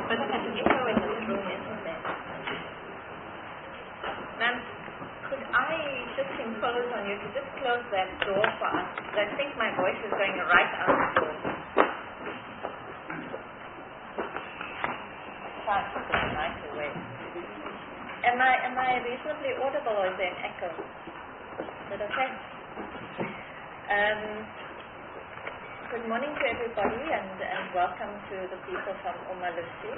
bit of an echo in this room, isn't there? Ma'am, could I just impose on you to just close that door for us? I think my voice is going right out the door. Try to put it right away. Am I reasonably audible, or is there an echo? Is it okay? Good morning to everybody, and welcome to the people from Umalusi.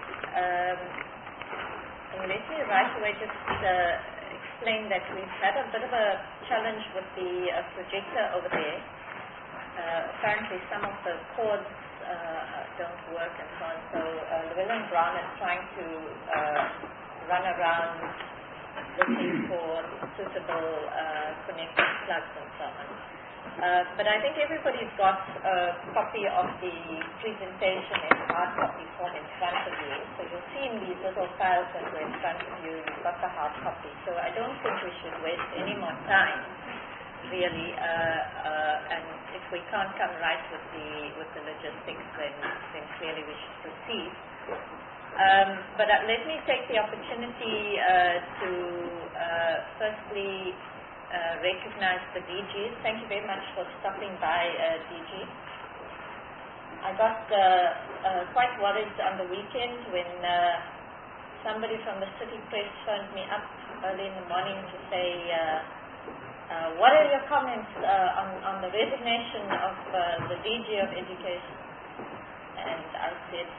Let me right away just explain that we've had a bit of a challenge with the projector over there. Apparently some of the cords don't work and so on, so Llewellyn Brown is trying to run around looking for suitable connecting plugs and so on. But I think everybody's got a copy of the presentation in hard copy form in front of you. So you'll see in these little files that were in front of you, you've got the hard copy. So I don't think we should waste any more time, really. And if we can't come right with the logistics, then clearly we should proceed. But let me take the opportunity to firstly recognize the DGs. Thank you very much for stopping by, DG. I got quite worried on the weekend when somebody from the city press phoned me up early in the morning to say, what are your comments on the resignation of the DG of Education? And I said,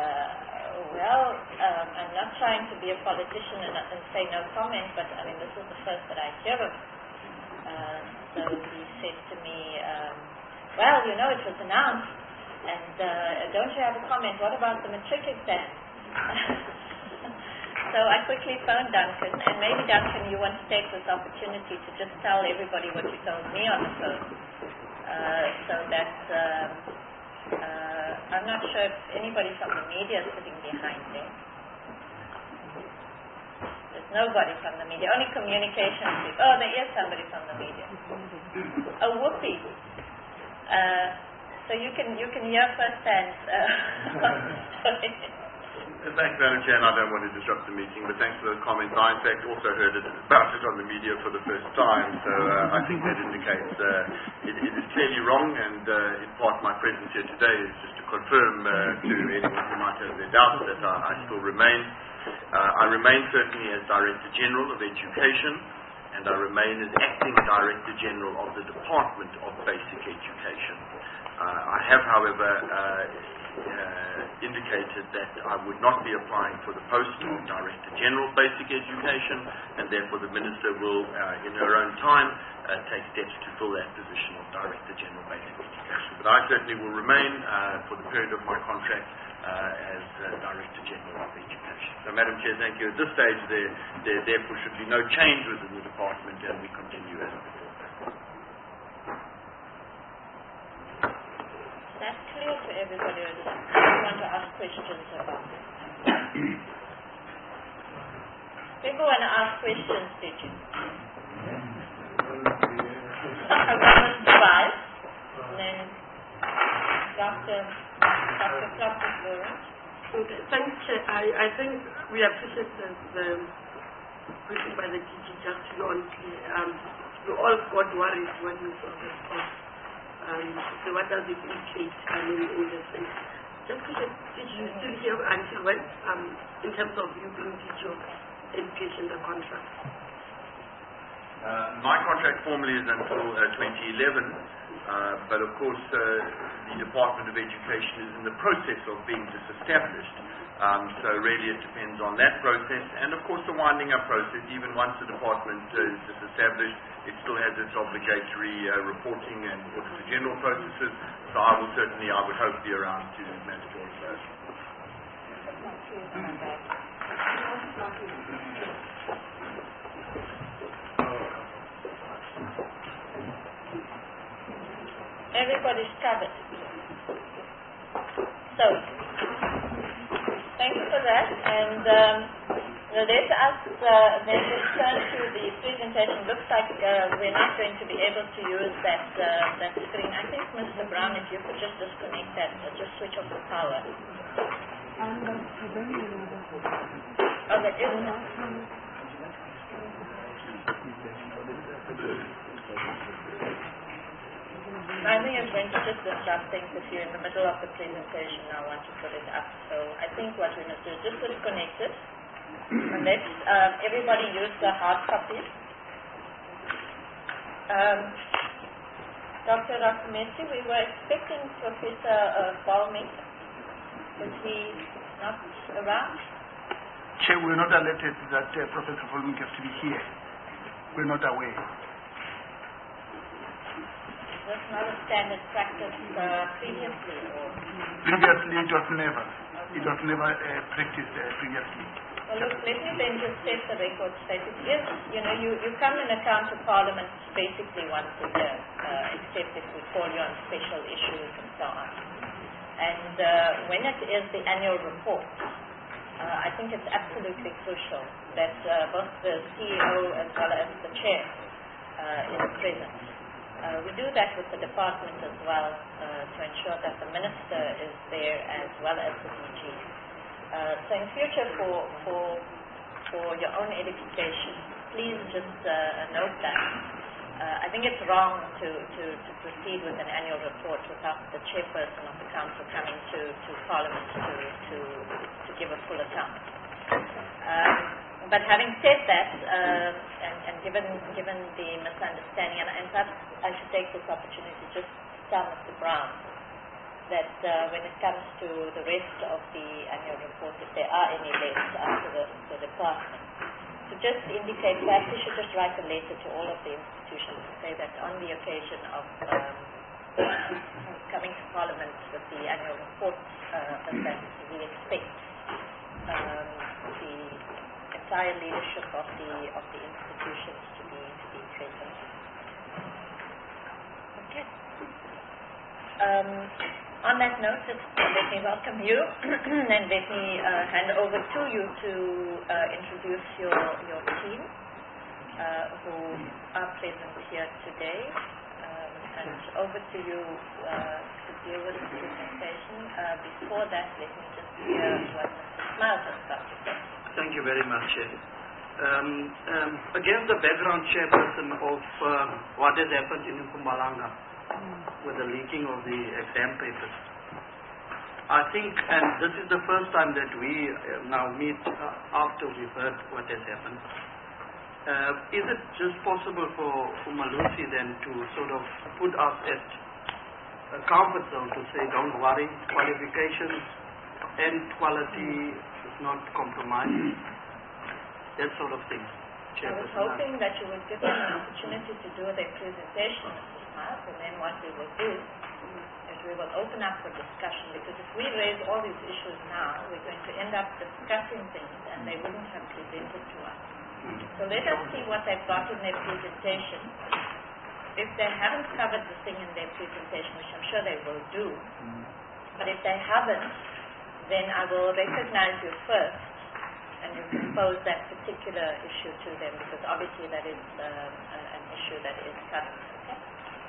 I'm not trying to be a politician and say no comment, but I mean, this is the first that I hear of. So he said to me, it was announced, and don't you have a comment? What about the matric exam? So I quickly phoned Duncan, and maybe Duncan, you want to take this opportunity to just tell everybody what you told me on the phone, so that I'm not sure if anybody from the media is sitting behind there. There's nobody from the media, only communications people. Oh, there is somebody from the media. Oh, whoopee. So you can hear firsthand. Thanks, Madam Chair, and I don't want to disrupt the meeting, but thanks for those comments. I, in fact, also heard about it on the media for the first time, so I think that indicates it is clearly wrong, and in part my presence here today is just to confirm to anyone who might have their doubts that I still remain. I remain certainly as Director General of Education, and I remain as Acting Director General of the Department of Basic Education. I have, however, indicated that I would not be applying for the post of Director General Basic Education, and therefore the Minister will, in her own time, take steps to fill that position of Director General Basic Education. But I certainly will remain for the period of my contract as Director General of Education. So, Madam Chair, thank you. At this stage, there therefore should be no change within the department, and we continue as before. That's clear to everybody. I want to ask questions about it. People want to ask questions, did you? Roman 5, and then Dr. Klopp is going. Okay, thanks, Chair. I think we appreciate the briefing by the DG. Just to be honest, we all got worried when we saw the report. So what does it indicate? In the sense. Just did you still here until when? In terms of you being DG of Education, the contract? My contract formally is until 2011, but of course the Department of Education is in the process of being disestablished. So really it depends on that process, and of course the winding up process. Even once the department is disestablished, it still has its obligatory reporting and Auditor General processes. So I would hope, be around to manage all of those. Everybody's covered. So, thank you for that. And let us then return to the presentation. Looks like we're not going to be able to use that screen. I think, Mr. Brown, if you could just disconnect that, just switch off the power. Oh, that is. I think I'm going to just disrupt things if you're in the middle of the presentation now want to put it up. So I think what we must do is just disconnect it and let everybody use the hard copies. Dr. Rakamesi, we were expecting Professor Balmik. Is he not around? Chair, we're not alerted that Professor Balmik has to be here. We're not aware. Was not a standard practice previously, or? Previously, it was never. It was never practiced previously. Well, look, let me then just set the record straight. It is, you come and account to Parliament basically once a year, except if we call you on special issues and so on. And when it is the annual report, I think it's absolutely crucial that both the CEO as well as the chair is present. We do that with the department as well to ensure that the minister is there as well as the DG. So in future, for your own edification, please just note that. I think it's wrong to proceed with an annual report without the chairperson of the council coming to Parliament to give a full account. But having said that, and given the misunderstanding, and perhaps I should take this opportunity to just tell Mr. Brown that when it comes to the rest of the annual report, if there are any left after the department, to just indicate that we should just write a letter to all of the institutions to say that on the occasion of coming to Parliament with the annual report, that we expect the entire leadership of the institutions to be present. Okay. On that note, let me welcome you and let me hand over to you to introduce your team who are present here today. And over to you to deal with the presentation. Before that, let me just hear what Mr. Smiles has got to say. Thank you very much, Chair. Against the background, Chairperson, of what has happened in Mpumalanga with the leaking of the exam papers, I think, and this is the first time that we now meet after we've heard what has happened, is it just possible for Umalusi then to sort of put us at a comfort zone to say, don't worry, qualifications and quality is not compromised, that sort of thing. I was hoping that you would give them an opportunity to do their presentation, Mr. Smart, and then what we will do is we will open up for discussion, because if we raise all these issues now, we're going to end up discussing things and they wouldn't have presented to us. So let us see what they've got in their presentation. If they haven't covered the thing in their presentation, which I'm sure they will do, but if they haven't, then I will recognize you first and you can pose that particular issue to them, because obviously that is an issue that is covered. Okay?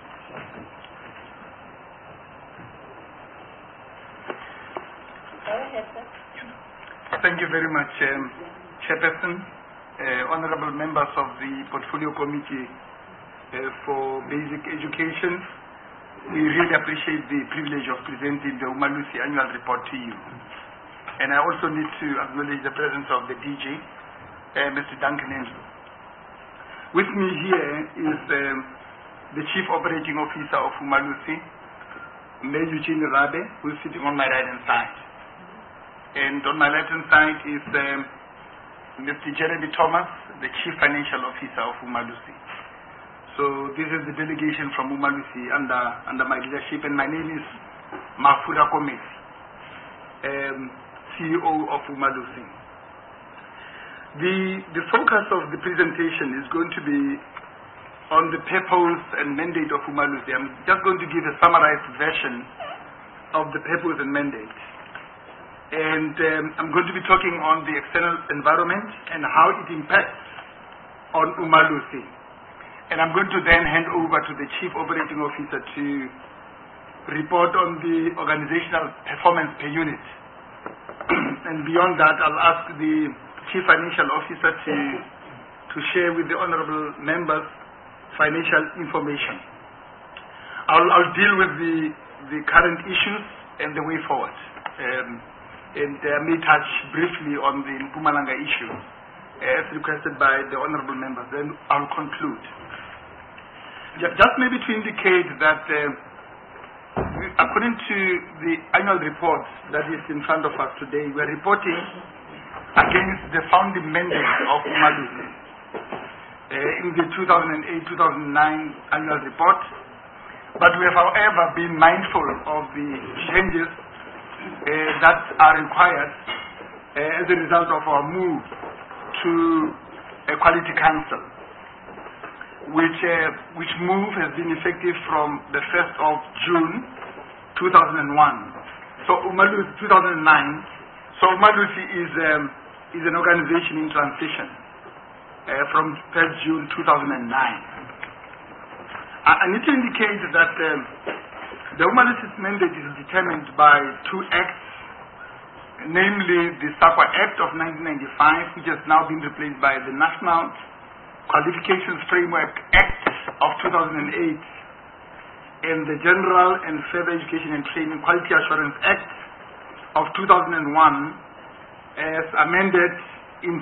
Go ahead, sir. Thank you very much, Chairperson, honorable members of the Portfolio Committee for Basic Education. We really appreciate the privilege of presenting the Umalusi Annual Report to you. And I also need to acknowledge the presence of the DG, Mr. Duncan Andrew. With me here is the Chief Operating Officer of Umalusi, Major Eugene Rabe, who is sitting on my right-hand side. And on my left-hand side is Mr. Jeremy Thomas, the Chief Financial Officer of Umalusi. So this is the delegation from Umalusi under my leadership, and my name is Mafula Komesi, CEO of Umalusi. The focus of the presentation is going to be on the purpose and mandate of Umalusi. I'm just going to give a summarized version of the purpose and mandate. And I'm going to be talking on the external environment and how it impacts on Umalusi. And I'm going to then hand over to the Chief Operating Officer to report on the organizational performance per unit and beyond that, I'll ask the Chief Financial Officer to share with the honorable members financial information. I'll deal with the current issues and the way forward. And I may touch briefly on the Mpumalanga issue as requested by the honorable members. Then I'll conclude. Just maybe to indicate that according to the annual report that is in front of us today, we are reporting against the founding mandate of Umalusi in the 2008-2009 annual report. But we have, however, been mindful of the changes that are required as a result of our move to a quality council, which move has been effective from the 1st of June 2001. So Umalusi 2009. So Umalusi is an organization in transition from 1st June 2009. I need to indicate that the Umalusi's mandate is determined by two acts, namely the SAQA Act of 1995, which has now been replaced by the National Qualifications Framework Act of 2008, and the General and Further Education and Training Quality Assurance Act of 2001 as amended in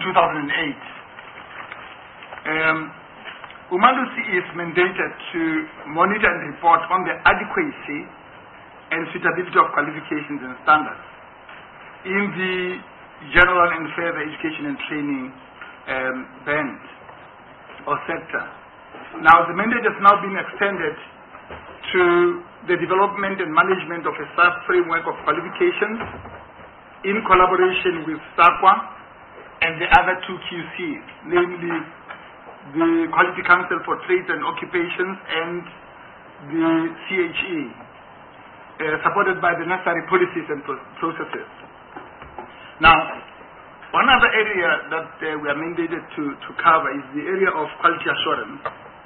2008. Umalusi is mandated to monitor and report on the adequacy and suitability of qualifications and standards in the general and further education and training band or sector. Now, the mandate has now been extended to the development and management of a SAP framework of qualifications in collaboration with SAQA and the other two QCs, namely the Quality Council for Trades and Occupations and the CHE, supported by the necessary policies and processes. Now, one other area that we are mandated to cover is the area of quality assurance,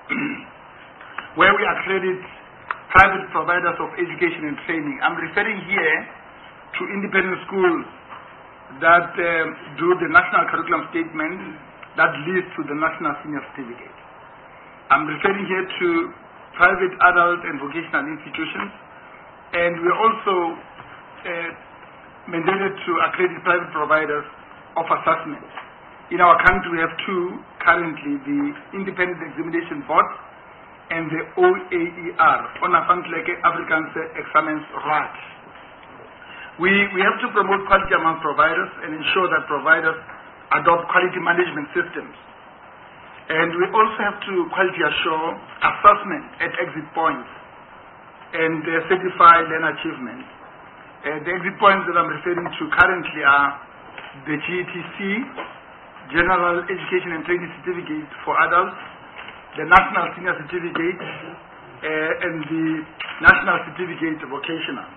where we accredit private providers of education and training. I'm referring here to independent schools that do the national curriculum statement that leads to the National Senior Certificate. I'm referring here to private adult and vocational institutions, and we're also mandated to accredit private providers of assessment. In our country, we have two currently, the Independent Examination Board and the OAER, Onafantleque Afrikaanse Examens Raad. We have to promote quality among providers and ensure that providers adopt quality management systems. And we also have to quality assure assessment at exit points and certify learner achievement. The exit points that I'm referring to currently are the GETC, General Education and Training Certificate for Adults, the National Senior Certificate, and the National Certificate Vocational.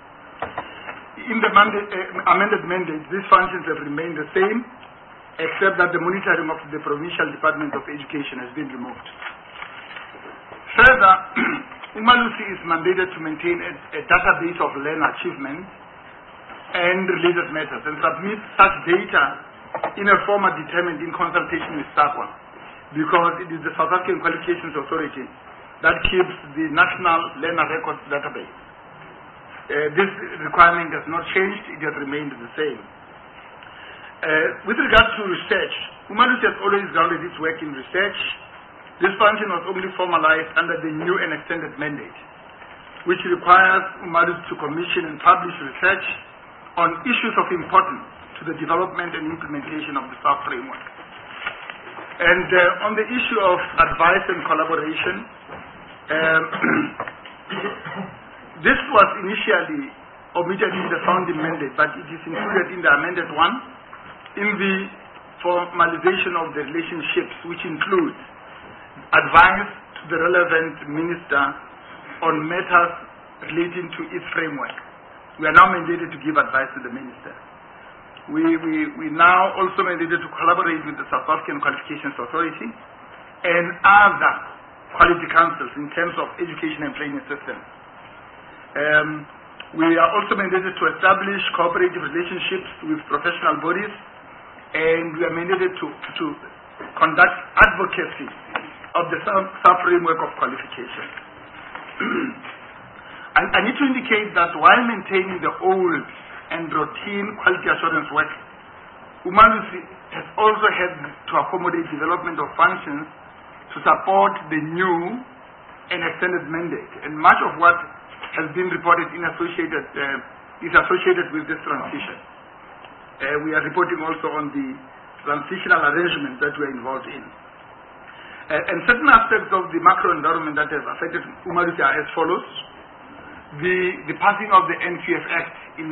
In the amended mandate, these functions have remained the same, except that the monitoring of the Provincial Department of Education has been removed. Further, Umalusi is mandated to maintain a database of learner achievements and related matters and submit such data in a format determined in consultation with SAQA, because it is the South African Qualifications Authority that keeps the National Learner Records database. This requirement has not changed, it has remained the same. With regard to research, Umalusi has always grounded its work in research. This function was only formalized under the new and extended mandate, which requires Umalusi to commission and publish research on issues of importance to the development and implementation of the SAP framework. And on the issue of advice and collaboration, this was initially omitted in the founding mandate, but it is included in the amended one, in the formalization of the relationships, which include advice to the relevant minister on matters relating to its framework. We are now mandated to give advice to the minister. We now also mandated to collaborate with the South African Qualifications Authority and other quality councils in terms of education and training systems. We are also mandated to establish cooperative relationships with professional bodies, and we are mandated to conduct advocacy of the sub-framework of qualification. I need to indicate that while maintaining the old and routine quality assurance work, Umalusi has also had to accommodate development of functions to support the new and extended mandate, and much of what has been reported is associated with this transition. We are reporting also on the transitional arrangements that we are involved in. And certain aspects of the macro environment that have affected Umalusi are as follows. The passing of the NQF Act in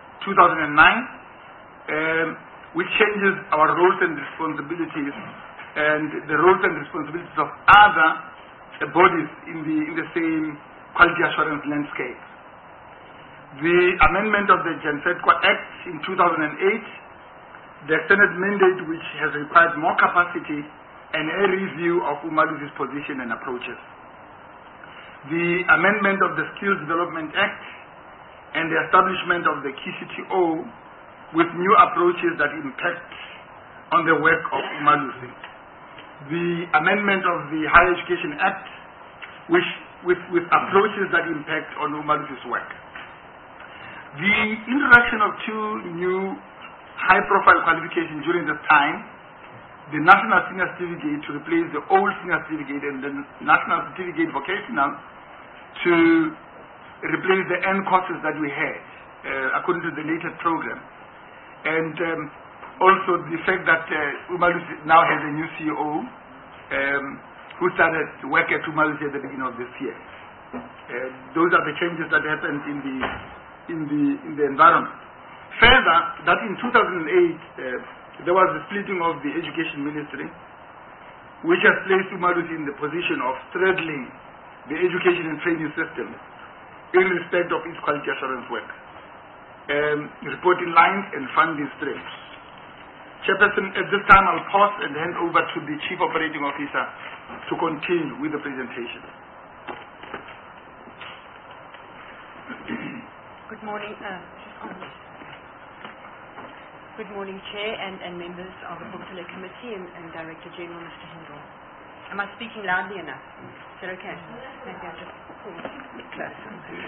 2009, which changes our roles and responsibilities and the roles and responsibilities of other bodies in the same quality assurance landscape. The amendment of the GenSETQA Act in 2008, the extended mandate which has required more capacity and a review of Umalusi's position and approaches. The amendment of the Skills Development Act and the establishment of the KCTO with new approaches that impact on the work of Umalusi. The amendment of the Higher Education Act with approaches that impact on Umalusi's work. The introduction of two new high-profile qualifications during this time, the National Senior Certificate to replace the old Senior Certificate and the National Certificate Vocational to replace the N courses that we had according to the latest program. And also the fact that Umalusi now has a new CEO who started work at Umalusi at the beginning of this year. Those are the changes that happened in the environment. Further, that in 2008 there was the splitting of the Education Ministry, which has placed Umalusi in the position of straddling the education and training system in respect of its quality assurance work, reporting lines and funding streams. Chairperson, at this time I'll pause and hand over to the Chief Operating Officer to continue with the presentation. Good morning. Good morning, Chair and members of the Portfolio Committee and Director General, Mr. Hindle. Am I speaking loudly enough? Is that okay? Maybe I'll just pull a bit closer.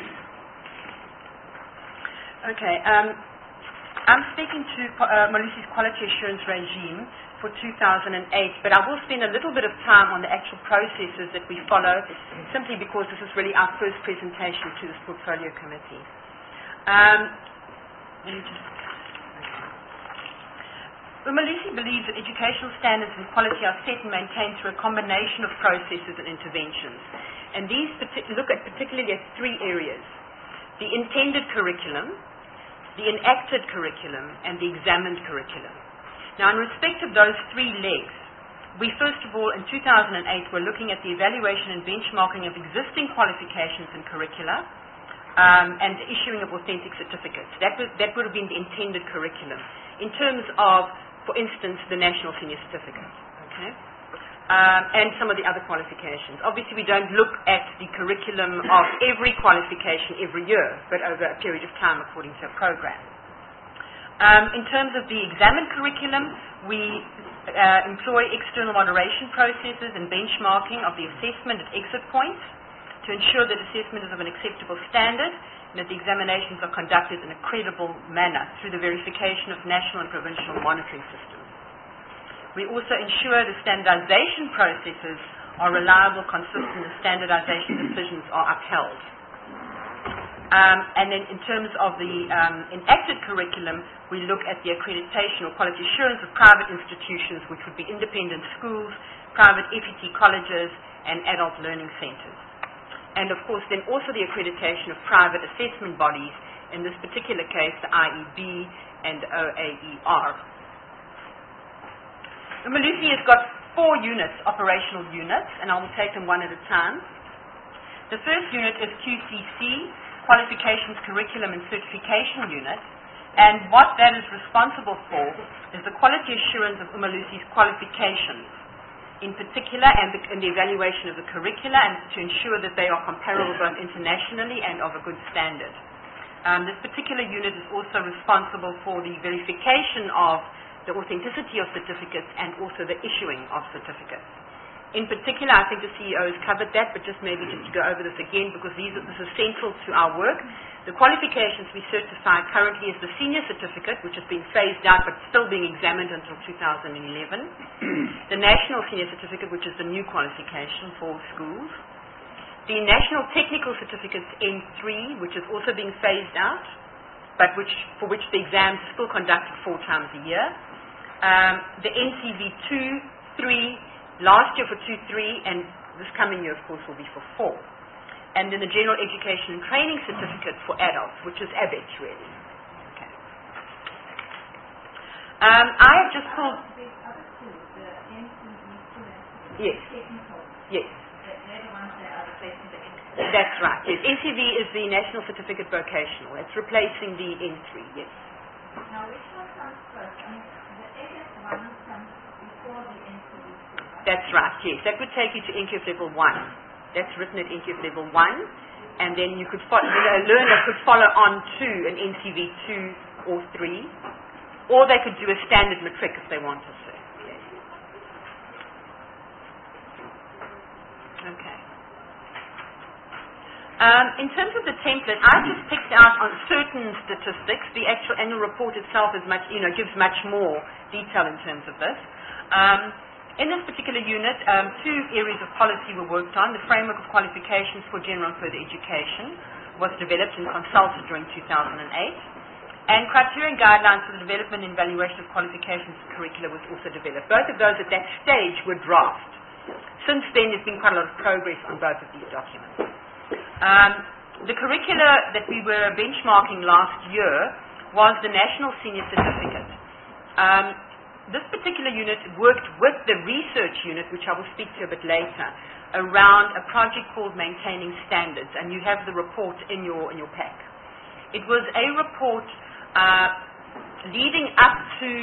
Okay. I'm speaking to Umalusi's quality assurance regime for 2008, but I will spend a little bit of time on the actual processes that we follow, simply because this is really our first presentation to this Portfolio Committee. Umalusi believes that educational standards and quality are set and maintained through a combination of processes and interventions. And these look at particularly at three areas: the intended curriculum, the enacted curriculum, and the examined curriculum. Now, in respect of those three legs, we first of all, in 2008, were looking at the evaluation and benchmarking of existing qualifications and curricula, and the issuing of authentic certificates. That would have been the intended curriculum. In terms of, for instance, the National Senior Certificate, okay? And some of the other qualifications. Obviously, we don't look at the curriculum of every qualification every year, but over a period of time according to a program. In terms of the examined curriculum, we employ external moderation processes and benchmarking of the assessment at exit points to ensure that assessment is of an acceptable standard and that the examinations are conducted in a credible manner through the verification of national and provincial monitoring systems. We also ensure the standardization processes are reliable, consistent, and standardization decisions are upheld. And then in terms of the enacted curriculum, we look at the accreditation or quality assurance of private institutions, which would be independent schools, private FET colleges, and adult learning centers. And of course, then also the accreditation of private assessment bodies, in this particular case, the IEB and OAER. Umalusi has got 4 units, operational units, and I will take them one at a time. The first unit is QCC, Qualifications, Curriculum and Certification Unit, and what that is responsible for is the quality assurance of Umalusi's qualifications, in particular, and the evaluation of the curricula, and to ensure that they are comparable both internationally and of a good standard. This particular unit is also responsible for the verification of the authenticity of certificates and also the issuing of certificates. In particular, I think the CEO has covered that, but just maybe just to go over this again, because this is central to our work. The qualifications we certify currently is the senior certificate, which has been phased out but still being examined until 2011. The national senior certificate, which is the new qualification for schools. The national technical certificates N3, which is also being phased out, but for which the exams are still conducted 4 times a year. The NCV 2, 3, last year for 2, 3, and this coming year, of course, will be for 4. And then the General Education and Training Certificate for adults, which is ABET, really. Okay. I have just pulled... Yes. Yes. That's right. Yes. NCV is the National Certificate Vocational. It's replacing the N3. Yes. Now, which one comes first? I mean, the ABET one comes before the NCV 2, right? That's right. Yes. That would take you to NQF level 1. That's written at NQF level 1, and then you could follow, a learner could follow on to an NCV 2 or 3, or they could do a standard matric if they wanted to. Yes. Okay. In terms of the template, I just picked out on certain statistics. The actual annual report itself is much, gives much more detail in terms of this. In this particular unit, 2 areas of policy were worked on. The framework of qualifications for general and further education was developed and consulted during 2008. And criteria and guidelines for the development and evaluation of qualifications curricula was also developed. Both of those at that stage were draft. Since then, there's been quite a lot of progress on both of these documents. The curricula that we were benchmarking last year was the National Senior Certificate. This particular unit worked with the research unit, which I will speak to a bit later, around a project called Maintaining Standards, and you have the report in your pack. It was a report leading up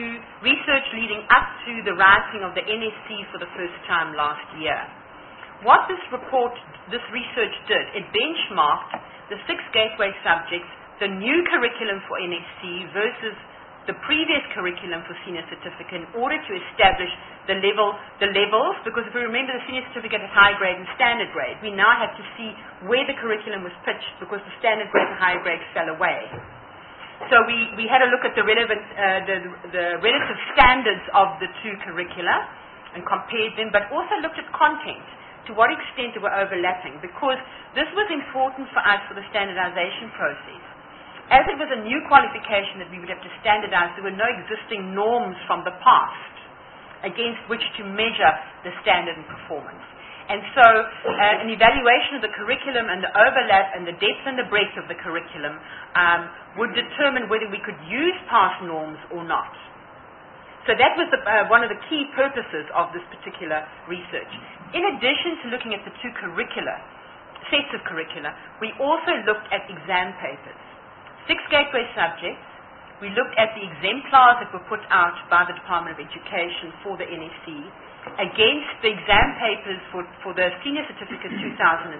to the writing of the NSC for the first time last year. What this research did, it benchmarked the 6 gateway subjects, the new curriculum for NSC versus the previous curriculum for senior certificate in order to establish the levels, because if we remember the senior certificate had high grade and standard grade, we now had to see where the curriculum was pitched because the standard grade and high grade fell away. So we had a look at the relevant, the relative standards of the 2 curricula and compared them, but also looked at content, to what extent they were overlapping, because this was important for us for the standardization process. As it was a new qualification that we would have to standardize, there were no existing norms from the past against which to measure the standard and performance. And so an evaluation of the curriculum and the overlap and the depth and the breadth of the curriculum would determine whether we could use past norms or not. So that was one of the key purposes of this particular research. In addition to looking at the 2 sets of curricula, we also looked at exam papers. 6 gateway subjects. We looked at the exemplars that were put out by the Department of Education for the NSC against the exam papers for the Senior Certificate 2007,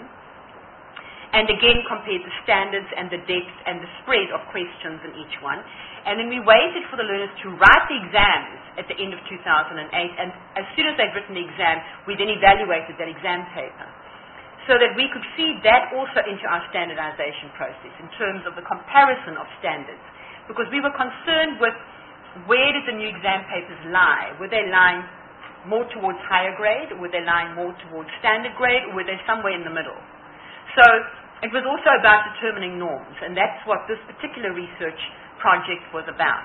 and again compared the standards and the depth and the spread of questions in each one. And then we waited for the learners to write the exams at the end of 2008, and as soon as they'd written the exam, we then evaluated that exam paper, so that we could feed that also into our standardization process in terms of the comparison of standards. Because we were concerned with where did the new exam papers lie? Were they lying more towards higher grade, or were they lying more towards standard grade, or were they somewhere in the middle? So it was also about determining norms, and that's what this particular research project was about.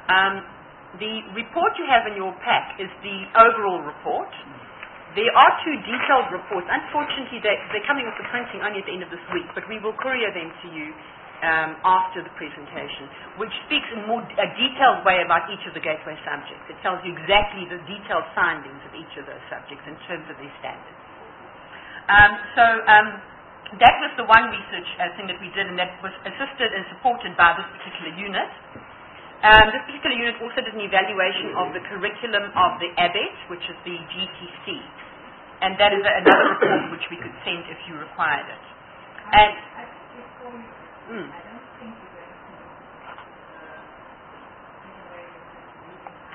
The report you have in your pack is the overall report. There are 2 detailed reports. Unfortunately, they're coming off the printing only at the end of this week, but we will courier them to you after the presentation, which speaks in a detailed way about each of the gateway subjects. It tells you exactly the detailed findings of each of those subjects in terms of their standards. That was the one research thing that we did, and that was assisted and supported by this particular unit. This particular unit also did an evaluation of the curriculum of the ABET, which is the GTC. And that is another report which we could send if you required it. And I don't think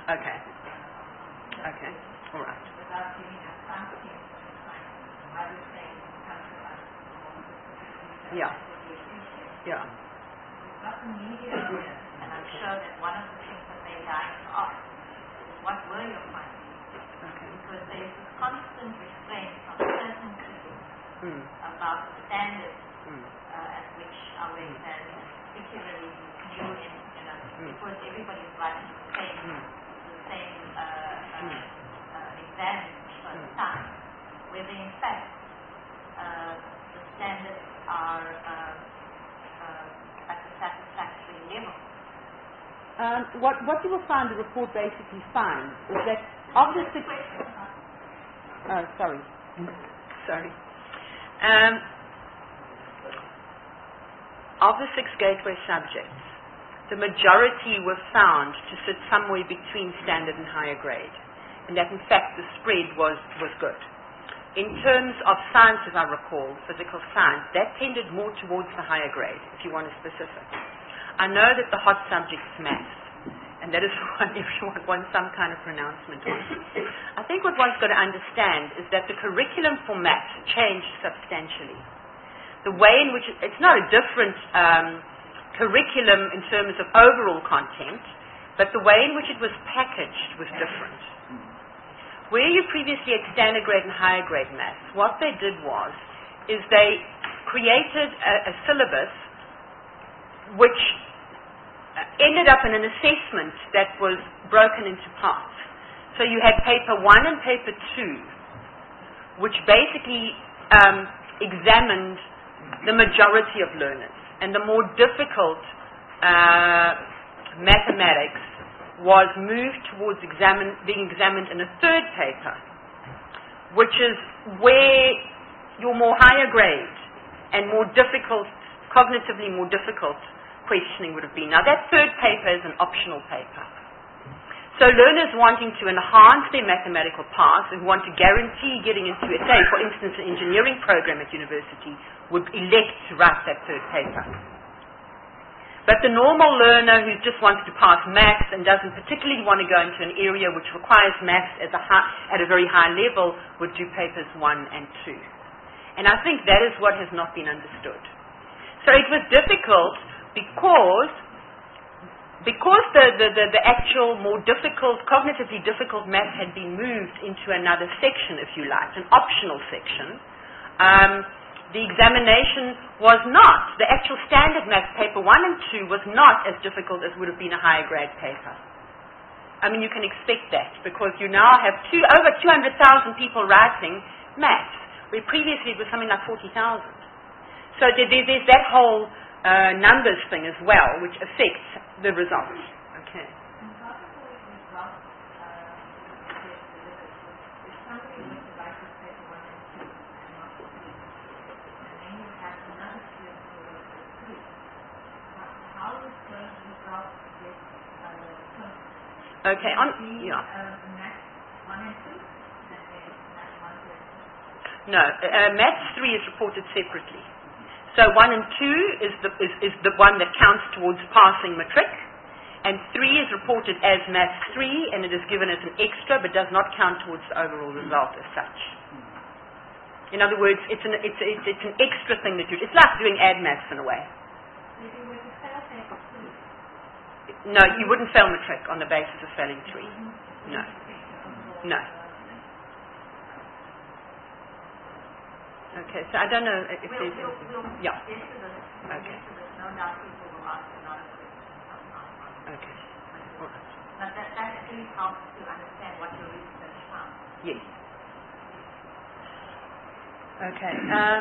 Okay. Okay. All right. Without giving us something to find, I would say come to us. Yeah. Yeah. We've got the media here, and I'm sure that one of the things that they're dying off is what were your findings? Okay. Because there's this constant restraint from certain critics about the standards at which our exams, particularly new in, because everybody's writing the same exam first time, whether in fact the standards are at a satisfactory level. What you will find the report basically finds is that of the six... Oh, sorry. Sorry. Of the 6 gateway subjects, the majority were found to sit somewhere between standard and higher grade, and that in fact the spread was good. In terms of science, as I recall, physical science, that tended more towards the higher grade, if you want a specific. I know that the hot subject is maths, and that is what everyone wants some kind of pronouncement on. I think what one's got to understand is that the curriculum for maths changed substantially. The way in which it's not a different curriculum in terms of overall content, but the way in which it was packaged was different. Where you previously had standard grade and higher grade maths, what they did is they created a syllabus which ended up in an assessment that was broken into parts. So you had paper 1 and paper 2, which basically examined the majority of learners. And the more difficult mathematics was moved towards being examined in a third paper, which is where your more higher grade and more difficult, cognitively more difficult questioning would have been. Now that third paper is an optional paper. So learners wanting to enhance their mathematical path and want to guarantee getting into, say, for instance, an engineering program at university would elect to write that third paper. But the normal learner who just wants to pass maths and doesn't particularly want to go into an area which requires maths at a very high level would do papers 1 and 2. And I think that is what has not been understood. So it was difficult because the actual more difficult, cognitively difficult math had been moved into another section, if you like, an optional section. The examination was not, the actual standard math paper 1 and 2 was not as difficult as would have been a higher grade paper. I mean, you can expect that because you now have over 200,000 people writing maths, where previously it was something like 40,000. So there's that whole numbers thing as well, which affects the results. Okay. Okay, yeah. No, Maths 3 is reported separately. So 1 and 2 is the one that counts towards passing matric, and 3 is reported as Maths 3, and it is given as an extra, but does not count towards the overall result as such. In other words, it's an extra thing that it's like doing add maths in a way. No, you wouldn't fail matric on the basis of failing 3. No. No. Okay, so I don't know if there's anything. Yeah. Okay. Okay. All right. But that actually helps to understand what your research found. Yes. Okay.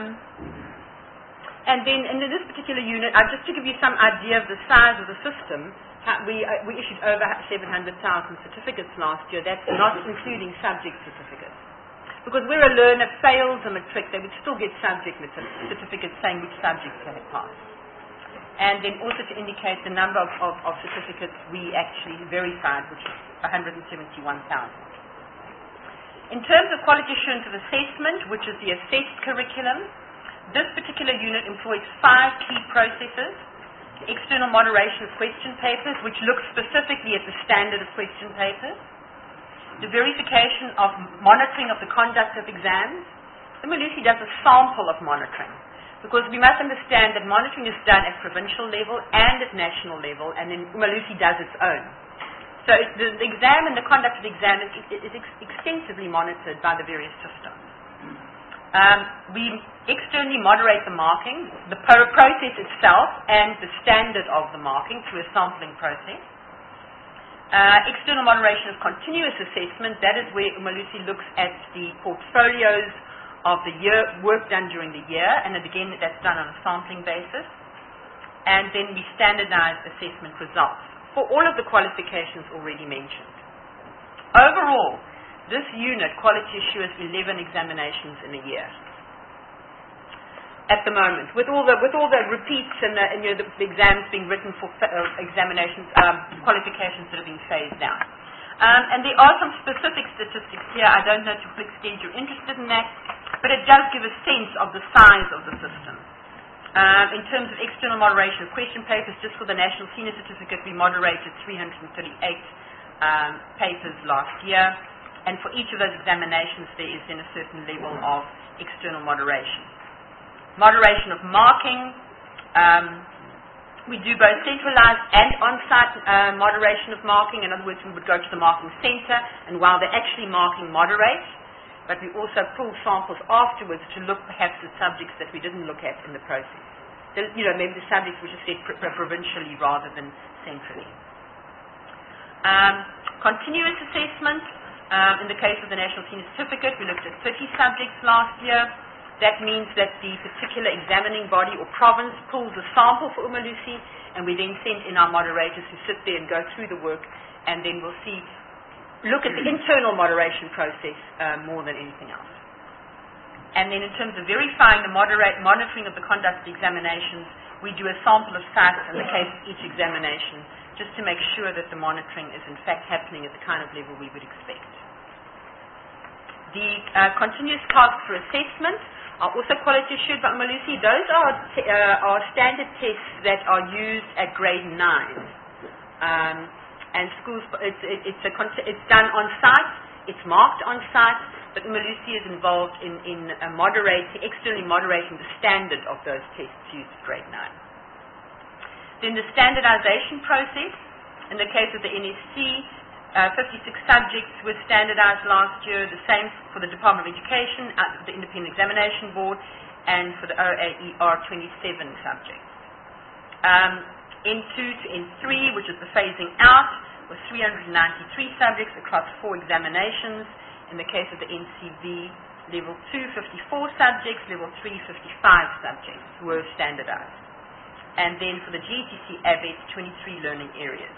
And then in this particular unit, just to give you some idea of the size of the system, we issued over 700,000 certificates last year. That's not including subject certificates. Because where a learner fails a matric, they would still get subject certificates saying which subjects they had passed. And then also to indicate the number of certificates we actually verified, which is 171,000. In terms of quality assurance of assessment, which is the assessed curriculum, this particular unit employs 5 key processes. external moderation of question papers, which looks specifically at the standard of question papers. The verification of monitoring of the conduct of exams. Umalusi does a sample of monitoring, because we must understand that monitoring is done at provincial level and at national level, and then Umalusi does its own. So the exam and the conduct of the exam is extensively monitored by the various systems. We externally moderate the marking, the process itself, and the standard of the marking through a sampling process. External moderation of continuous assessment, that is where Umalusi looks at the portfolios of the year, work done during the year, and again that's done on a sampling basis. And then we standardize assessment results for all of the qualifications already mentioned. Overall, this unit quality assures 11 examinations in a year. At the moment, with all the repeats and the exams being written for examinations, qualifications that have been phased out. And there are some specific statistics here. I don't know to what extent you're interested in that, but it does give a sense of the size of the system. In terms of external moderation of question papers, just for the National Senior Certificate, we moderated 338 papers last year. And for each of those examinations, there is then a certain level of external moderation. Moderation of marking. We do both centralized and on-site moderation of marking. In other words, we would go to the marking center, and while they're actually marking, moderate. But we also pull samples afterwards to look perhaps at subjects that we didn't look at in the process. Maybe the subjects which are set provincially rather than centrally. Continuous assessment. In the case of the National Senior Certificate, we looked at 30 subjects last year. That means that the particular examining body or province pulls a sample for Umalusi, and we then send in our moderators who sit there and go through the work, and then we'll look at the internal moderation process more than anything else. And then in terms of verifying the monitoring of the conduct of the examinations, we do a sample of sites in the case of each examination, just to make sure that the monitoring is in fact happening at the kind of level we would expect. The continuous tasks for assessment are also quality assured by Umalusi. Those are standard tests that are used at grade 9. And schools, it's done on site, it's marked on site, but Umalusi is involved in externally moderating the standard of those tests used at grade 9. Then the standardization process. In the case of the NSC, 56 subjects were standardized last year, the same for the Department of Education, the Independent Examination Board, and for the OAER, 27 subjects. N2 to N3, which is the phasing out, was 393 subjects across 4 examinations. In the case of the NCV, Level 2, 54 subjects, Level 3, 55 subjects were standardized. And then for the GTC ABET, 23 learning areas.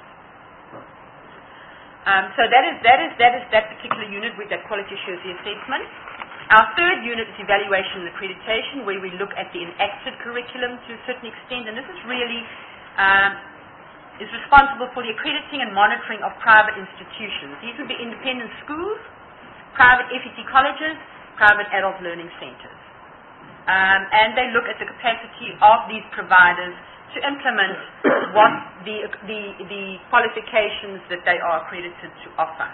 So that is that particular unit with that quality assures the assessment. Our third unit is evaluation and accreditation, where we look at the enacted curriculum to a certain extent, and this is really is responsible for the accrediting and monitoring of private institutions. These would be independent schools, private FET colleges, private adult learning centers. And they look at the capacity of these providers to implement what the qualifications that they are accredited to offer.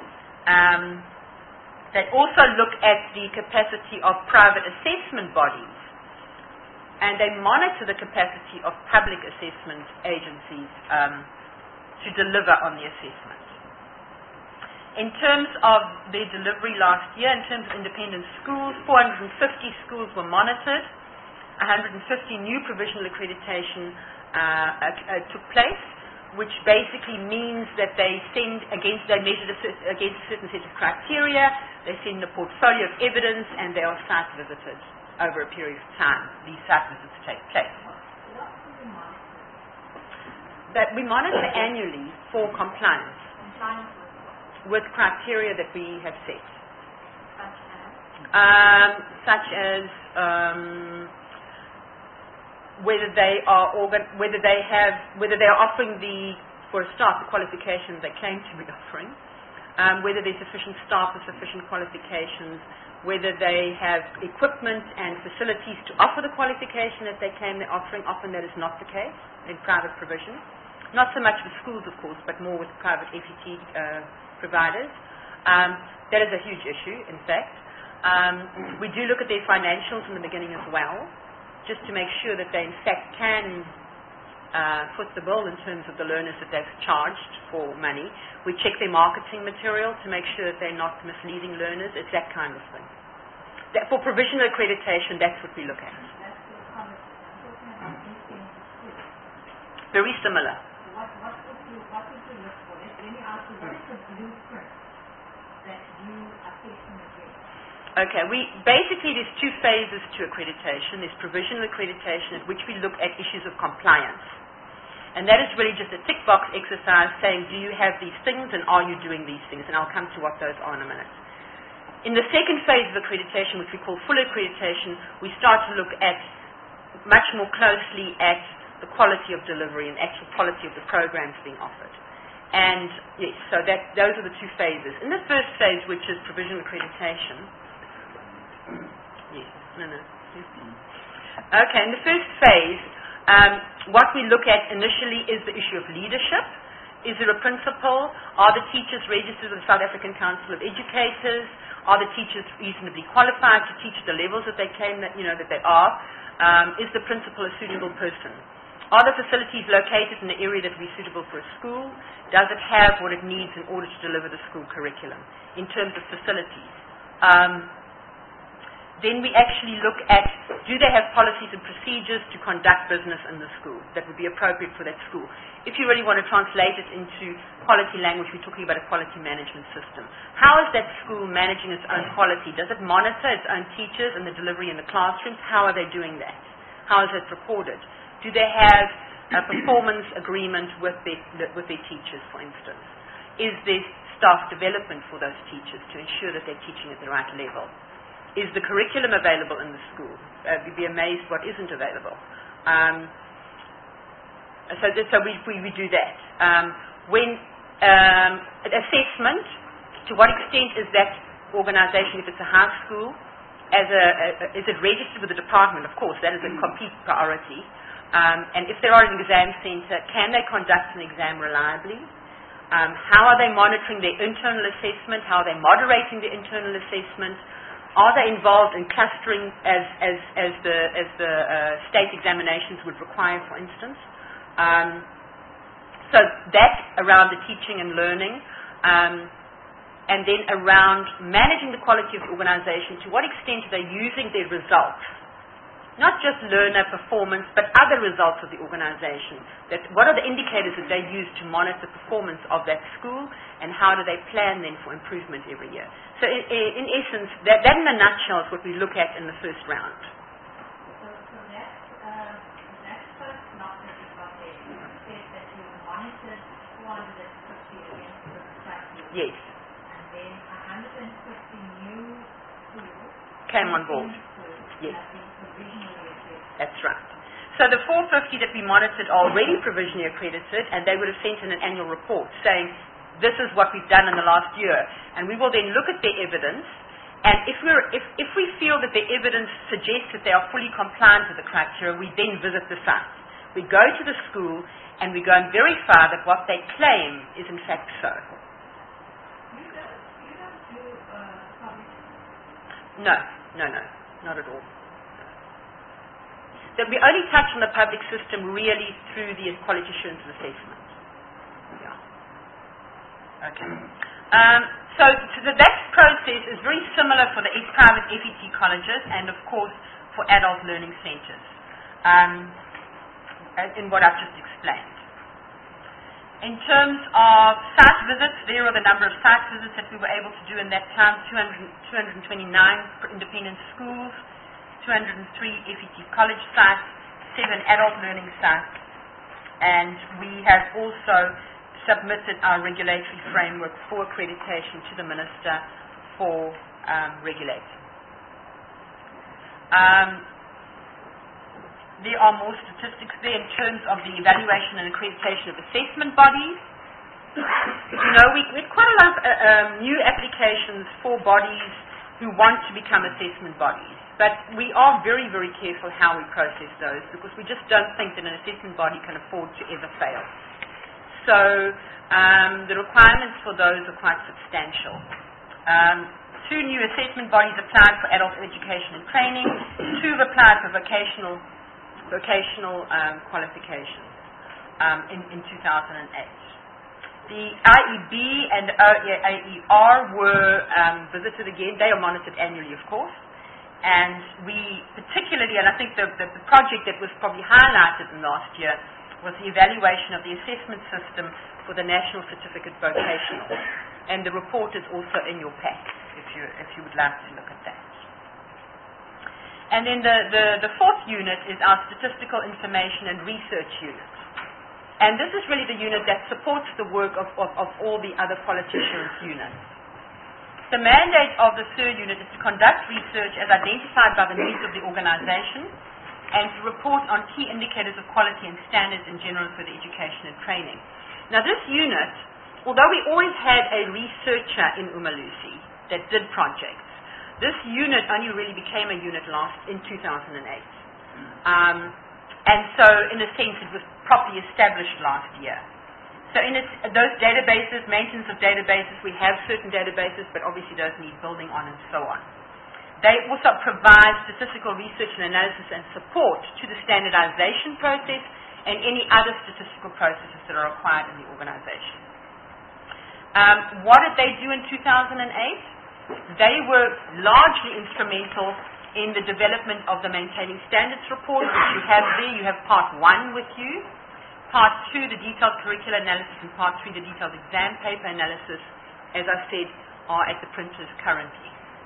They also look at the capacity of private assessment bodies, and they monitor the capacity of public assessment agencies to deliver on the assessment. In terms of their delivery last year, in terms of independent schools, 450 schools were monitored. 150 new provisional accreditation took place, which basically means that they measured against a certain set of criteria, they send a portfolio of evidence, and they are site visited over a period of time. These site visits take place. That we monitor annually for compliance with criteria that we have set. Such as whether they are offering for a start the qualifications they claim to be offering, whether there's sufficient staff with sufficient qualifications, whether they have equipment and facilities to offer the qualification that they claim they're offering. Often that is not the case in private provision. Not so much with schools, of course, but more with private FET providers. That is a huge issue, in fact. We do look at their financials in the beginning as well, just to make sure that they, in fact, can foot the bill in terms of the learners that they've charged for money. We check their marketing material to make sure that they're not misleading learners. It's that kind of thing. For provisional accreditation, that's what we look at. Very similar. What would you look for? Let me ask you, what is the blueprint that you are facing against? Okay, basically there's two phases to accreditation. There's provisional accreditation, at which we look at issues of compliance. And that is really just a tick box exercise saying, do you have these things and are you doing these things? And I'll come to what those are in a minute. In the second phase of accreditation, which we call full accreditation, we start to look at much more closely at the quality of delivery and actual quality of the programs being offered. And yes, so those are the two phases. In the first phase, which is provisional accreditation, okay, in the first phase, what we look at initially is the issue of leadership. Is there a principal? Are the teachers registered with the South African Council of Educators? Are the teachers reasonably qualified to teach at the levels that they claim that they are? Is the principal a suitable person? Are the facilities located in the area that would be suitable for a school? Does it have what it needs in order to deliver the school curriculum in terms of facilities? Then we actually look at, do they have policies and procedures to conduct business in the school that would be appropriate for that school? If you really want to translate it into quality language, we're talking about a quality management system. How is that school managing its own quality? Does it monitor its own teachers and the delivery in the classrooms? How are they doing that? How is it recorded? Do they have a performance agreement with their teachers, for instance? Is there staff development for those teachers to ensure that they're teaching at the right level? Is the curriculum available in the school? You'd be amazed what isn't available. So we do that. Assessment, to what extent is that organization, if it's a high school, is it registered with the department? Of course, that is a complete priority. And if they are an exam center, can they conduct an exam reliably? How are they monitoring their internal assessment? How are they moderating the internal assessment? Are they involved in clustering as the state examinations would require, for instance? So that's around the teaching and learning. And then around managing the quality of the organization, to what extent are they using their results? Not just learner performance, but other results of the organization. What are the indicators that they use to monitor performance of that school, and how do they plan then for improvement every year? So in essence, that in a nutshell is what we look at in the first round. So that first block that you got there, you said that you monitored 450 against the criteria. Yes. And then 150 new schools came on board. Yes. That's right. So the 450 that we monitored are already provisionally accredited, and they would have sent in an annual report saying, this is what we've done in the last year. And we will then look at their evidence, and if we feel that the evidence suggests that they are fully compliant with the criteria, we then visit the site. We go to the school, and we go and verify that what they claim is in fact so. You don't do public? No, not at all. That we only touch on the public system really through the quality assurance assessment. Yeah. Okay. So that process is very similar for the private FET colleges and, of course, for adult learning centres, in what I've just explained. In terms of site visits, there are the number of site visits that we were able to do in that time, 229 for independent schools, 203 FET college sites, 7 adult learning sites, and we have also submitted our regulatory framework for accreditation to the Minister for regulating. There are more statistics there in terms of the evaluation and accreditation of assessment bodies. We had quite a lot of new applications for bodies who want to become assessment bodies. But we are very, very careful how we process those because we just don't think that an assessment body can afford to ever fail. So the requirements for those are quite substantial. 2 new assessment bodies applied for adult education and training. 2 have applied for vocational qualifications in 2008. The IEB and the AER were visited again. They are monitored annually, of course. And we particularly, and I think the project that was probably highlighted in last year was the evaluation of the assessment system for the National Certificate Vocational. And the report is also in your pack, if you would like to look at that. And then the 4th unit is our Statistical Information and Research Unit. And this is really the unit that supports the work of all the other quality assurance units. The mandate of the third unit is to conduct research as identified by the needs of the organization and to report on key indicators of quality and standards in general for the education and training. Now this unit, although we always had a researcher in Umalusi that did projects, this unit only really became a unit in 2008. And so in a sense it was properly established last year. So in those databases, maintenance of databases, we have certain databases, but obviously those need building on and so on. They also provide statistical research and analysis and support to the standardization process and any other statistical processes that are required in the organization. What did they do in 2008? They were largely instrumental in the development of the Maintaining Standards report, which you have there. You have part 1 with you. Part 2, the detailed curricular analysis, and Part 3, the detailed exam paper analysis, as I said, are at the printers currently.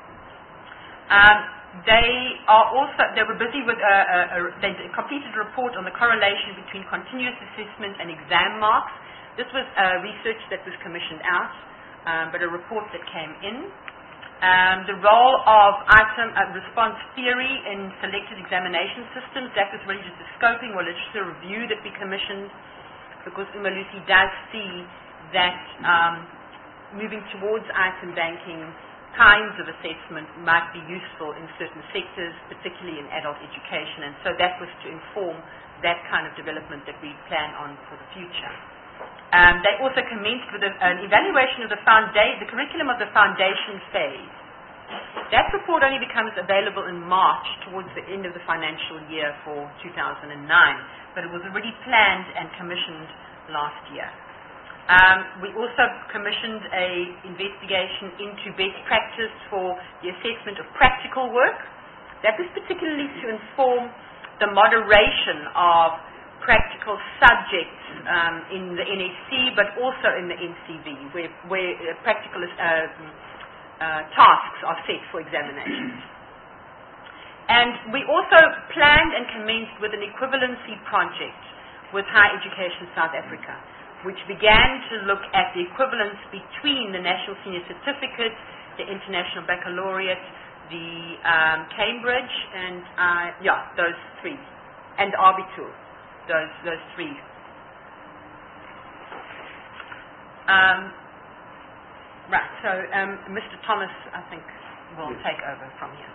They were busy with, they completed a report on the correlation between continuous assessment and exam marks. This was research that was commissioned out, but a report that came in. The role of item response theory in selected examination systems, that was really just a scoping or literature review that we commissioned because Umalusi does see that moving towards item banking kinds of assessment might be useful in certain sectors, particularly in adult education, and so that was to inform that kind of development that we plan on for the future. They also commenced with an evaluation of the curriculum of the foundation phase. That report only becomes available in March, towards the end of the financial year for 2009, but it was already planned and commissioned last year. We also commissioned an investigation into best practice for the assessment of practical work. That was particularly to inform the moderation of practical subjects in the NSC, but also in the NCV, where practical tasks are set for examinations. And we also planned and commenced with an equivalency project with Higher Education South Africa, which began to look at the equivalence between the National Senior Certificate, the International Baccalaureate, the Cambridge, and those 3, and the Abitur, those 3. Right, so Mr. Thomas, I think, will take over from here.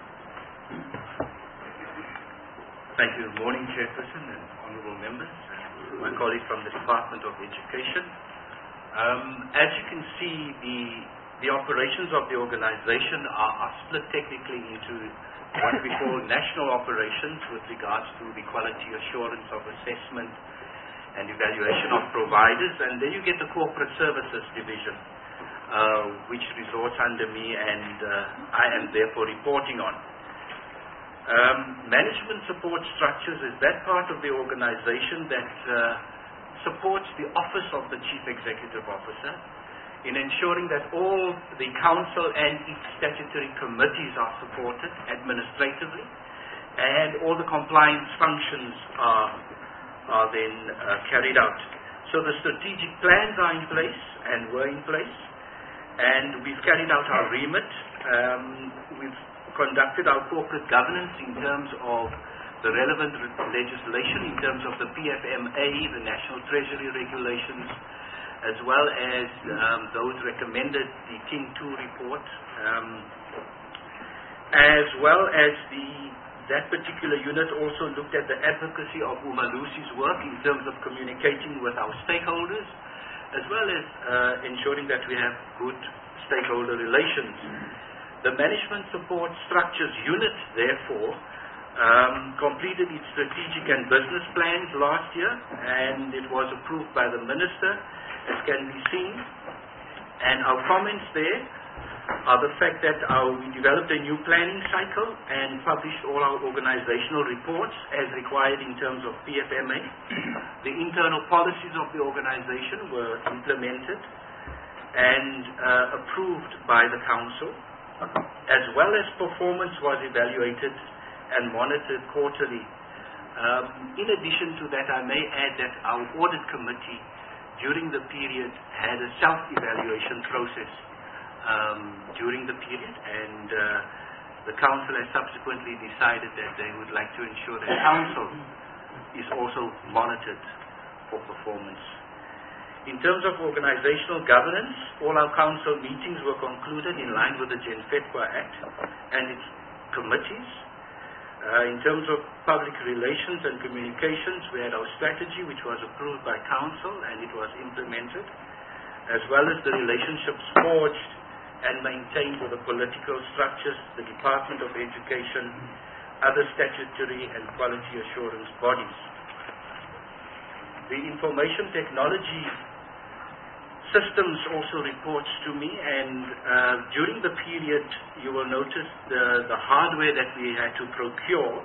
Thank you. Good morning, Chairperson and honourable members, my colleague from the Department of Education. As you can see, the operations of the organisation are split technically into what we call national operations with regards to the quality assurance of assessment and evaluation of providers, and then you get the corporate services division, which resorts under me, and I am therefore reporting on. Management support structures is that part of the organization that supports the office of the Chief Executive Officer in ensuring that all the council and its statutory committees are supported administratively, and all the compliance functions are then carried out. So the strategic plans are in place and were in place, and we've carried out our remit. We've conducted our corporate governance in terms of the relevant legislation, in terms of the PFMA, the National Treasury Regulations, as well as those recommended, the King 2 report. as well as that particular unit also looked at the advocacy of Umalusi's work in terms of communicating with our stakeholders, as well as ensuring that we have good stakeholder relations. The Management Support Structures Unit, therefore, completed its strategic and business plans last year, and it was approved by the Minister, as can be seen. And our comments there are the fact that we developed a new planning cycle and published all our organizational reports as required in terms of PFMA. The internal policies of the organization were implemented and approved by the Council, as well as performance was evaluated and monitored quarterly. In addition to that, I may add that our Audit Committee during the period had a self-evaluation process during the period, and the Council has subsequently decided that they would like to ensure that Council is also monitored for performance. In terms of organizational governance, all our Council meetings were concluded in line with the Genfetwa Act and its committees. In terms of public relations and communications, we had our strategy, which was approved by Council and it was implemented, as well as the relationships forged and maintained with the political structures, the Department of Education, other statutory and quality assurance bodies. The information technology systems also reports to me, and during the period you will notice the hardware that we had to procure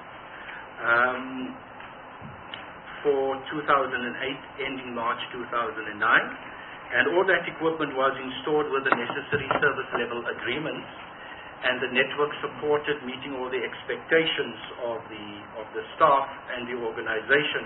for 2008 ending March 2009. And all that equipment was installed with the necessary service level agreements, and the network supported meeting all the expectations of the staff and the organization.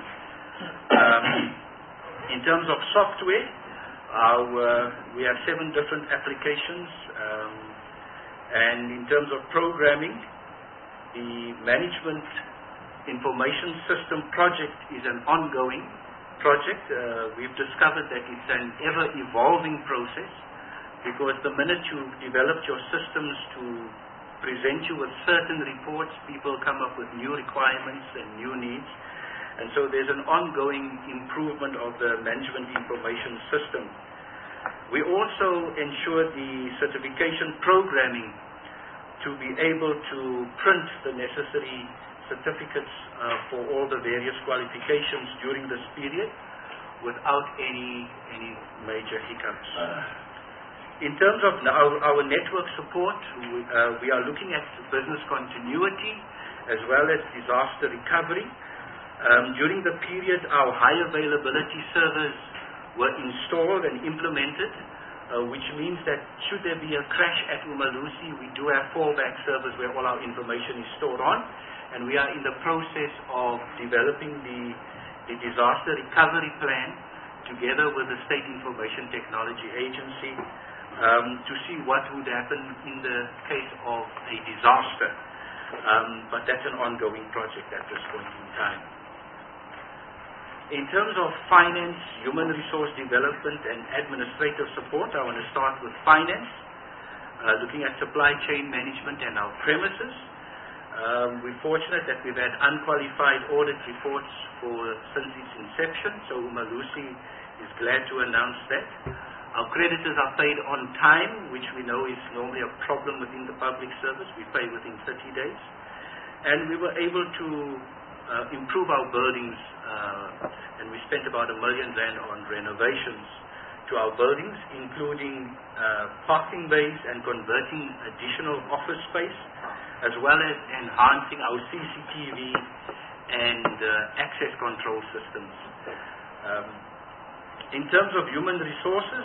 In terms of software, we have 7 different applications, and in terms of programming, the Management Information System project is an ongoing project. We've discovered that it's an ever-evolving process, because the minute you develop your systems to present you with certain reports, people come up with new requirements and new needs, and so there's an ongoing improvement of the Management Information System. We also ensure the certification programming to be able to print the necessary certificates for all the various qualifications during this period without any major hiccups. In terms of our network support, we are looking at business continuity as well as disaster recovery. During the period, our high availability servers were installed and implemented, which means that should there be a crash at Umalusi, we do have fallback servers where all our information is stored on. And we are in the process of developing the disaster recovery plan together with the State Information Technology Agency to see what would happen in the case of a disaster. But that's an ongoing project at this point in time. In terms of finance, human resource development, and administrative support, I want to start with finance, looking at supply chain management and our premises. We're fortunate that we've had unqualified audit reports since its inception, so Umalusi is glad to announce that. Our creditors are paid on time, which we know is normally a problem within the public service. We pay within 30 days. And we were able to improve our buildings, and we spent about R1 million on renovations to our buildings, including parking bays and converting additional office space, as well as enhancing our CCTV and access control systems. In terms of human resources,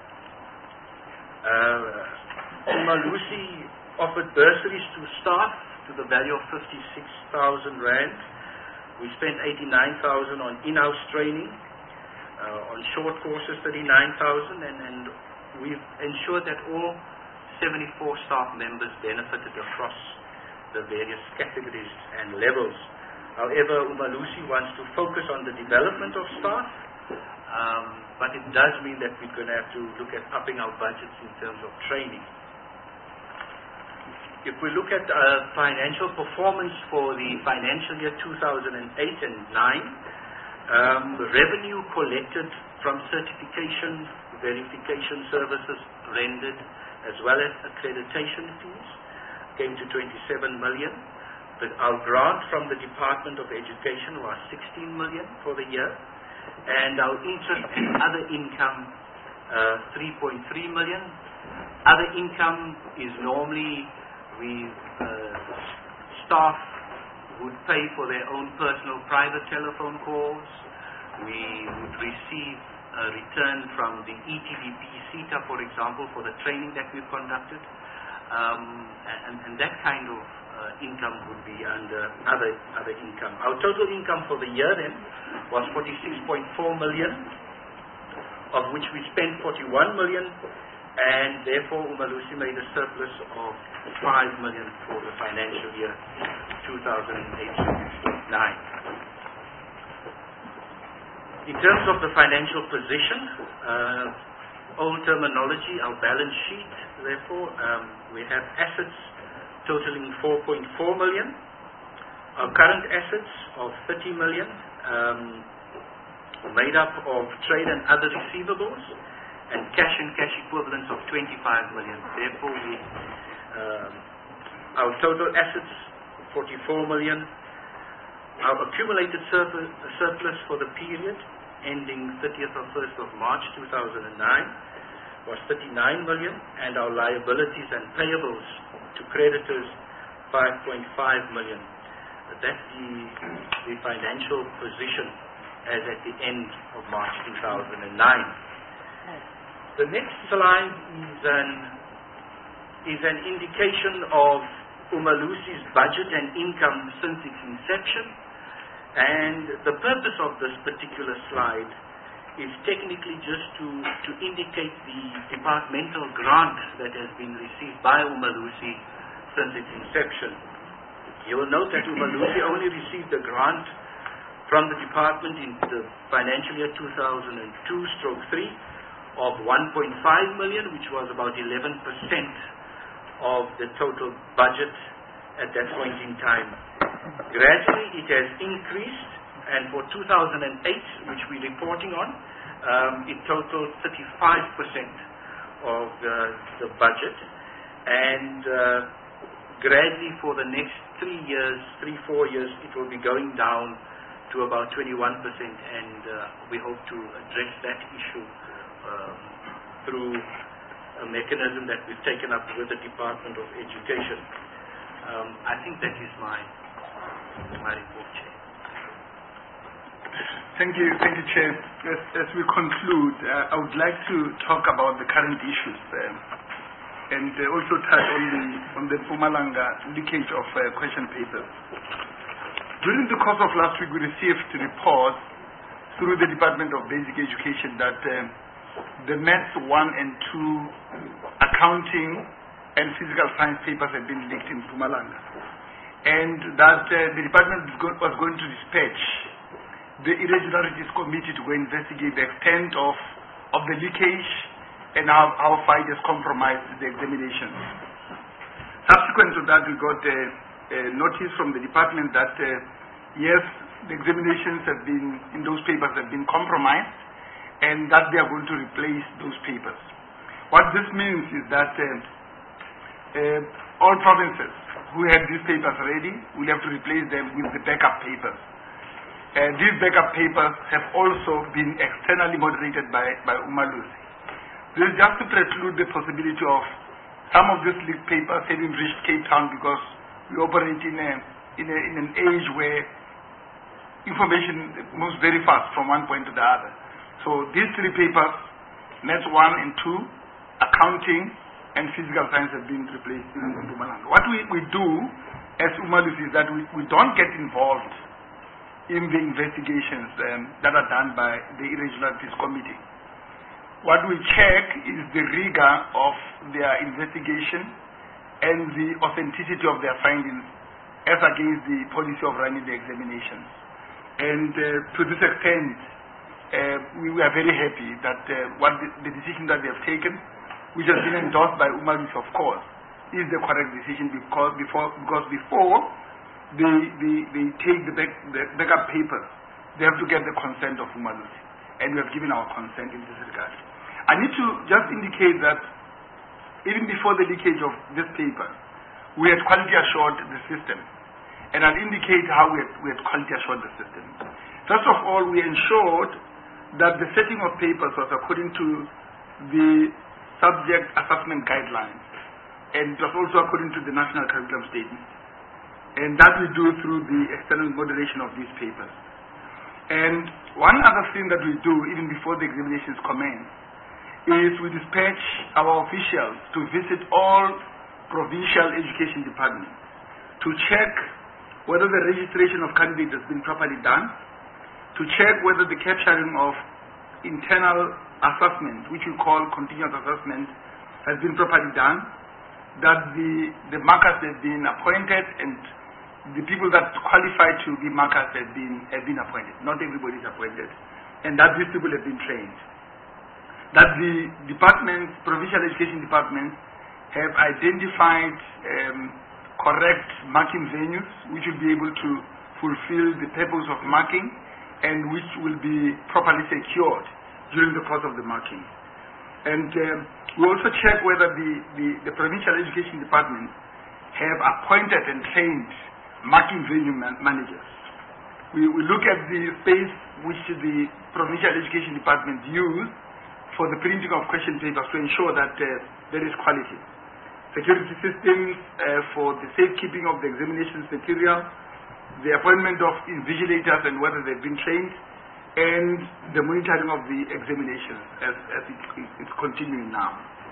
Umalusi offered bursaries to staff to the value of 56,000 rand. We spent 89,000 on in-house training, on short courses 39,000, and we've ensured that all 74 staff members benefited across the various categories and levels. However, Umalusi wants to focus on the development of staff, but it does mean that we're going to have to look at upping our budgets in terms of training. if we look at financial performance for the financial year 2008 and 9, revenue collected from certification, verification services rendered, as well as accreditation fees, came to 27 million. But our grant from the Department of Education was 16 million for the year, and our interest and other income 3.3 million. Other income is normally staff would pay for their own personal private telephone calls. We would receive a return from the ETDP CETA, for example, for the training that we've conducted, and that kind of income would be under other income. Our total income for the year then was 46.4 million, of which we spent 41 million, and therefore Umalusi made a surplus of 5 million for the financial year 2008-9. In terms of the financial position, old terminology, our balance sheet, therefore, we have assets totaling 4.4 million. Our current assets of 30 million, made up of trade and other receivables, and cash and cash equivalents of 25 million. Therefore, our total assets, 44 million. Our accumulated surplus for the period ending 30th of 1st of March 2009 was 39 million, and our liabilities and payables to creditors 5.5 million. That's the financial position as at the end of March 2009. The next slide is an indication of Umalusi's budget and income since its inception, and the purpose of this particular slide is technically just to indicate the departmental grant that has been received by Umalusi since its inception. You will note that Umalusi only received a grant from the department in the financial year 2002/3 of 1.5 million, which was about 11% of the total budget at that point in time. Gradually it has increased, and for 2008, which we're reporting on, it totaled 35% of the budget, and gradually for the next 3-4 years, it will be going down to about 21%, and we hope to address that issue through a mechanism that we've taken up with the Department of Education. I think that is my report, Chair. Thank you, Chair. As we conclude, I would like to talk about the current issues and also touch on the Mpumalanga leakage of question papers. During the course of last week, we received reports through the Department of Basic Education that the Maths 1 and 2 accounting and physical science papers have been leaked in Mpumalanga, and that the department was going to dispatch the Irregularities Committee to go investigate the extent of the leakage and how far it has compromised the examinations. Subsequent to that, we got a notice from the department that yes, the examinations in those papers have been compromised, and that they are going to replace those papers. What this means is that all provinces who had these papers ready will have to replace them with the backup papers. These backup papers have also been externally moderated by Umalusi. This is just to preclude the possibility of some of these leaked papers having reached Cape Town, because we operate in an age where information moves very fast from one point to the other. So these 3 papers, Maths 1 and 2, accounting and physical science, have been replaced in Mpumalanga. What we do as Umalusi is that we don't get involved in the investigations that are done by the Irregularities Committee. What we check is the rigor of their investigation and the authenticity of their findings as against the policy of running the examinations. And to this extent, we are very happy that the decision that they have taken, which has been endorsed by Umalusi, of course, is the correct decision, because before they take the backup papers, they have to get the consent of Umalusi, and we have given our consent in this regard. I need to just indicate that even before the leakage of this paper, we had quality assured the system, and I'll indicate how we had quality assured the system. First of all, we ensured that the setting of papers was according to the subject assessment guidelines, and it was also according to the national curriculum statement, and that we do through the external moderation of these papers. And one other thing that we do even before the examinations commence is we dispatch our officials to visit all provincial education departments to check whether the registration of candidates has been properly done, to check whether the capturing of internal assessment, which we call continuous assessment, has been properly done, that the markers have been appointed, and the people that qualify to be markers have been appointed. Not everybody is appointed, and that these people have been trained. That the departments, provincial education departments, have identified correct marking venues which will be able to fulfill the purpose of marking, and which will be properly secured during the course of the marking. And we also check whether the provincial education departments have appointed and trained marking venue managers. We look at the space which the provincial education departments use for the printing of question papers to ensure that there is quality. Security systems for the safekeeping of the examinations material, the appointment of invigilators and whether they've been trained, and the monitoring of the examinations as it's continuing now.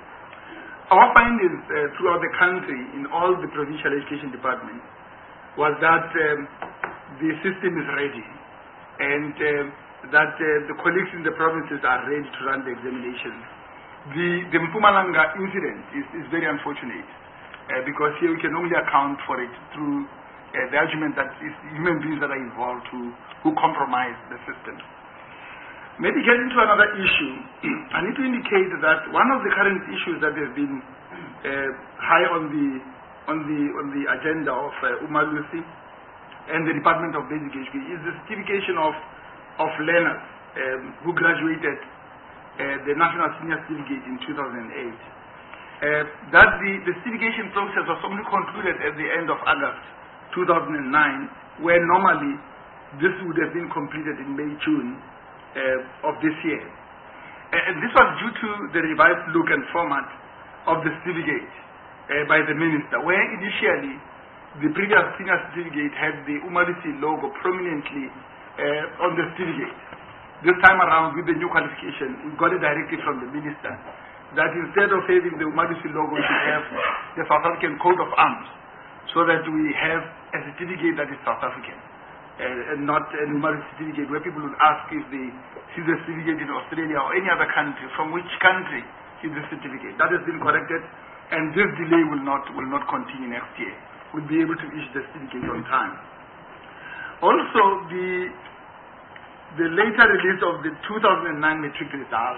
Our findings throughout the country in all the provincial education departments was that the system is ready, and that the colleagues in the provinces are ready to run the examinations. The Mpumalanga incident is very unfortunate because here we can only account for it through the argument that it's human beings that are involved who compromise the system. Maybe getting to another issue, I need to indicate that one of the current issues that has been high on the agenda of Umalusi and the Department of Basic Education is the certification of learners who graduated the National Senior Certificate in 2008. That the certification process was only concluded at the end of August 2009, where normally this would have been completed in May, June of this year. And this was due to the revised look and format of the certificate by the minister, where initially the previous senior certificate had the Umalusi logo prominently on the certificate. This time around, with the new qualification, we got a directive from the minister that instead of having the Umalusi logo, we should have the South African coat of arms, so that we have a certificate that is South African, and not an Umalusi certificate where people would ask if they see the certificate in Australia or any other country, from which country is the certificate. That has been corrected, and this delay will not continue next year. We'll be able to issue the certificate on time. Also, the later release of the 2009 matric results,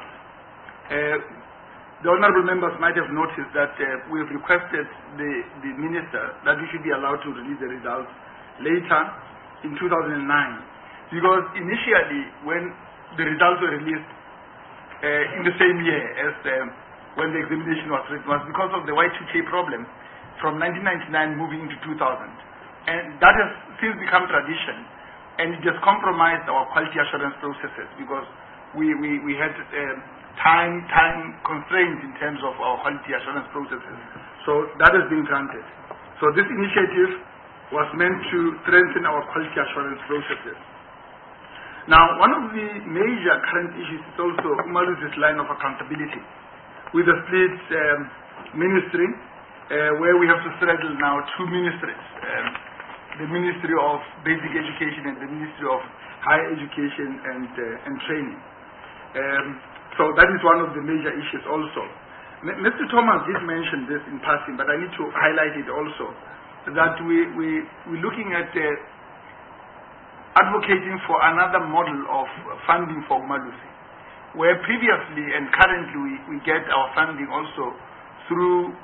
the honorable members might have noticed that we have requested the minister that we should be allowed to release the results later in 2009, because initially when the results were released in the same year as when the examination was written, was because of the Y2K problem from 1999 moving into 2000, and that has since become tradition, and it has compromised our quality assurance processes because we had time constraints in terms of our quality assurance processes. So that has been granted. So this initiative was meant to strengthen our quality assurance processes. Now, one of the major current issues is also Umalusi's line of accountability with the split ministry, where we have to straddle now two ministries, the Ministry of Basic Education and the Ministry of Higher Education and Training. So that is one of the major issues also. Mr. Thomas did mention this in passing, but I need to highlight it also, that we're looking at advocating for another model of funding for Umalusi, where previously and currently we get our funding also through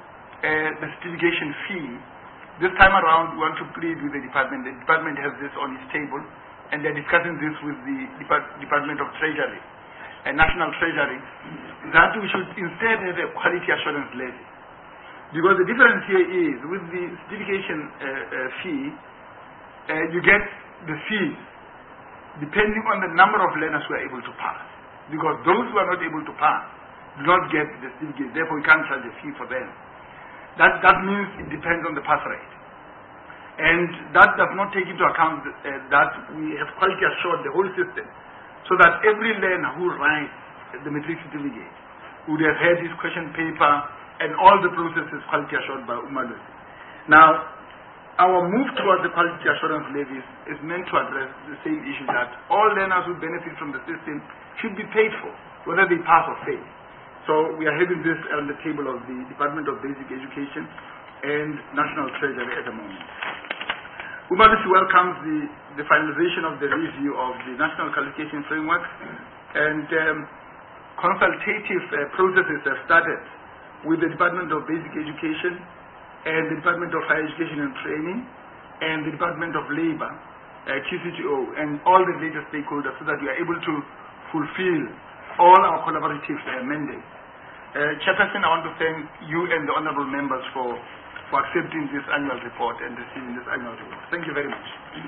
the certification fee. This time around, we want to plead with the department. The department has this on its table, and they're discussing this with the Department of Treasury and National Treasury, that we should instead have a quality assurance levy. Because the difference here is, with the certification fee, you get the fees depending on the number of learners who are able to pass. Because those who are not able to pass do not get the certificate, therefore we can't charge a fee for them. That means it depends on the pass rate. And that does not take into account that we have quality assured the whole system, so that every learner who writes the matric certificate would have had his question paper and all the processes quality assured by Umalusi. Now, our move towards the quality assurance levies is meant to address the same issue, that all learners who benefit from the system should be paid for, whether they pass or fail. So we are having this on the table of the Department of Basic Education and National Treasury at the moment. Umalusi welcomes the finalization of the review of the National Qualification Framework, and consultative processes have started with the Department of Basic Education and the Department of Higher Education and Training and the Department of Labor, QCTO, and all the related stakeholders, so that we are able to fulfill all our collaborative mandates. Chairperson, I want to thank you and the honorable members for accepting this annual report and receiving this annual report. Thank you very much.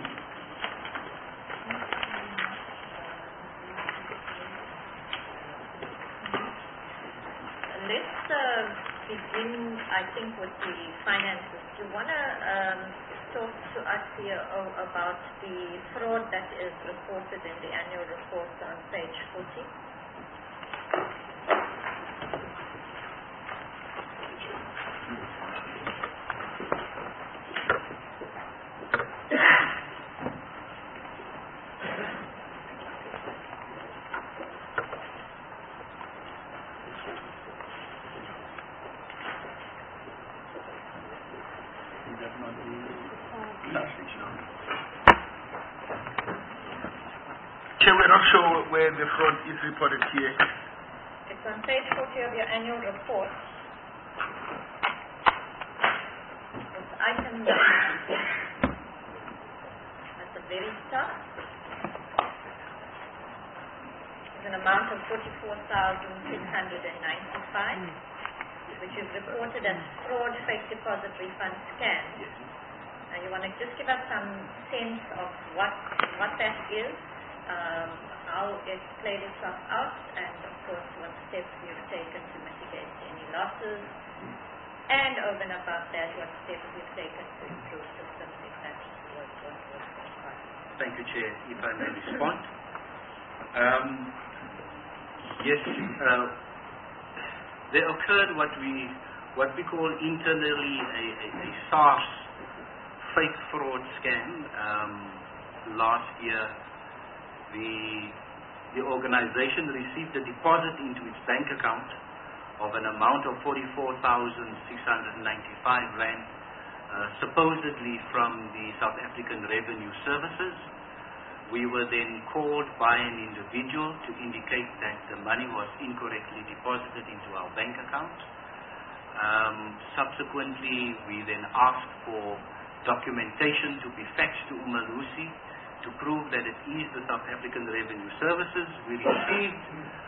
Let's begin, I think, with the finances. Do you want to talk to us here about the fraud that is reported in the annual report on page 40? We're not sure where the fraud is reported here. It's on page 40 of your annual report. It's item 9 at the very top. It's an amount of 44,695, which is reported as fraud, fake deposit, refund, scam. Now you want to just give us some sense of what that is, how it played itself out, and of course what steps you've taken to mitigate any losses, and over and above that, what steps you've taken to improve systems, if that was what was required. Thank you, Chair. If I may respond. Yes, there occurred what we call internally a SARS fake fraud scam. Last year, the organization received a deposit into its bank account of an amount of 44,695 rand, supposedly from the South African Revenue Services. We were then called by an individual to indicate that the money was incorrectly deposited into our bank account. Subsequently, we then asked for documentation to be faxed to Umalusi to prove that it is the South African Revenue Services. We received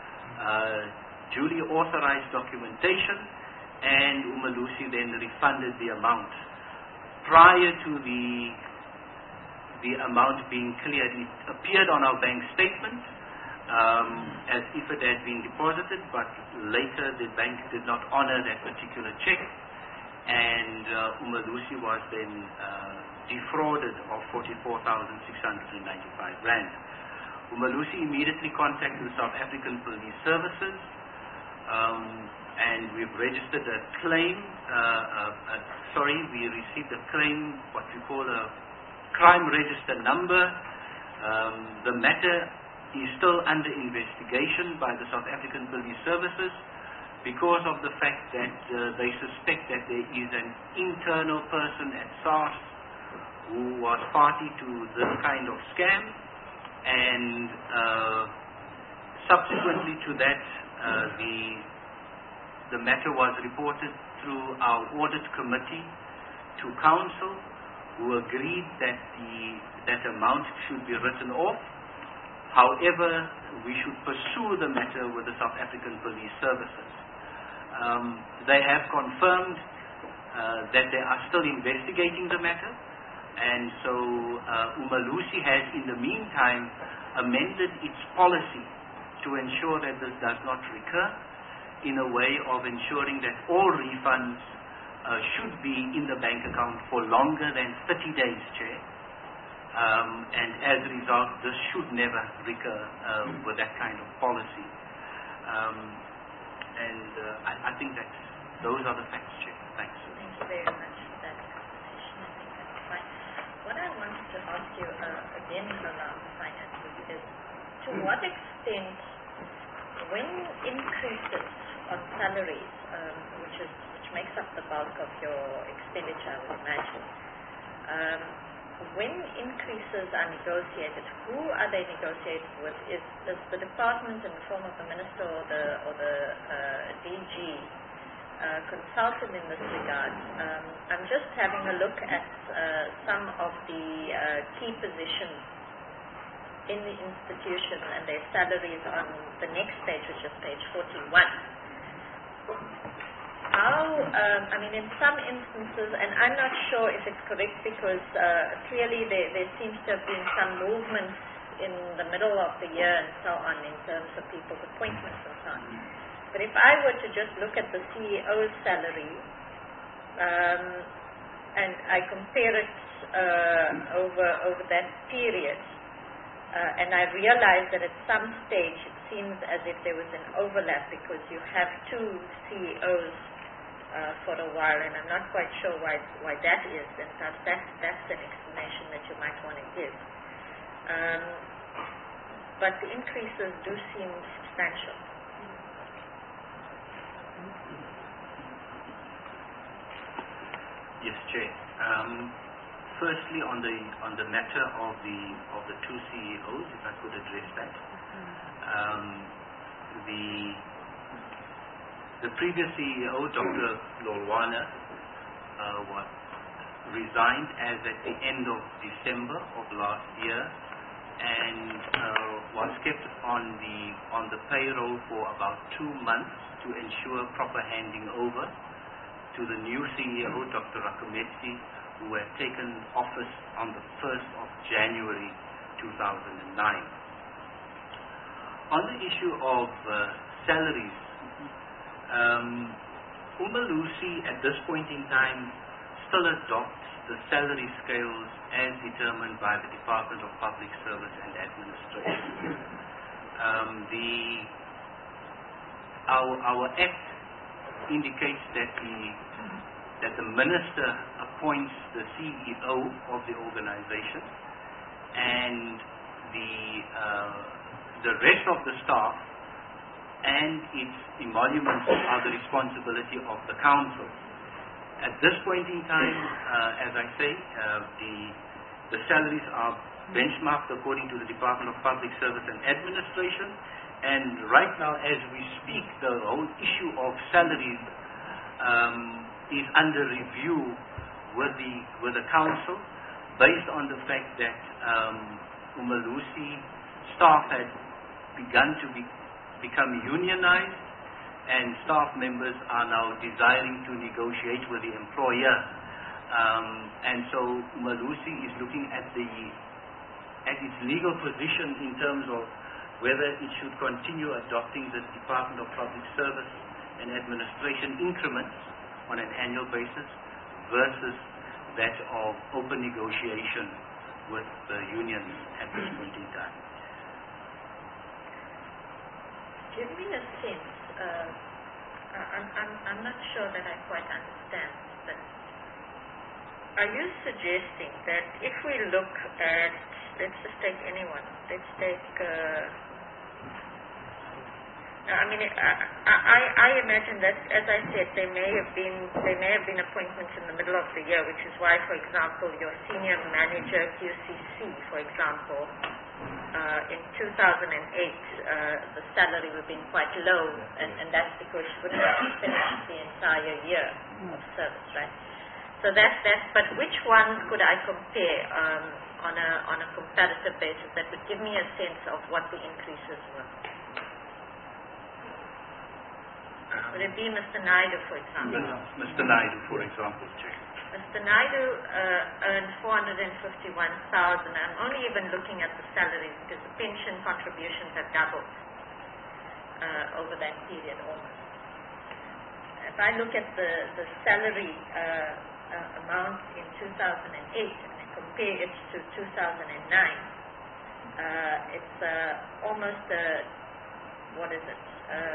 duly authorized documentation, and Umalusi then refunded the amount. Prior to the amount being cleared, it appeared on our bank statement as if it had been deposited, but later the bank did not honor that particular check, and Umalusi was then defrauded of 44,695 rand. Umalusi immediately contacted the South African Police Services, and we've registered a claim. We received a claim, what we call a crime register number. The matter is still under investigation by the South African Police Services because of the fact that they suspect that there is an internal person at SARS who was party to this kind of scam, and subsequently to that, the matter was reported through our audit committee to council, who agreed that that amount should be written off. However, we should pursue the matter with the South African Police Services. They have confirmed that they are still investigating the matter, and so Umalusi has in the meantime amended its policy to ensure that this does not recur, in a way of ensuring that all refunds should be in the bank account for longer than 30 days, Chair. And as a result, this should never recur with that kind of policy. I think that those are the facts, Chair. Thanks. Thank you very much for that explanation. I think that's fine. What I wanted to ask you again around the finances is, to what extent, when increases on salaries, which makes up the bulk of your expenditure, I would imagine, when increases are negotiated, who are they negotiated with? Is the department in the form of the minister or the DG consulted in this regard? I'm just having a look at some of the key positions in the institution and their salaries on the next page, which is page 41. In some instances, and I'm not sure if it's correct because clearly there seems to have been some movements in the middle of the year and so on in terms of people's appointments and so on. But if I were to just look at the CEO's salary and I compare it over that period, and I realize that at some stage it seems as if there was an overlap because you have two CEOs for a while, and I'm not quite sure why that is, and perhaps that's an explanation that you might want to give. But the increases do seem substantial. Yes, Chair. Firstly, on the matter of the two CEOs, if I could address that. The previous CEO, Dr. Lolwana, resigned as at the end of December of last year, and was kept on the payroll for about 2 months to ensure proper handing over to the new CEO, Dr. Rakameti, who had taken office on the 1st of January 2009. On the issue of salaries, Umalusi at this point in time still adopts the salary scales as determined by the Department of Public Service and Administration. Our Act indicates that the Minister appoints the CEO of the organization, and the rest of the staff and its emoluments are the responsibility of the council. At this point in time, as I say, the salaries are benchmarked according to the Department of Public Service and Administration, and right now as we speak, the whole issue of salaries is under review with the council, based on the fact that Umalusi staff had begun to become unionized, and staff members are now desiring to negotiate with the employer, and so Umalusi is looking at its legal position in terms of whether it should continue adopting the Department of Public Service and Administration increments on an annual basis versus that of open negotiation with the unions at this point in time. Give me a sense. I'm not sure that I quite understand. But are you suggesting that if we look at, let's just take anyone. Let's take. I imagine that, as I said, there may have been appointments in the middle of the year, which is why, for example, your senior manager QCC, for example, in 2008, the salary would have been quite low, and that's because she wouldn't have finished the entire year of service, right? So but which one could I compare on a comparative basis that would give me a sense of what the increases were? Would it be Mr. Naidu, for example? Mr. Naidu, for example, Chair. Mr. Naidu earned 451,000. I'm only even looking at the salaries because the pension contributions have doubled over that period almost. If I look at the salary amount in 2008 and I compare it to 2009, it's almost what is it?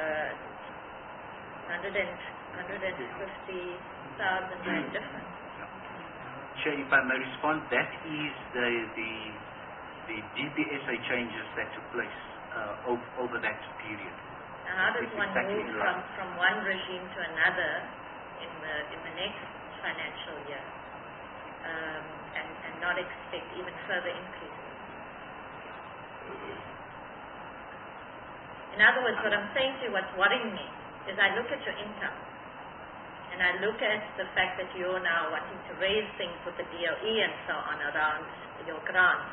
150,000 rand difference. Chair, if I may respond, that is the DPSA changes that took place over that period. Now, how does one move from one regime to another in the next financial year and not expect even further increases? In other words, what I'm saying to you, what's worrying me is I look at your income and I look at the fact that you're now wanting to raise things with the DOE and so on around your grants.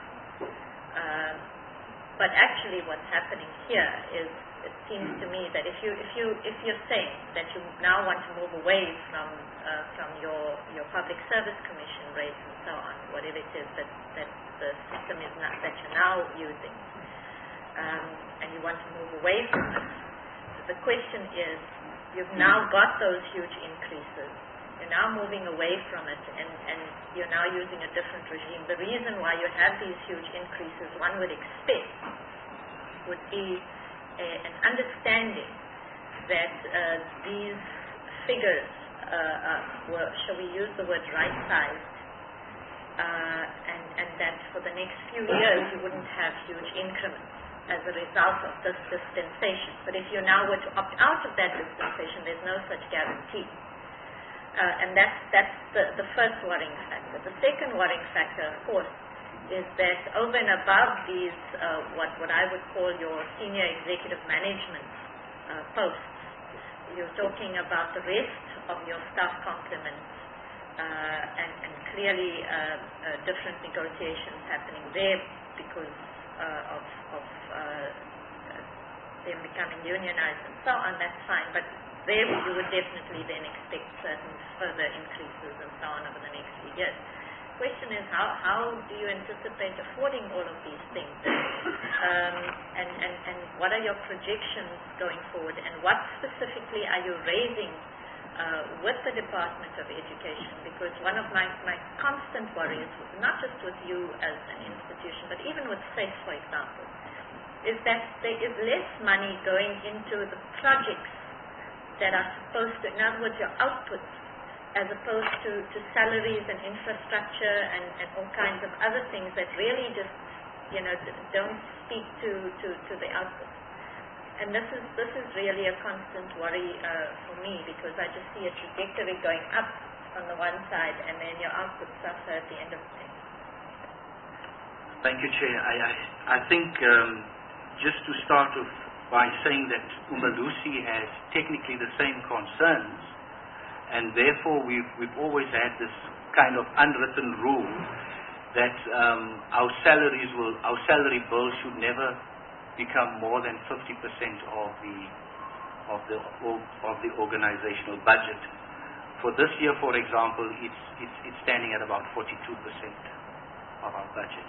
But actually what's happening here is it seems to me that if you're saying that you now want to move away from your public service commission rates and so on, whatever it is that the system is not, that you're now using, and you want to move away from it, the question is, you've now got those huge increases. You're now moving away from it, and you're now using a different regime. The reason why you have these huge increases, one would expect, would be an understanding that these figures were, shall we use the word, right-sized, and that for the next few years you wouldn't have huge increments as a result of this dispensation. But if you now were to opt out of that dispensation, there's no such guarantee. And that's the first worrying factor. The second worrying factor, of course, is that over and above these, what I would call your senior executive management posts, you're talking about the rest of your staff complements and clearly different negotiations happening there because of them becoming unionized and so on. That's fine, but there you would definitely then expect certain further increases and so on over the next few years. The question is, how do you anticipate affording all of these things? And what are your projections going forward? And what specifically are you raising with the Department of Education? Because one of my constant worries, not just with you as an institution, but even with SAFE, for example, is that there is less money going into the projects that are supposed to, in other words, your outputs, as opposed to salaries and infrastructure and all kinds of other things that really just, don't speak to the outputs. And this is really a constant worry for me, because I just see a trajectory going up on the one side and then your outputs suffer at the end of the day. Thank you, Chair. I think just to start off by saying that Umalusi has technically the same concerns, and therefore we've always had this kind of unwritten rule that our salary bills should never become more than 50% of the organizational budget. For this year, for example, it's standing at about 42% of our budget.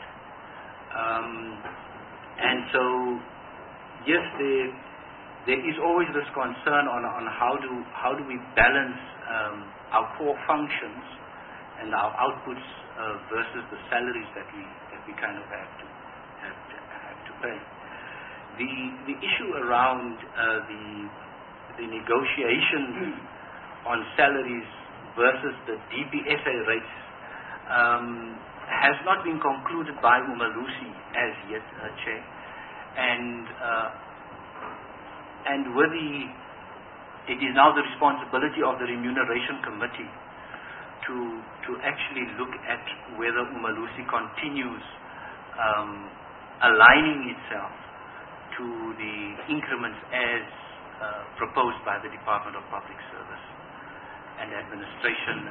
And so, yes, there is always this concern on how do we balance our core functions and our outputs versus the salaries that we kind of have to pay. The issue around the negotiation on salaries versus the DPSA rates has not been concluded by Umalusi as yet, Chair, and it is now the responsibility of the Remuneration Committee to actually look at whether Umalusi continues aligning itself to the increments as proposed by the Department of Public Service and Administration.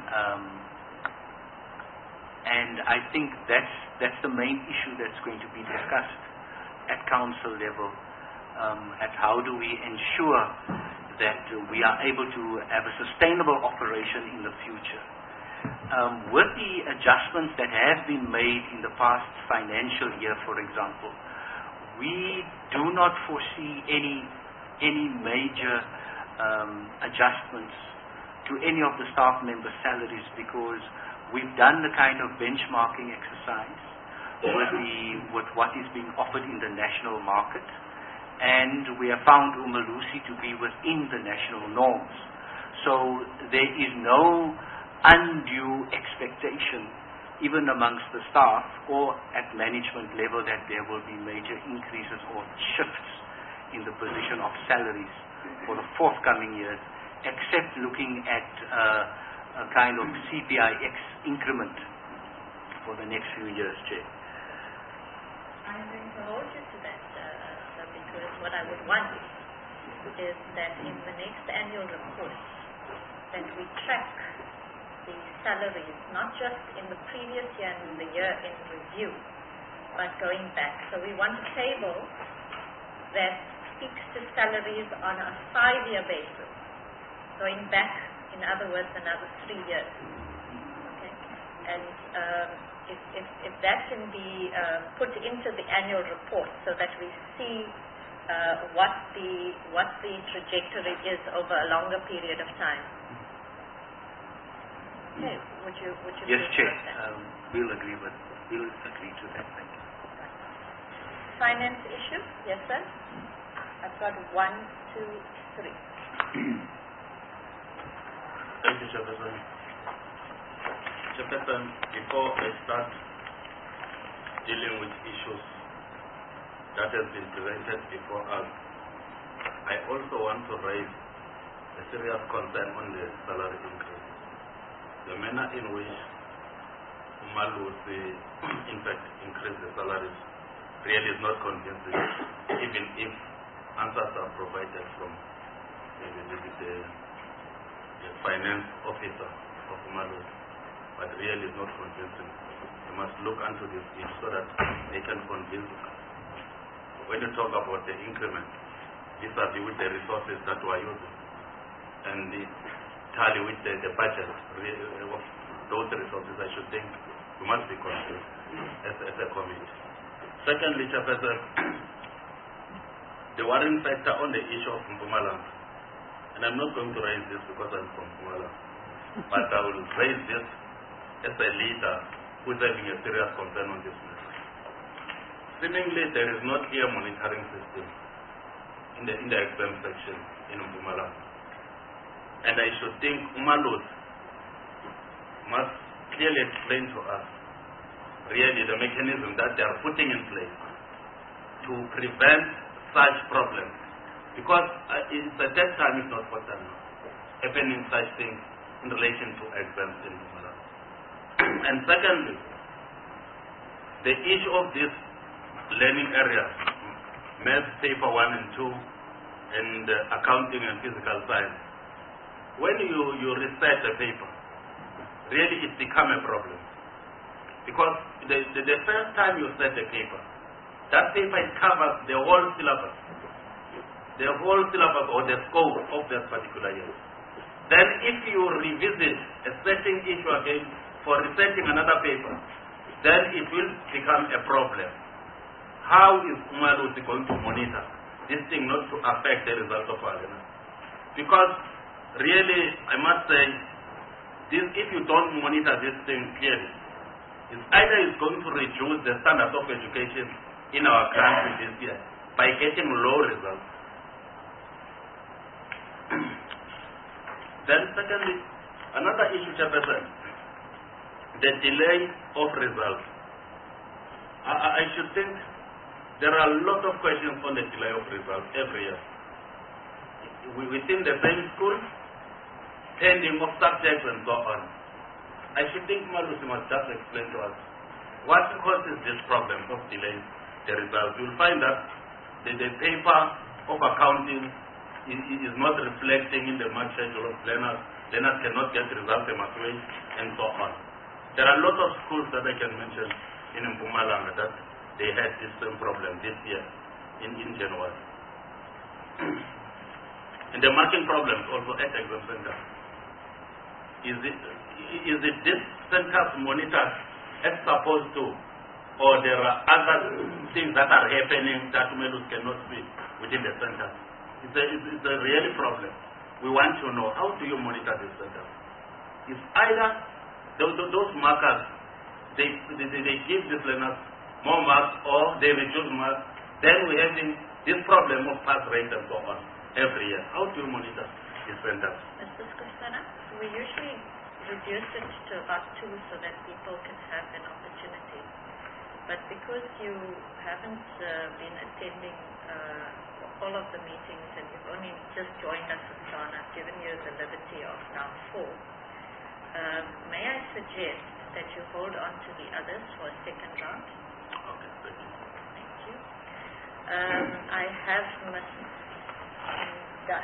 And I think that's the main issue that's going to be discussed at council level, at how do we ensure that we are able to have a sustainable operation in the future. With the adjustments that have been made in the past financial year, for example, we do not foresee any major adjustments to any of the staff members' salaries, because we've done the kind of benchmarking exercise with what is being offered in the national market, and we have found Umalusi to be within the national norms. So there is no undue expectation, even amongst the staff or at management level, that there will be major increases or shifts in the position of salaries for the forthcoming years, except looking at a kind of CPIX increment for the next few years, Chair. I'm going to hold you to that, because what I would want is that in the next annual report that we track the salaries, not just in the previous year and the year in review, but going back. So we want a table that speaks to salaries on a 5-year basis, going back, in other words, another 3 years. Okay? And if that can be put into the annual report, so that we see what the trajectory is over a longer period of time. Okay, would you yes, Chair. We'll agree to that. Thank you. Finance issue, yes, sir. I've got 1, 2, 3. Thank you, Chairperson. Chairperson, before I start dealing with issues that have been presented before us, I also want to raise a serious concern on the salary increase. The manner in which Umalusi, in fact, increased the salaries really is not convincing, even if answers are provided from maybe the finance officer of Umalusi, but really is not convincing. You must look into this issue so that they can convince us. When you talk about the increment, these are with the resources that we are using, and the tally with the budget of those resources, I should think we must be convinced as a committee. Secondly, Chairperson, the worrying factor on the issue of Mpumalanga, and I'm not going to raise this because I'm from Mpumalanga, but I will raise this as a leader who is having a serious concern on this matter. Seemingly, there is no clear monitoring system in the exam section in Mpumalanga. And I should think Umalusi must clearly explain to us really the mechanism that they are putting in place to prevent such problems. Because it's the third time, if not fourth time, happening such things in relation to exams in Mpumalanga. And secondly, the issue of this learning areas, math paper 1 and 2, and accounting and physical science. When you research a paper, really it becomes a problem. Because the first time you set a paper, that paper covers the whole syllabus. The whole syllabus or the scope of that particular year. Then if you revisit a certain issue again for researching another paper, then it will become a problem. How is Umalusi going to monitor this thing not to affect the result of our learning? Because really, I must say, if you don't monitor this thing clearly, it's either it's going to reduce the standard of education in our country this year by getting low results. Then secondly, another issue, Chairperson, the delay of results. I should think there are a lot of questions on the delay of results every year. Within the same school, pending of subjects and so on. I should think Umalusi must just explain to us what causes this problem of delays the results. You'll find that the paper of accounting is not reflecting in the mark schedule of learners. Learners cannot get results they must wait, and so on. There are lots of schools that I can mention in Mpumalanga that they had this same problem this year in January. And the marking problems also at exam center. Is it this centers monitored as supposed to, or there are other things that are happening that Umalus cannot see within the center? It's a real problem. We want to know, how do you monitor this center? If either those markers, they give these learners more marks or they reduce marks, then we're having this problem of pass rate and so on every year. How do you monitor this center? Mr. Skosana, we usually reduce it to about 2 so that people can have an opportunity. But because you haven't been attending all of the meetings and you've only just joined us with John, I've given you the liberty of now 4. May I suggest that you hold on to the others for a second round? Okay, thank you. Thank you. I have Ms. Nda.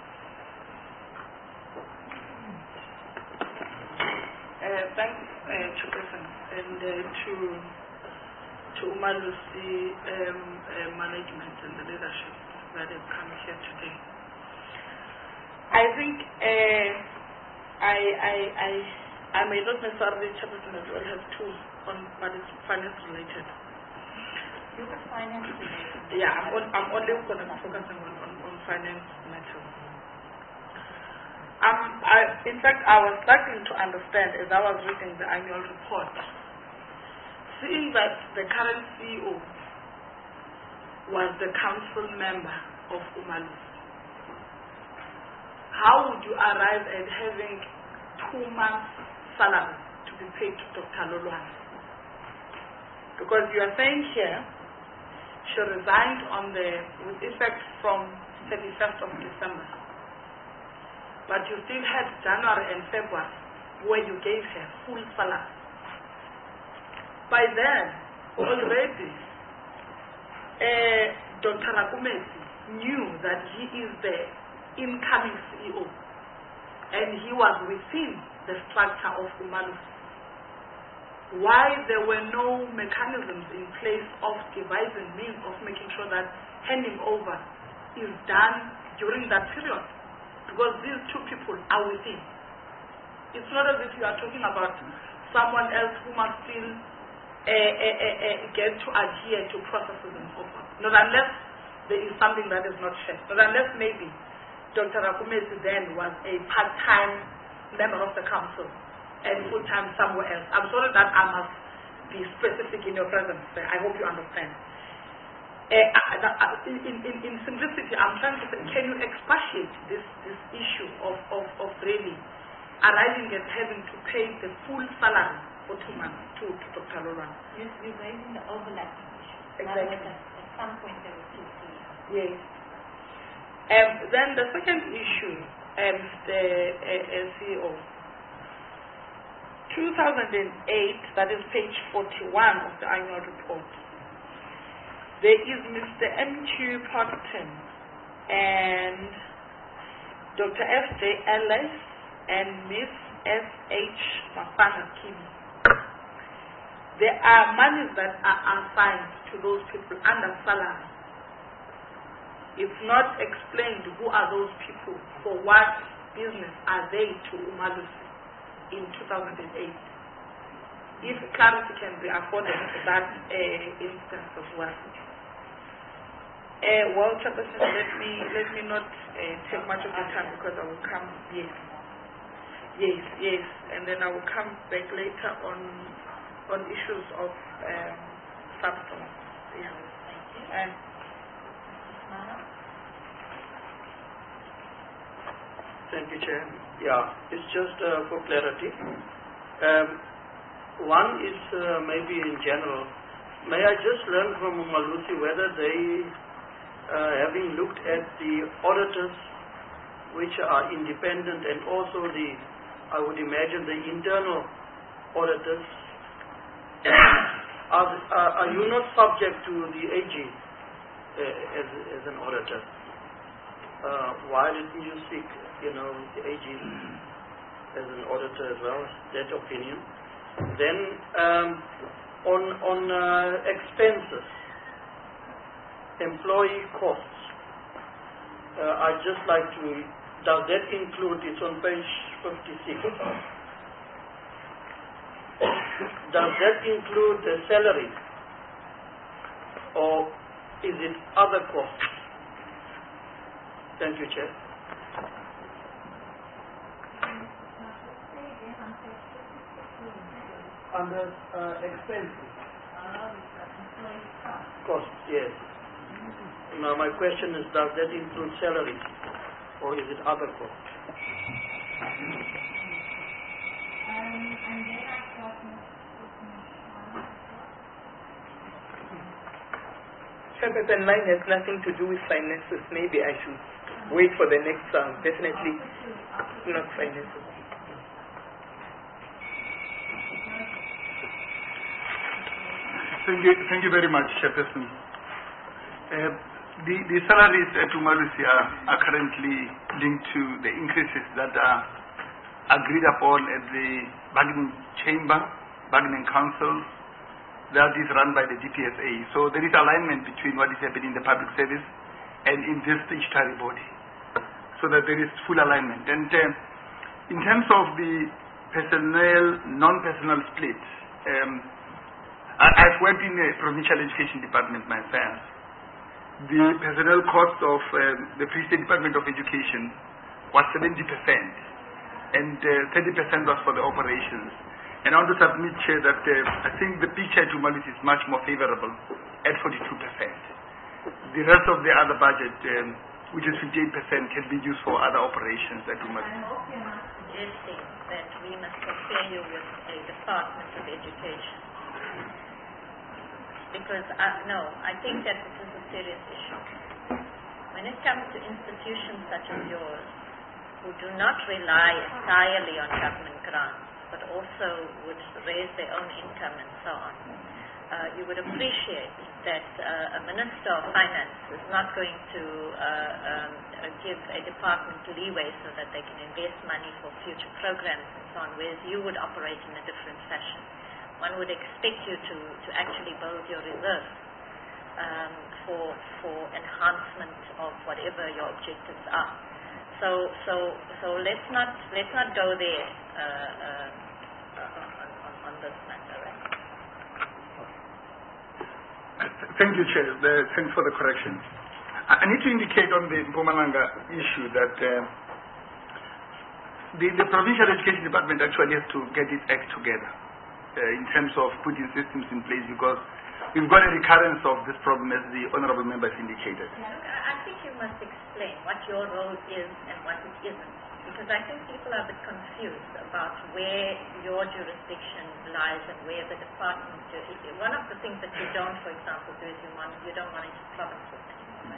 Thanks, Chairperson, and to Umalusi management and the leadership that have come here today. I think I may not necessarily, Chairperson, as well have 2 on what is finance related. You were finance related. Yeah, I'm only going to focus on finance matters. In fact, I was struggling to understand as I was reading the annual report, seeing that the current CEO was the council member of Umalus. How would you arrive at having 2 months' salary to be paid to Dr. Lolwane? Because you are saying here, she resigned with effect from 31st of December. But you still had January and February where you gave her full salary. By then, already, Dr. Rakumesi knew that he is the incoming CEO and he was within the structure of Umalus. Why there were no mechanisms in place of devising means of making sure that handing over is done during that period? Because these 2 people are within. It's not as if you are talking about someone else who must still get to adhere to processes and so forth. Not unless there is something that is not shared. Not unless maybe Dr. Rakumesi then was a part-time member of the council and full-time somewhere else. I'm sorry that I must be specific in your presence. I hope you understand. In simplicity, I'm trying to say, can you expatiate this issue of really arriving at having to pay the full salary for 2 months to Dr. Lolwane? You're raising the overlapping issue. Exactly. At some point there were 2 fees. Yes. Then the second issue, the CEO. 2008, that is page 41 of the annual report. There is Mr. M.Q. Parton and Dr. F.J. Ellis and Miss S.H. Mafana Kim. There are monies that are assigned to those people under salary. It's not explained who are those people, for what business are they to Umalus in 2008. If clarity can be afforded to that instance as well. Well, Chairperson, let me not take much of your time because I will come. Yes, and then I will come back later on issues of substance. Yeah. Thank you. Thank you, Chair. Yeah, it's just for clarity. One is maybe in general. May I just learn from Umalusi whether they, having looked at the auditors which are independent and also I would imagine the internal auditors, Are you not subject to the AG as an auditor? While you seek, the AG as an auditor as well, that opinion. Then on expenses, employee costs, I'd just like to, does that include, it's on page 56, does that include the salary or is it other costs? Thank you, Chair. Under expenses. Costs, yes. Now my question is, does that include salaries or is it other costs? Chairperson, mine has nothing to do with finances. Maybe I should wait for the next round. Definitely not finances. Thank you very much, Chairperson. The salaries at Umalusi are currently linked to the increases that are agreed upon at the bargaining chamber, bargaining council, that is run by the DPSA. So there is alignment between what is happening in the public service and in this statutory body, so that there is full alignment. And in terms of the personnel, non-personnel split, I've worked in the provincial education department myself. The personnel cost of the Free State Department of Education was 70%, and 30% was for the operations. And I want to submit, Chair, that I think the picture to Umalusi is much more favorable at 42%. The rest of the other budget, which is 58%, can be used for other operations at Umalusi. I hope you're not suggesting that we must compare you with a Department of Education. Because, no, I think that this is a serious issue. When it comes to institutions such as yours, who do not rely entirely on government grants, but also would raise their own income and so on, you would appreciate that a Minister of Finance is not going to give a department leeway so that they can invest money for future programs and so on, whereas you would operate in a different fashion. One would expect you to actually build your reserves for enhancement of whatever your objectives are. So let's not go there on this matter. Right? Thank you, Chair. Thanks for the correction. I need to indicate on the Mpumalanga issue that the provincial education department actually has to get its act together in terms of putting systems in place, because we've got a recurrence of this problem, as the honourable member has indicated. Yeah, look, I think you must explain what your role is and what it isn't, because I think people are a bit confused about where your jurisdiction lies and where the department. One of the things that you don't, for example, do is you don't monitor provinces anymore.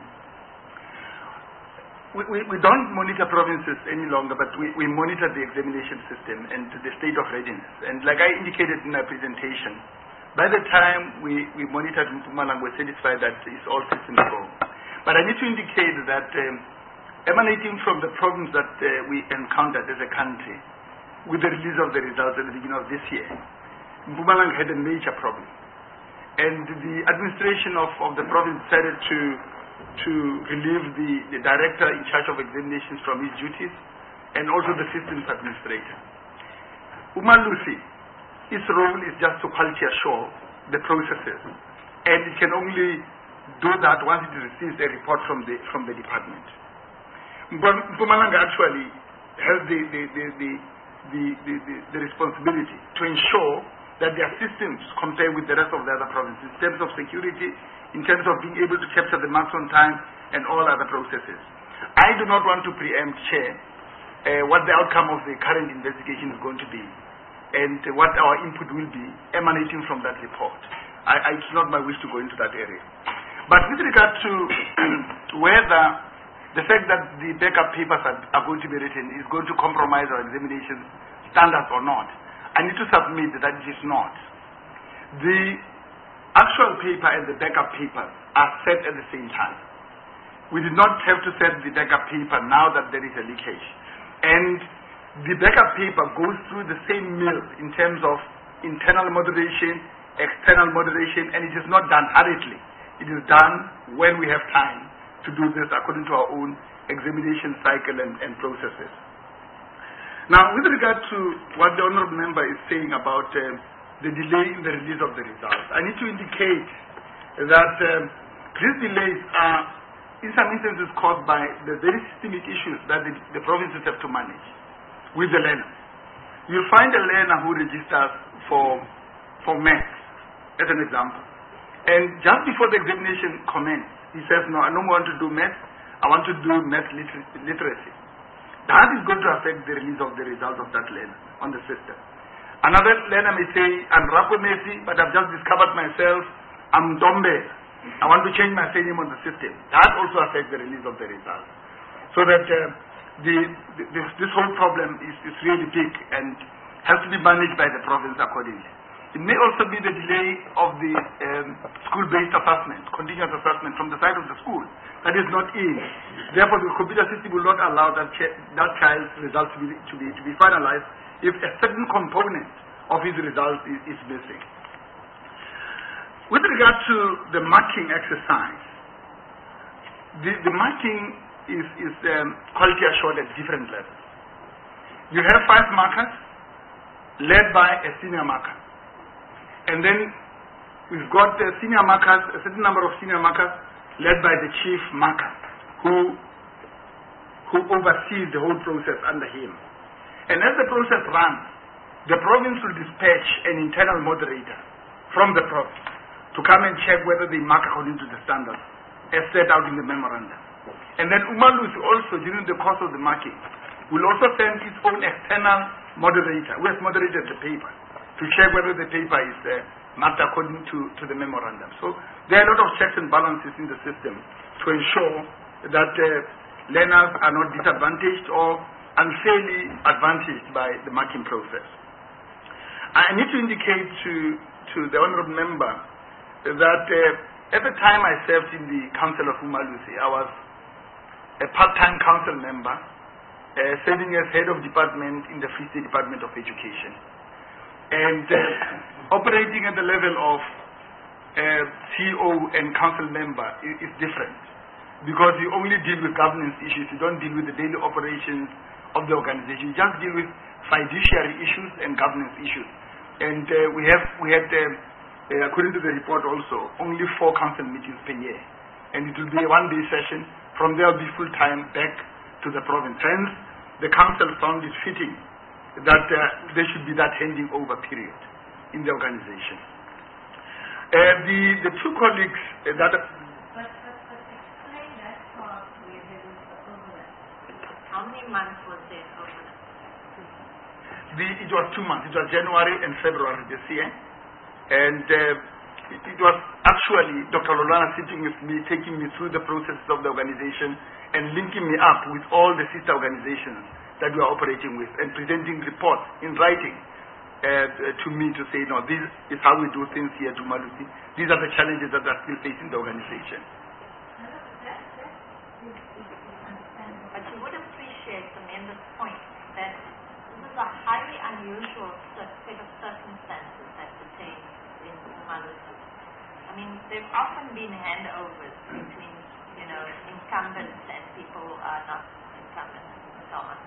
Right? We don't monitor provinces any longer, but we monitor the examination system and the state of readiness. And like I indicated in my presentation, by the time we monitored Mpumalanga, we're satisfied that it's all systems go. But I need to indicate that emanating from the problems that we encountered as a country with the release of the results at the beginning of this year, Mpumalanga had a major problem. And the administration of the province decided to relieve the director in charge of examinations from his duties, and also the systems administrator. Umalusi, its role is just to quality assure the processes, and it can only do that once it receives a report from the department. Mpumalanga actually has the responsibility to ensure that their systems compare with the rest of the other provinces in terms of security, in terms of being able to capture the marks on time, and all other processes. I do not want to preempt, Chair, what the outcome of the current investigation is going to be, and what our input will be emanating from that report. It's not my wish to go into that area. But with regard to whether the fact that the backup papers are going to be written is going to compromise our examination standards or not, I need to submit that it is not. The actual paper and the backup paper are set at the same time. We did not have to set the backup paper now that there is a leakage. And the backup paper goes through the same mill in terms of internal moderation, external moderation, and it is not done hurriedly. It is done when we have time to do this according to our own examination cycle and processes. Now, with regard to what the Honourable Member is saying about the delay in the release of the results, I need to indicate that these delays are, in some instances, caused by the very systemic issues that the provinces have to manage with the learner. You'll find a learner who registers for maths, as an example. And just before the examination commences, he says, no, I don't want to do maths, I want to do math literacy. That is going to affect the release of the results of that learner on the system. Another learner may say, I'm Rapwe Messi, but I've just discovered myself, I'm Dombe. I want to change my surname on the system. That also affects the release of the results. So that this whole problem is really big and has to be managed by the province accordingly. It may also be the delay of the school-based assessment, continuous assessment from the side of the school. That is not in. Therefore, the computer system will not allow that child's results to be finalized if a certain component of his results is missing. With regard to the marking exercise, the marking is quality assured at different levels. You have 5 markers led by a senior marker. And then we've got the senior markers, a certain number of senior markers led by the chief marker who oversees the whole process under him. And as the process runs, the province will dispatch an internal moderator from the province to come and check whether they mark according to the standards as set out in the memorandum. And then Umalusi also, during the course of the marking, will also send its own external moderator who has moderated the paper to check whether the paper is marked according to the memorandum. So there are a lot of checks and balances in the system to ensure that learners are not disadvantaged or unfairly advantaged by the marking process. I need to indicate to the Honourable Member that at the time I served in the Council of Umalusi, I was a part-time council member serving as head of department in the Free State Department of Education. And operating at the level of CEO and council member is different because you only deal with governance issues. You don't deal with the daily operations of the organization. You just deal with fiduciary issues and governance issues. And we had according to the report also, only 4 council meetings per year. And it will be a one-day session. From there will be full time back to the province. Hence, the council found it fitting that there should be that handing over period in the organization. The 2 colleagues that... But explain that part where there was the overlap. How many months was there overlap? It was 2 months. It was January and February this year. And it was actually Dr. Lolana sitting with me, taking me through the processes of the organization and linking me up with all the sister organizations that we are operating with and presenting reports in writing to me to say, no, this is how we do things here to Umalusi. These are the challenges that are still facing the organization. But you would appreciate the member's point that this is a highly unusual set of circumstances that pertain in Umalusi. I mean, there have often been handovers between, incumbents and people who are not incumbents and so on.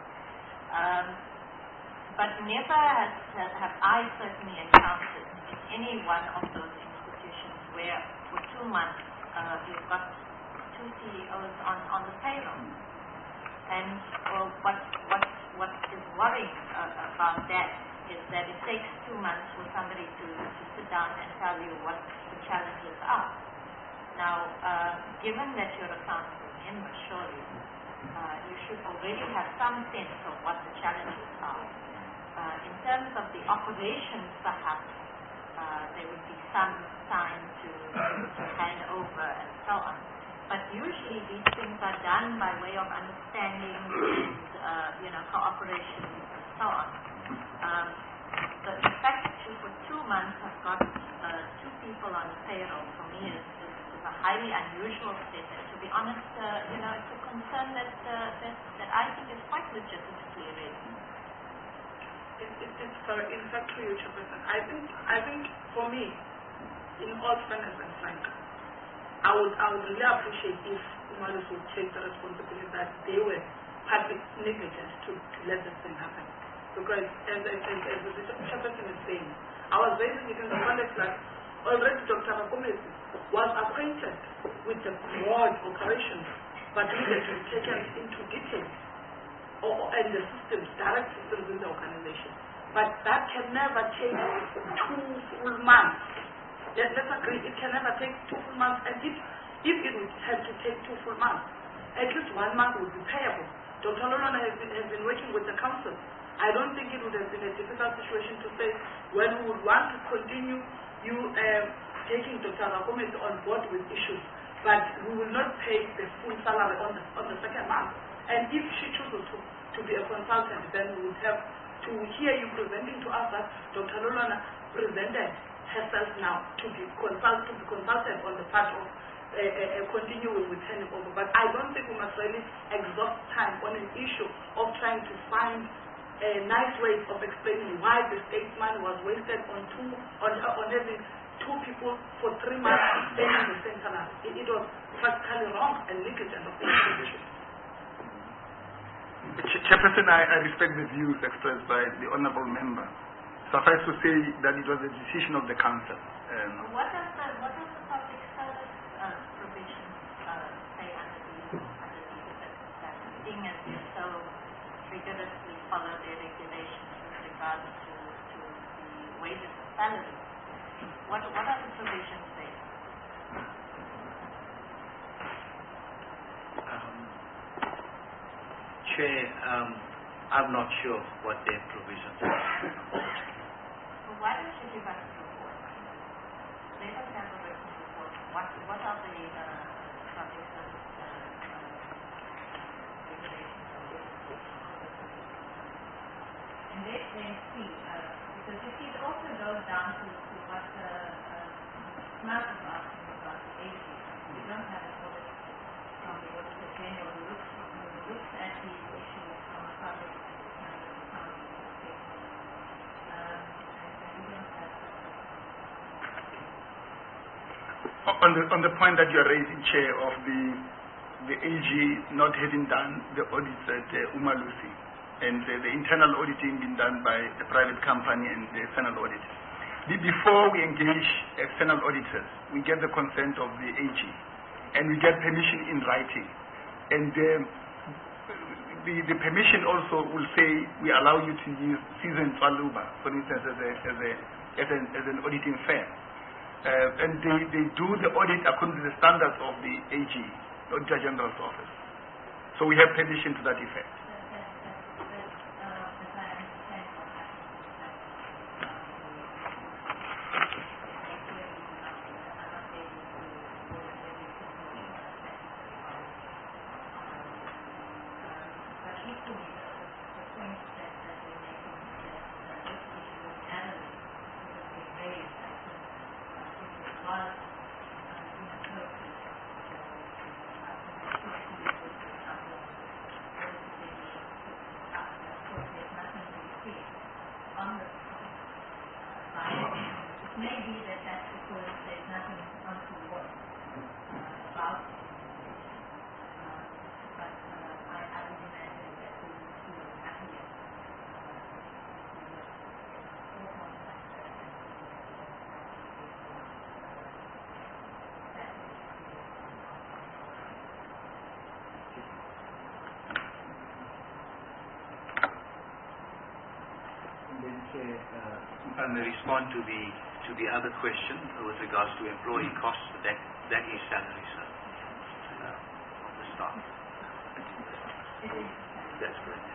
But never have I certainly encountered in any one of those institutions where for 2 months you've got 2 CEOs on the payroll. And what is worrying about that is that it takes 2 months for somebody to sit down and tell you what the challenges are. Now, given that you're accounting in, surely you should already have some sense of what the challenges are. In terms of the operations, perhaps, there would be some time to hand over and so on. But usually these things are done by way of understanding and, cooperation and so on. the fact that you for 2 months have got 2 people on the payroll for me is a highly unusual statement. To be honest, it's a concern that I think is quite legitimately raised. It's correct. In fact, to you, Chairperson, I think for me, in all fairness and frankness, I would really appreciate if Umalusi would take the responsibility that they were public negligent to let this thing happen. Because as the Chairperson is saying, I was raising it in the context that already Dr. Rakomesi was acquainted with the broad operations, but needed to be taken into detail and the systems, direct systems in the organization. But that can never take 2 full months. Let's agree, it can never take 2 full months. And if it would have to take 2 full months, at least 1 month would be payable. Dr. Lolona has been working with the council. I don't think it would have been a difficult situation to say, when we would want to continue taking Dr. Rakomesi on board with issues, but we will not pay the full salary on the 2nd month. And if she chooses to be a consultant, then we would have to hear you presenting to us that Dr. Lolona presented herself now to be consulted on the part of continuing with handing over. But I don't think we must really exhaust time on an issue of trying to find nice ways of explaining why the state's money was wasted on having 2 people for 3 months spending the same salary. It was practically wrong and negligent of the institution. Chairperson, I respect the views expressed by the honourable member. Suffice to say that it was a decision of the council. What does the public service provision say under these circumstances, seeing as they so rigorously follow their regulations with regards to the wages and salaries? What are the provisions there? Chair, I'm not sure what their provisions are. Well, why don't you give us a report? Let us have a written report. What are the public service regulations on this? And let's then see, because you see, it also goes down to what Mark was asking about the agency. We don't have an audit from the Auditor General who looks at these issues from a public accounting perspective. And we don't have that. On the point that you are raising, Chair, of the AG not having done the audits at Umalusi, and the internal auditing being done by a private company and the external audit. Before we engage external auditors, we get the consent of the AG, and we get permission in writing. And the permission also will say we allow you to use Seasoned Faluba, for instance, as an auditing firm. And they do the audit according to the standards of the AG, Auditor General's office. So we have permission to that effect. If I may respond to the other question with regards to employee costs, that is salary, sir, of the staff. That's correct.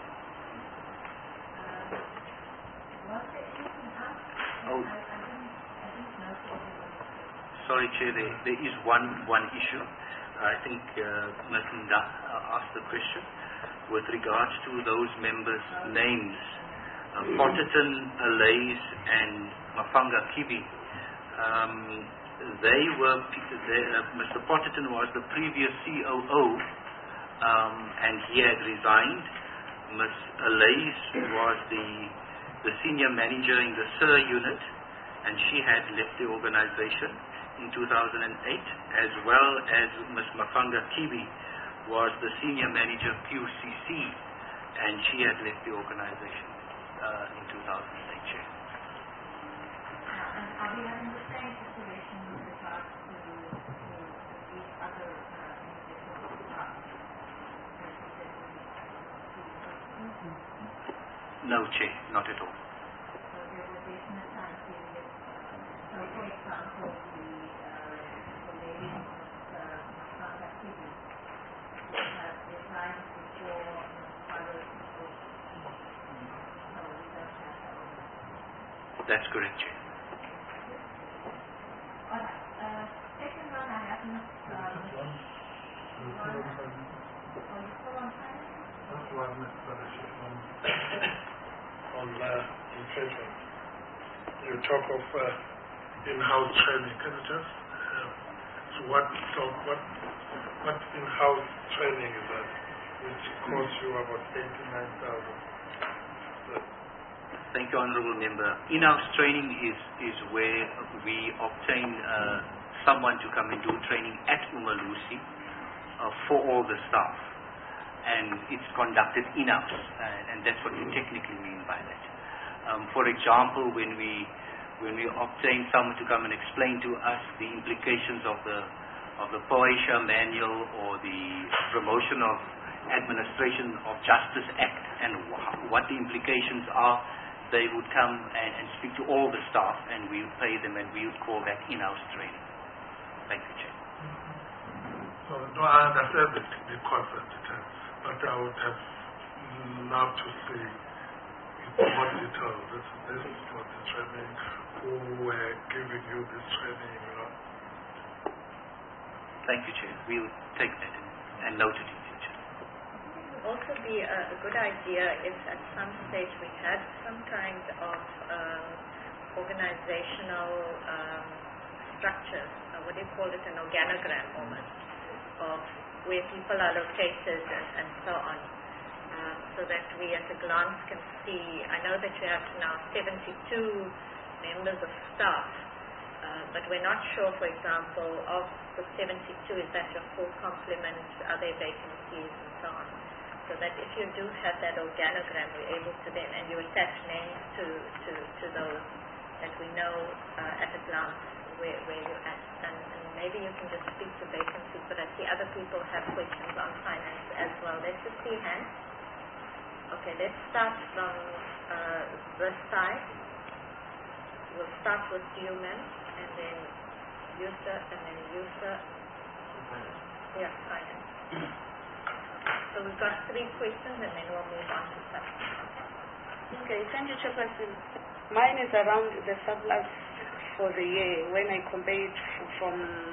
Oh, sorry, Chair, there is one issue. I think Ms. Nda asked the question with regards to those members' names Potterton, Allays, and Mafanga Kibi. Mr. Potterton was the previous COO, and he had resigned. Ms. Allays was the senior manager in the SIR unit, and she had left the organization in 2008, as well as Ms. Mafanga Kibi was the senior manager QCC, and she had left the organization in 2008. Chair. And are we having the same situation with regards to these other individual parts? No, Chair, not at all. So there will be a time period. So for example, the lady Mafanga Kibi has resigned before others was so we don't have that over. That's correct, Chair. All right. Second one, I have not. Are you still on time? On training. You talk of in-house training. Can you just so what in-house training is that? Which costs you about 89,000. Thank you, Honourable Member. In-house training is where we obtain someone to come and do training at Umalusi for all the staff. And it's conducted in-house, and that's what we technically mean by that. For example, when we obtain someone to come and explain to us the implications of the POAISHA manual or the Promotion of Administration of Justice Act and what the implications are, they would come and speak to all the staff, and we would pay them, and we would call that in-house training. Thank you, Chair. So, no, I understand the concept, but I would have loved to see more detail. This is what the training, who were giving you this training, you know. Thank you, Chair. We will take that and note it in future. It would also be a good idea if at some stage we had some kind of organizational structures, what do you call it, an organogram almost, of where people are located and so on, so that we at a glance can see. I know that you have now 72 members of staff, but we're not sure, for example, of the 72, is that your full complement, are there vacancies and so on, so that if you do have that organogram, we're able to then, and you attach names to those, that we know at a glance where you're at, and maybe you can just speak to vacancies, but I see other people have questions on finance as well. Let's just see hands. Okay, let's start from this side. We'll start with you, ma'am, and then Yusa, and then Yusa. Yeah, finance. So we've got 3 questions, and then we'll move on to substance. Okay, thank you, Chairperson. Mine is around the surplus for the year. When I compare it from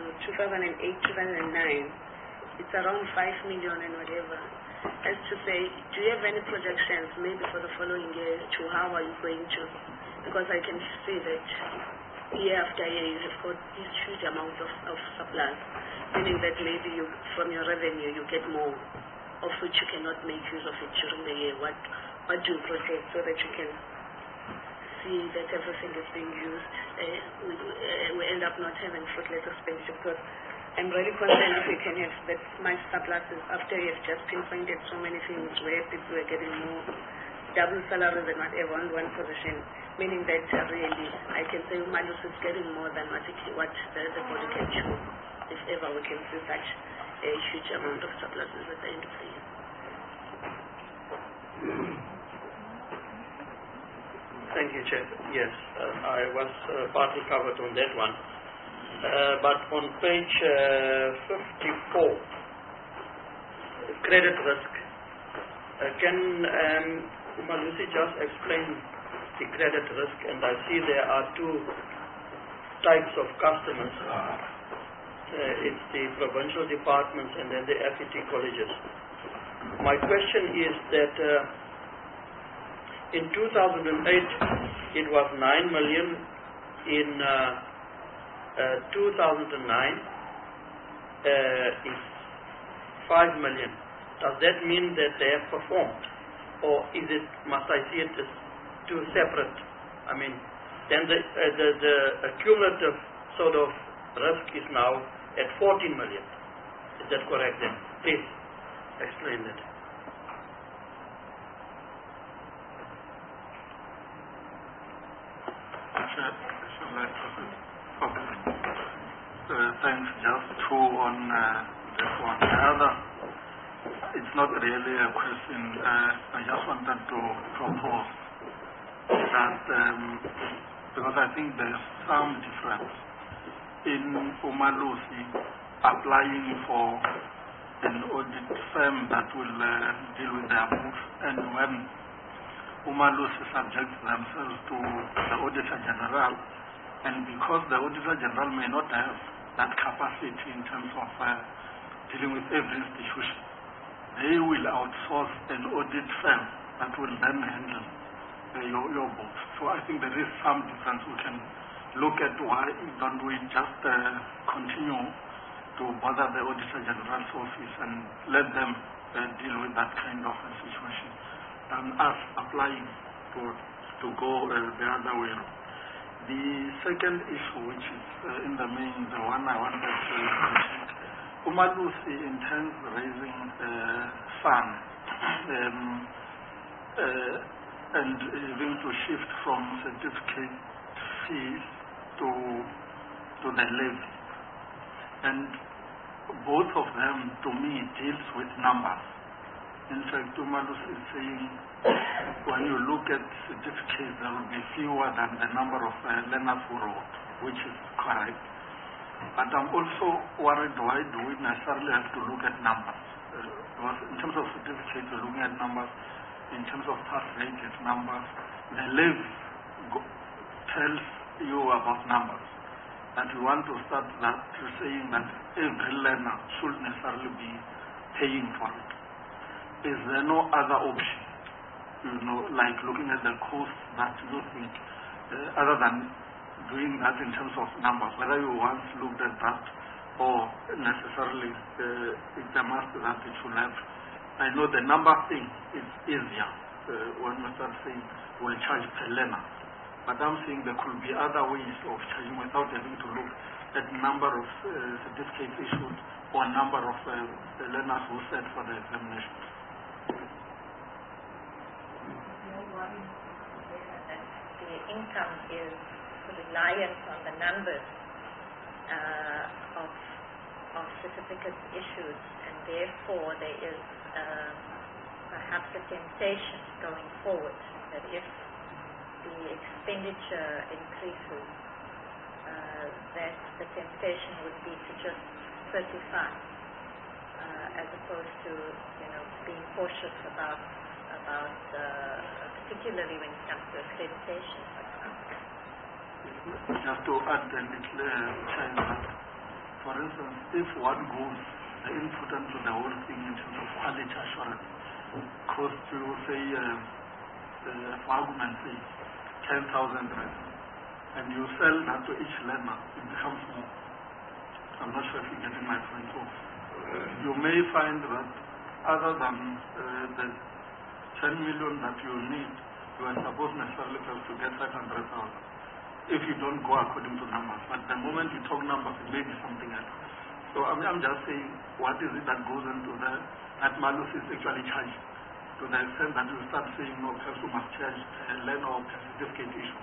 2008-2009, it's around 5 million and whatever. As to say, do you have any projections maybe for the following year to how are you going to? Because I can see that year after year you have got this huge amount of surplus, meaning that maybe you, from your revenue you get more, of which you cannot make use of it during the year. What do you project so that you can see that everything is being used? We end up not having fruitless expenditure, because I'm really concerned if we can have that much surpluses after you've just pinpointed so many things where people are getting more double salaries and whatever on one position, meaning that really I can say Malus is getting more than what the body can show, if ever we can see such a huge amount of surpluses at the end of the year. Thank you, Chair. Yes, I was partly covered on that one. But on page 54, credit risk, can Umalusi just explain the credit risk? And I see there are 2 types of customers. It's the provincial departments and then the FET colleges. My question is that In 2008, it was 9 million. In 2009, it's 5 million. Does that mean that they have performed, or must I see it as two separate? I mean, then the cumulative sort of risk is now at 14 million. Is that correct then? Please explain that. Thanks. Just two on this one. The other, it's not really a question. I just wanted to propose that because I think there's some difference in Umalusi applying for an audit firm that will deal with their books, and when Umalusi subjects themselves to the Auditor General, and because the Auditor General may not have that capacity in terms of dealing with every institution, they will outsource an audit firm that will then handle your books. So I think there is some difference. We can look at why don't we just continue to bother the Auditor General's office and let them deal with that kind of a situation, than us applying to go the other way. The second issue, which is in the main the one I wanted to mention, Umalusi intends raising funds and having to shift from certificate fees to the levy. And both of them, to me, deals with numbers. In fact, Umalusi is saying when you look at certificates, there will be fewer than the number of learners who wrote, which is correct. But I'm also worried, why do we necessarily have to look at numbers? Because in terms of certificates, we're looking at numbers. In terms of pass rate, it's numbers. The levy tells you about numbers. That we want to start that saying that every learner should necessarily be paying for it. Is there no other option? Like looking at the cost that you think, other than doing that in terms of numbers, whether you once looked at that or necessarily it's a must that it should have. I know the number thing is easier when you start saying we'll charge per learner, but I'm saying there could be other ways of charging without having to look at number of certificates issued or number of the learners who sat for the examinations. The income is reliant on the numbers of certificates issued, and therefore there is perhaps a temptation going forward that if the expenditure increases, that the temptation would be to just certify, as opposed to being cautious about particularly when it comes to accreditation. Just to add a little change, for instance, if one goes the input into the whole thing in terms of quality assurance, cost to say, for argument's sake, 10,000 rand, and you sell that to each learner, it becomes more. I'm not sure if you're getting my point. So you may find that other than the 10 million that you need, you are supposed necessarily to get 500,000 if you don't go according to numbers. But the moment you talk numbers, it may be something else. So I'm just saying, what is it that goes into that Malus is actually charged, to the extent that you start saying, no, perhaps you must charge learner or certificate issue.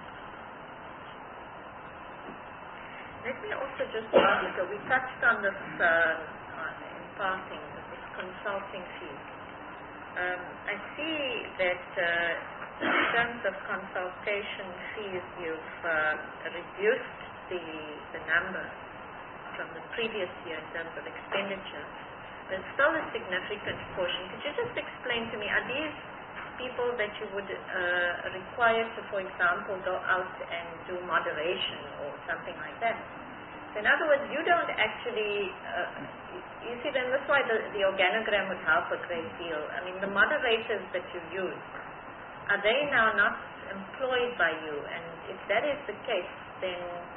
Let me also just ask, so we touched on this in passing, this consulting fee. I see that in terms of consultation fees, you've reduced the number from the previous year in terms of expenditure. There's still a significant portion. Could you just explain to me, are these people that you would require to, for example, go out and do moderation or something like that? So in other words, you don't actually, you see, then that's why the organogram would help a great deal. I mean, the moderators that you use, are they now not employed by you? And if that is the case, then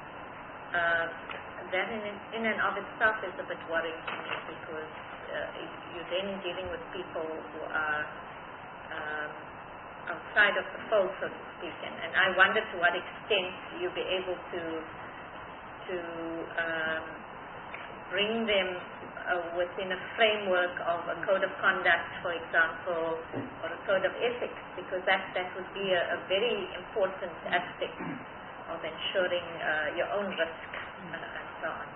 that in and of itself is a bit worrying to me, because you're then dealing with people who are outside of the fold, so to speak. And I wonder to what extent you'll be able to bring them within a framework of a code of conduct, for example, or a code of ethics, because that would be a very important aspect of ensuring your own risk and so on.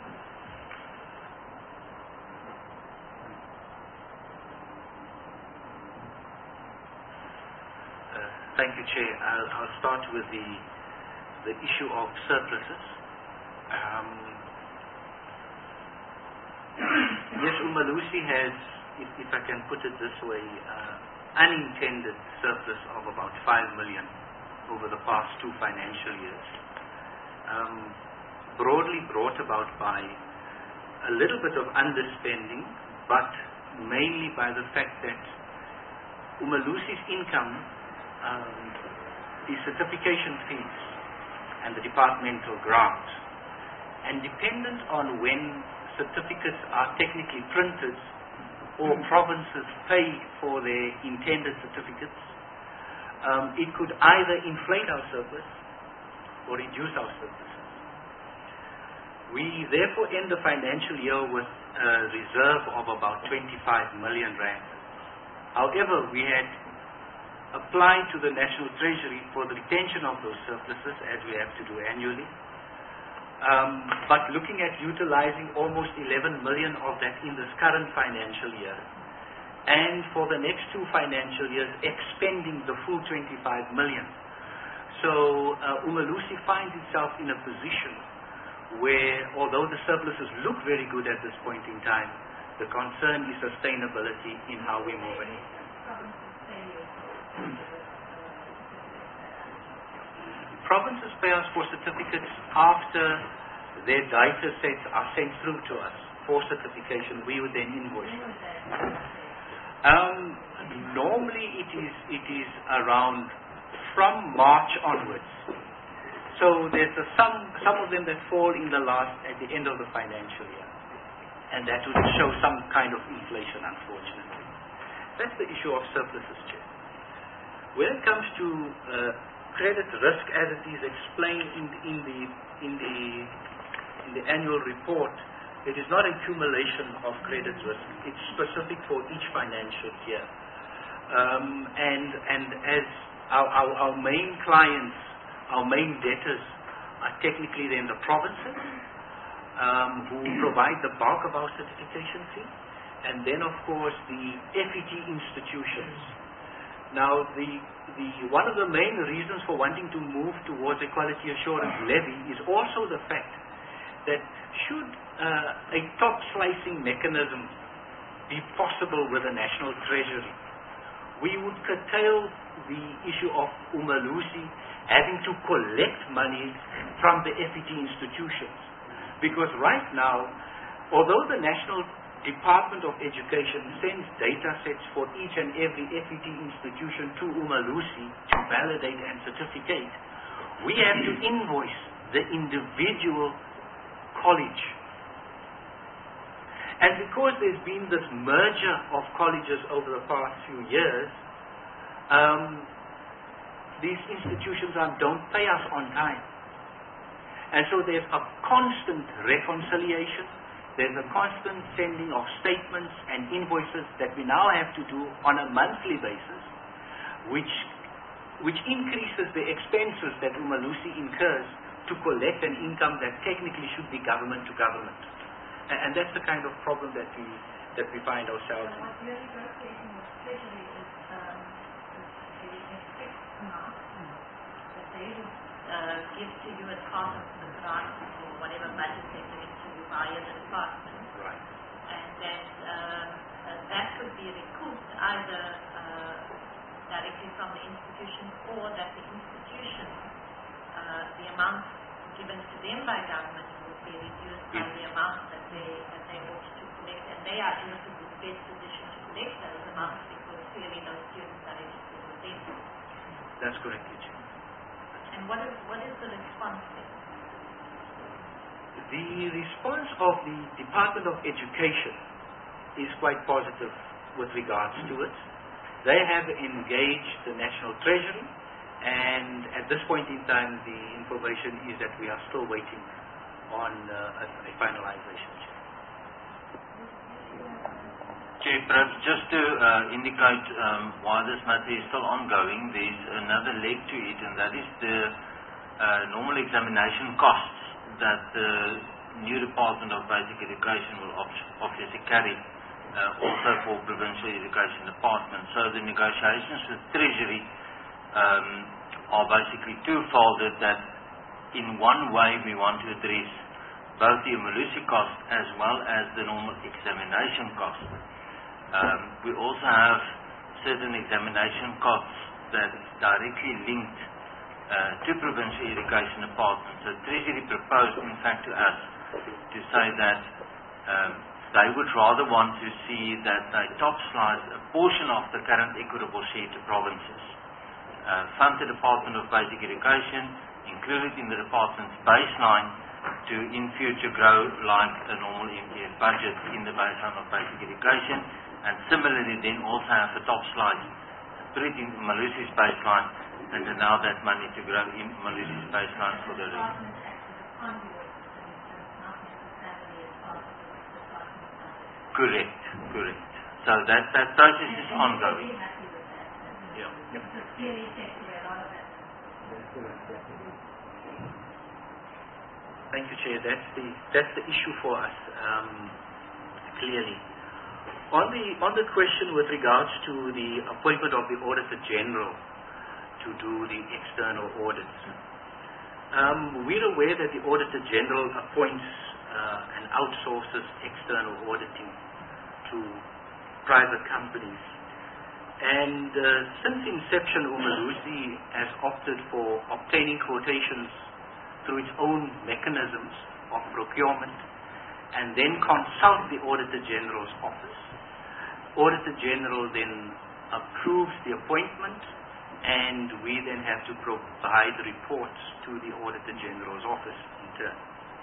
Thank you, Chair. I'll start with the issue of surpluses. Yes, Umalusi has, if I can put it this way, unintended surplus of about 5 million over the past 2 financial years. Broadly brought about by a little bit of underspending, but mainly by the fact that Umalusi's income, the certification fees and the departmental grant, and dependent on when certificates are technically printed or provinces pay for their intended certificates, it could either inflate our surplus or reduce our surpluses. We therefore end the financial year with a reserve of about 25 million rand. However, we had applied to the National Treasury for the retention of those surpluses, as we have to do annually. But looking at utilizing almost 11 million of that in this current financial year, and for the next 2 financial years expending the full 25 million. So Umalusi finds itself in a position where, although the surpluses look very good at this point in time, the concern is sustainability in how we move ahead. Provinces pay us for certificates after their data sets are sent through to us for certification. We would then invoice them. Normally it is around from March onwards. So there's some of them that fall in at the end of the financial year, and that would show some kind of inflation, unfortunately. That's the issue of surpluses, Chair. When it comes to credit risk, as it is explained in the annual report, it is not accumulation of credit risk. It's specific for each financial year. And as our main clients, our main debtors are technically then the provinces, who provide the bulk of our certification fee, and then of course the FET institutions. Now, one of the main reasons for wanting to move towards a quality assurance levy is also the fact that should a top slicing mechanism be possible with the National Treasury, we would curtail the issue of Umalusi having to collect money from the FET institutions. Because right now, although the National Department of Education sends data sets for each and every FET institution to Umalusi to validate and certificate, we have to invoice the individual college. And because there's been this merger of colleges over the past few years, these institutions don't pay us on time. And so there's a constant reconciliation. There's a constant sending of statements and invoices that we now have to do on a monthly basis, which increases the expenses that Umalusi incurs to collect an income that technically should be government to government. And that's the kind of problem that we find ourselves in. What you're negotiating with Treasury is a fixed amount that they would give to you as part of the grant or whatever budget they're giving to you via the department. Right. And that that could be recouped either directly from the institution, or that the institution, the amount given to them by government would be reduced by the amount that they ought to collect. And they are in the best position to collect those amounts because clearly those students are registered with them. That's correct, Chair. And what is the response there? The response of the Department of Education is quite positive with regards to it. They have engaged the National Treasury, and at this point in time, the information is that we are still waiting on a finalization. Chair, perhaps just to indicate why this matter is still ongoing, there's another leg to it, and that is the normal examination costs that the new Department of Basic Education will obviously carry, also for Provincial Education Department. So the negotiations with Treasury are basically twofolded, that in one way we want to address both the Umalusi cost as well as the normal examination cost. We also have certain examination costs that is directly linked to Provincial Education Department. So Treasury proposed, in fact, to us to say that they would rather want to see that they topslice a portion of the current equitable share to provinces, fund the Department of Basic Education, include it in the department's baseline to in future grow like a normal MTF budget in the baseline of basic education, and similarly then also have a topslice, put it in Umalusi's baseline, and allow that money to grow in Umalusi's baseline for the rest. Correct. So that process is ongoing. Thank you, Chair. That's the issue for us, clearly. On the question with regards to the appointment of the Auditor General to do the external audits, we're aware that the Auditor General appoints and outsources external auditing to private companies. And since inception, Umalusi has opted for obtaining quotations through its own mechanisms of procurement and then consult the Auditor General's office. Auditor General then approves the appointment, and we then have to provide reports to the Auditor General's office in turn.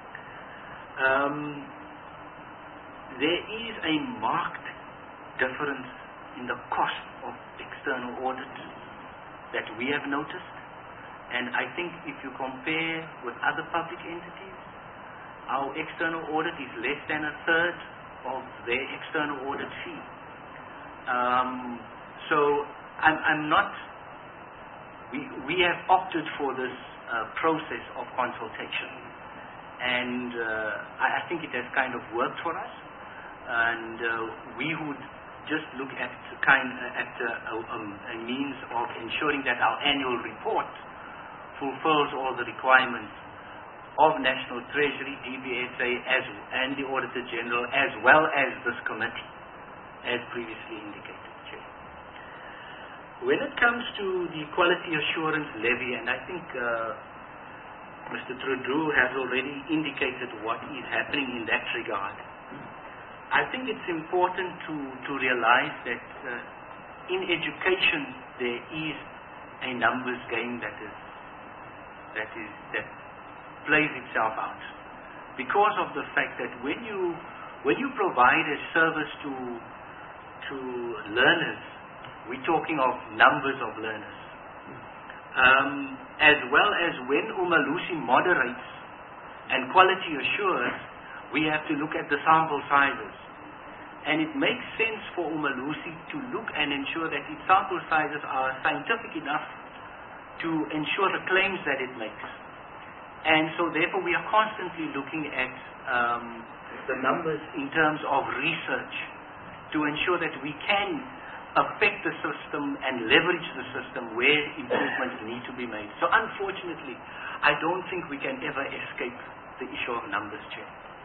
There is a marked difference in the cost of external audit that we have noticed, and I think if you compare with other public entities, our external audit is less than a third of their external audit fee. So I'm not. We have opted for this process of consultation, and I think it has kind of worked for us, and we would just look at a means of ensuring that our annual report fulfills all the requirements of National Treasury, DBSA, and the Auditor General, as well as this committee, as previously indicated, Chair. When it comes to the quality assurance levy, and I think Mr. Trudeau has already indicated what is happening in that regard, I think it's important to realize that in education there is a numbers game that plays itself out, because of the fact that when you provide a service to learners, we're talking of numbers of learners, as well as when Umalusi moderates and quality assures, we have to look at the sample sizes. And it makes sense for Umalusi to look and ensure that its sample sizes are scientific enough to ensure the claims that it makes. And so therefore we are constantly looking at the numbers in terms of research to ensure that we can affect the system and leverage the system where improvements need to be made. So unfortunately, I don't think we can ever escape the issue of numbers, Chair.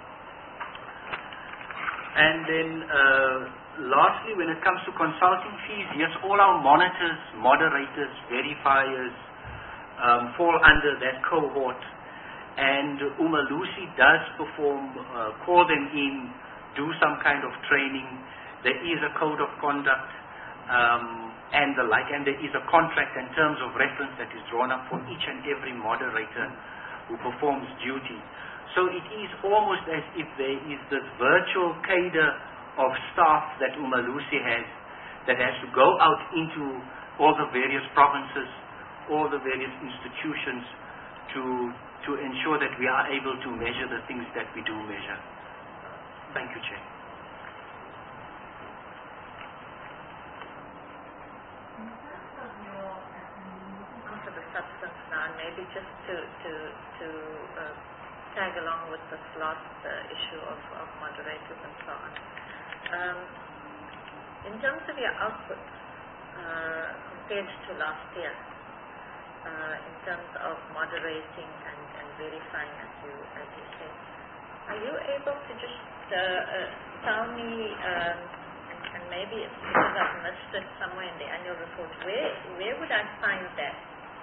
And then lastly, when it comes to consulting fees, yes, all our monitors, moderators, verifiers fall under that cohort, and Umalusi does perform, call them in, do some kind of training. There is a code of conduct. and the like, and there is a contract and terms of reference that is drawn up for each and every moderator who performs duty. So it is almost as if there is this virtual cadre of staff that Umalusi has that has to go out into all the various provinces, all the various institutions to ensure that we are able to measure the things that we do measure. Thank you, Chair. Onto the substance now, and maybe just to tag along with this last issue of moderators and so on. In terms of your output compared to last year, in terms of moderating and verifying, as you said, are you able to just tell me, and maybe it's because I've missed it somewhere in the annual report, where would I find that?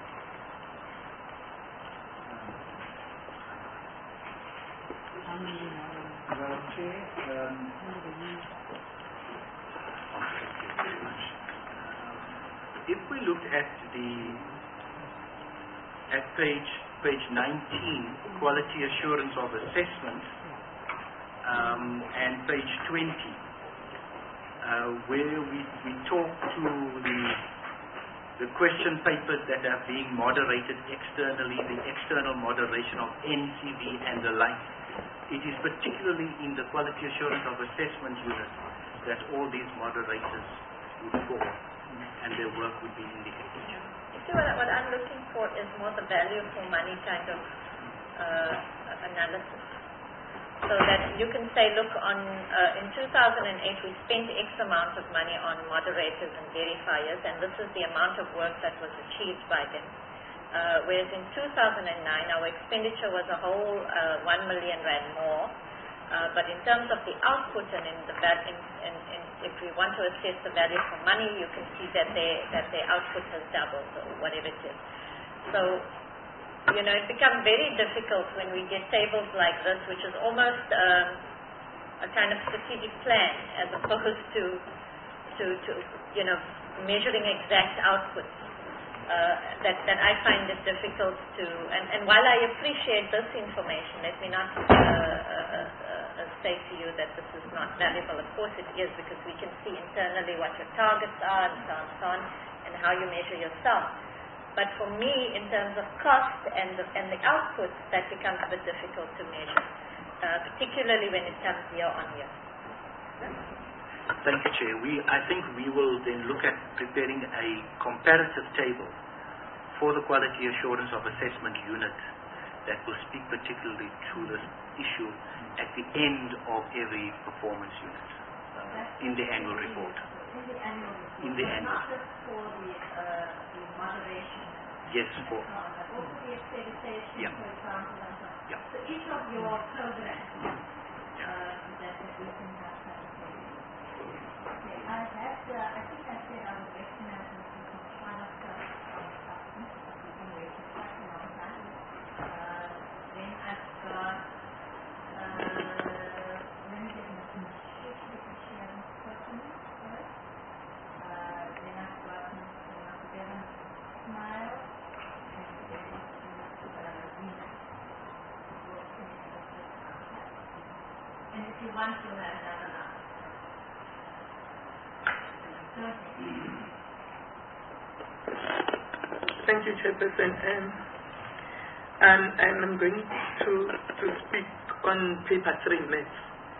If we look at page 19, quality assurance of assessment, and page 20, where we talk to the question papers that are being moderated externally, the external moderation of NCV and the like. It is particularly in the quality assurance of assessment unit that all these moderators would fall and their work would be indicated. You see, what I'm looking for is more the value for money kind of analysis. So that you can say, look, in 2008 we spent X amount of money on moderators and verifiers, and this is the amount of work that was achieved by them. Whereas in 2009 our expenditure was a whole 1 million rand more, but in terms of the output and if we want to assess the value for money, you can see that their output has doubled or whatever it is. So, it becomes very difficult when we get tables like this, which is almost a kind of strategic plan as opposed to measuring exact outputs. That I find it difficult to, and while I appreciate this information, let me not say to you that this is not valuable. Of course it is, because we can see internally what your targets are and so on, and how you measure yourself. But for me, in terms of cost and the outputs, that becomes a bit difficult to measure, particularly when it comes year on year. Thank you, Chair. I think we will then look at preparing a comparative table for the quality assurance of assessment unit that will speak particularly to this issue at the end of every performance unit in the annual report. In the annual. Not just for the moderation. Yes, for. Also the accreditation, for example, and so on. Yeah. So each of your programs that we can have. I think I said I would recognize this as one of the substance that we've been waiting quite a long time. Then I've got, let me get my sharing person first. Then I've got Mr. Devon Smile, and then Mr. Zina. And if you want to have another line. Thank you, Chairperson. I'm going to speak on paper 3 minutes.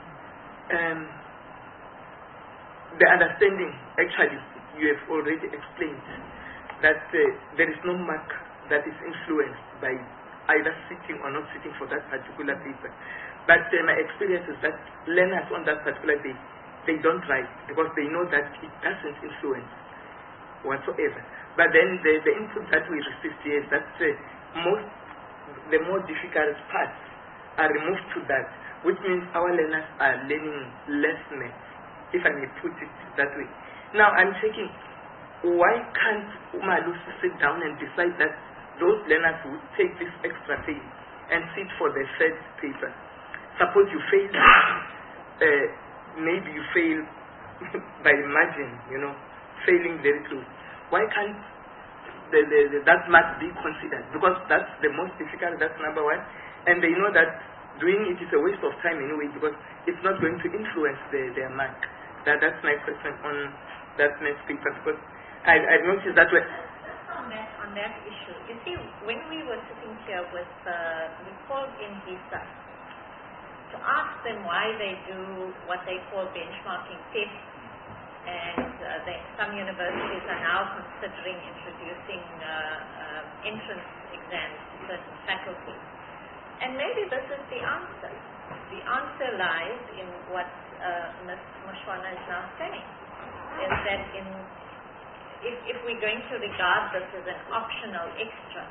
The understanding, actually, you have already explained that there is no mark that is influenced by either sitting or not sitting for that particular paper. But my experience is that learners on that particular day, they don't write because they know that it doesn't influence whatsoever. But then the input that we received here is that the more difficult parts are removed to that, which means our learners are learning less maths, if I may put it that way. Now I'm checking, why can't Umalusi sit down and decide that those learners would take this extra day and sit for the third paper? Suppose you fail, maybe you fail by margin, failing very close. Why can't that mark be considered? Because that's the most difficult, that's number one. And they know that doing it is a waste of time anyway, because it's not going to influence their mark. That's my question on that next paper, because I've noticed that way. On that issue, you see, when we were sitting here with, we called in HISA to ask them why they do what they call benchmarking tests, and some universities are now considering introducing entrance exams to certain faculties. And maybe this is the answer. The answer lies in what Ms. Mushwana is now saying, is that if we're going to regard this as an optional extra,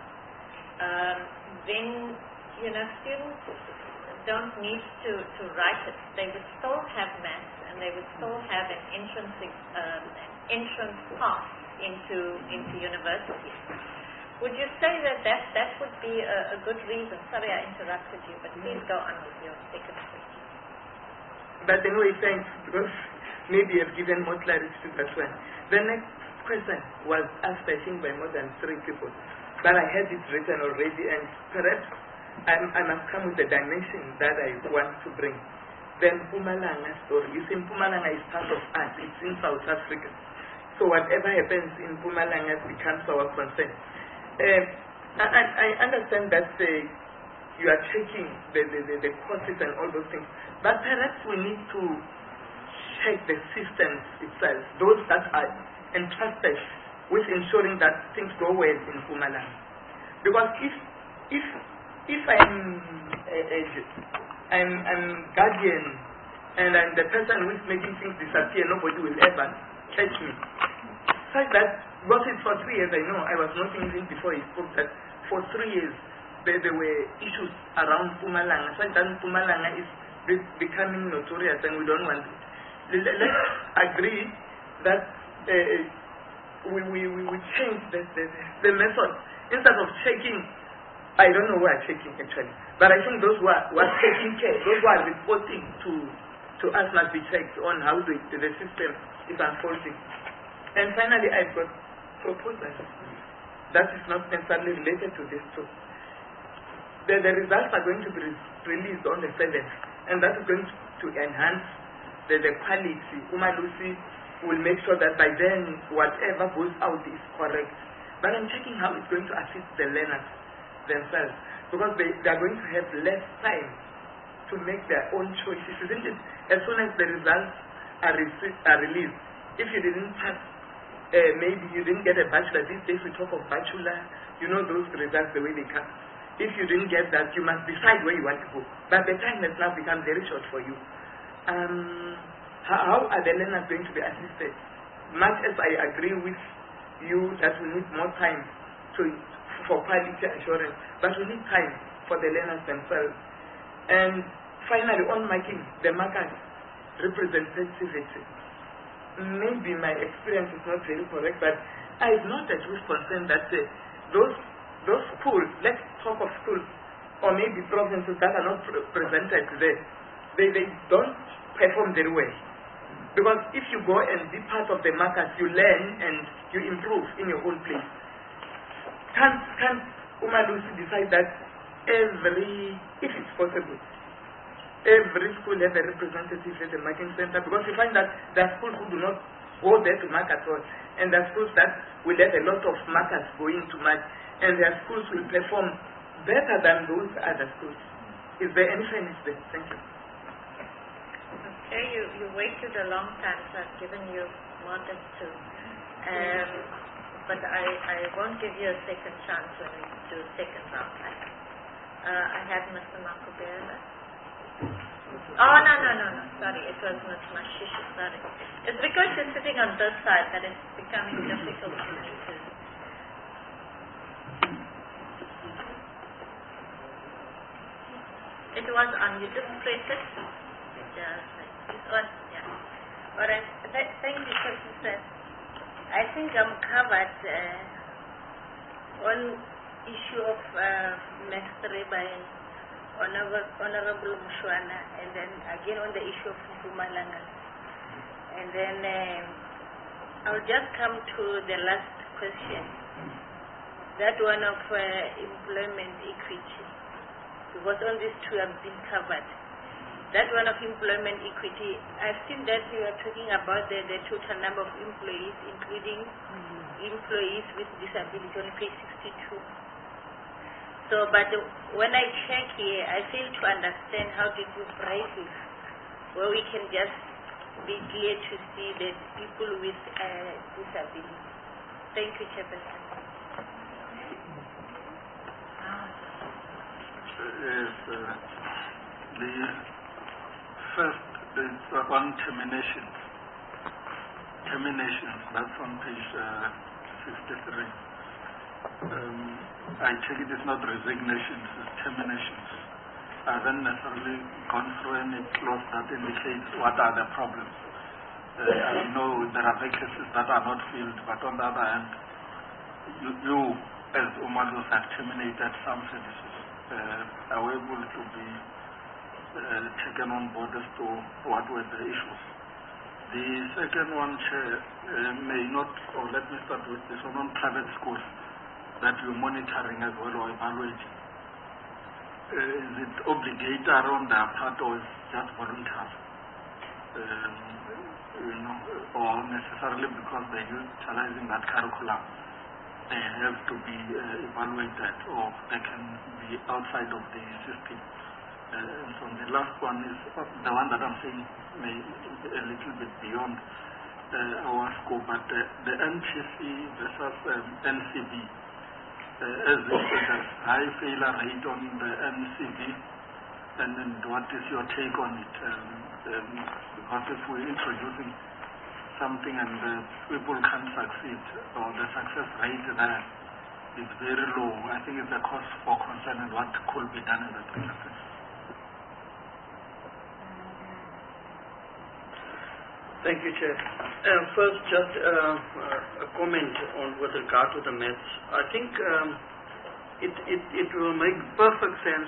then students don't need to write it. They would still have maths, and they would still have an entrance path into university. Would you say that would be a good reason? Sorry I interrupted you, but please go on with your second question. But anyway, thanks, because maybe you've given more clarity to that one. The next question was asked, I think, by more than 3 people. But I had it written already, and perhaps I must come with the dimension that I want to bring. The Mpumalanga story. You see, Mpumalanga is part of us. It's in South Africa. So whatever happens in Mpumalanga becomes our concern. I understand that you are checking the courses and all those things, but perhaps we need to check the systems itself, those that are entrusted with ensuring that things go well in Mpumalanga. Because if I'm guardian and I'm the person who is making things disappear, nobody will ever catch me. Such that, because it's for 3 years, I know, I was not thinking before he spoke that for 3 years there were issues around Mpumalanga, such that Mpumalanga is becoming notorious and we don't want it. Let's agree that we change the method. Instead of checking, I don't know who are checking actually, but I think those who are taking care, those who are reporting to us must be checked on how the system is unfolding. And finally, I've got proposals that is not necessarily related to this too. The results are going to be released on the 7th, and that is going to enhance the quality. Umalusi will make sure that by then whatever goes out is correct. But I'm checking how it's going to assist the learners themselves, because they are going to have less time to make their own choices, isn't it? As soon as the results are released, if you didn't pass, maybe you didn't get a bachelor. These days we talk of bachelor, you know those results the way they come. If you didn't get that, you must decide where you want to go. But the time has now become very short for you. How are the learners going to be assisted? Much as I agree with you that we need more time for quality assurance, but we need time for the learners themselves. And finally, on marking, the markers representativity. Maybe my experience is not very correct, but I've noted with concern that those schools, let's talk of schools, or maybe provinces that are not presented there, they don't perform very well. Because if you go and be part of the markers, you learn and you improve in your own place. Can't Umalusi decide that if it's possible, every school has a representative at the marking center? Because you find that there are schools who do not go there to mark at all, and there are schools that will have a lot of markers going to mark, and their schools will perform better than those other schools. Is there any fairness there? Thank you. Okay, you waited a long time, so I've given you more than 2. But I won't give you a second chance when we do second round. I had Mr. Makubela. Oh, no. Sorry, it was Ms. Mashishi. Sorry. It's because you're sitting on this side that it's becoming difficult for me to... It was on. You just press it. It was, yeah. All right. Thank you, Professor. I think I'm covered on issue of Mestre by Honorable Mushwana, and then again on the issue of Mpumalanga. And then I'll just come to the last question. That one of employment equity, because all these two have been covered. That one of employment equity, I've seen that you are talking about the total number of employees, including employees with disability on page 62. So, but when I check here, I fail to understand how did you break it, where we can just be clear to see that people with disability. Thank you, Chairperson. Yes, the first is on terminations. Terminations, that's on page 63. I take it it's not resignations, it's terminations. I haven't necessarily gone through any clause that indicates what are the problems. I know there are vacancies that are not filled, but on the other hand, you as Umalus have terminated some services. Are able to be taken on board as to what were the issues. The second one, Chair, may not, or let me start with this one on private schools that you're monitoring as well or evaluating. Is it obligatory on their part or is it just voluntary? Or necessarily because they're utilizing that curriculum, they have to be evaluated or they can be outside of the system. So the last one is the one that I'm saying may be a little bit beyond our scope, but the NTC versus NCB. As they said, there's high failure rate on the NCB, and then what is your take on it? Because if we're introducing something and people can't succeed, or the success rate there is very low, I think it's a cause for concern and what could be done in that process. Thank you, Chair. First, just a comment on with regard to the maths. I think it will make perfect sense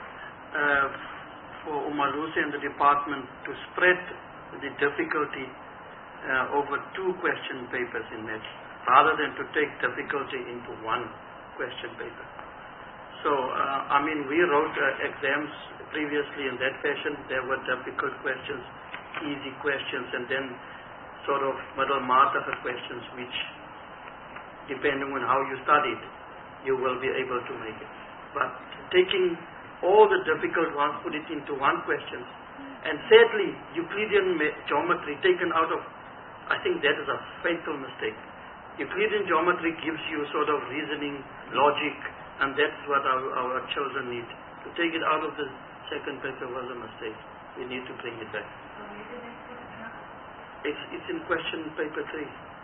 for Umalusi and the department to spread the difficulty over 2 question papers in maths, rather than to take difficulty into 1 question paper. So, I mean, we wrote exams previously in that fashion. There were difficult questions, easy questions, and then sort of middle mark questions, which, depending on how you studied, you will be able to make it. But taking all the difficult ones, put it into 1 question, and sadly, Euclidean geometry taken out of, I think that is a fatal mistake. Euclidean geometry gives you sort of reasoning, logic, and that's what our children need. To take it out of the second paper was a mistake. We need to bring it back. It's in question paper 3.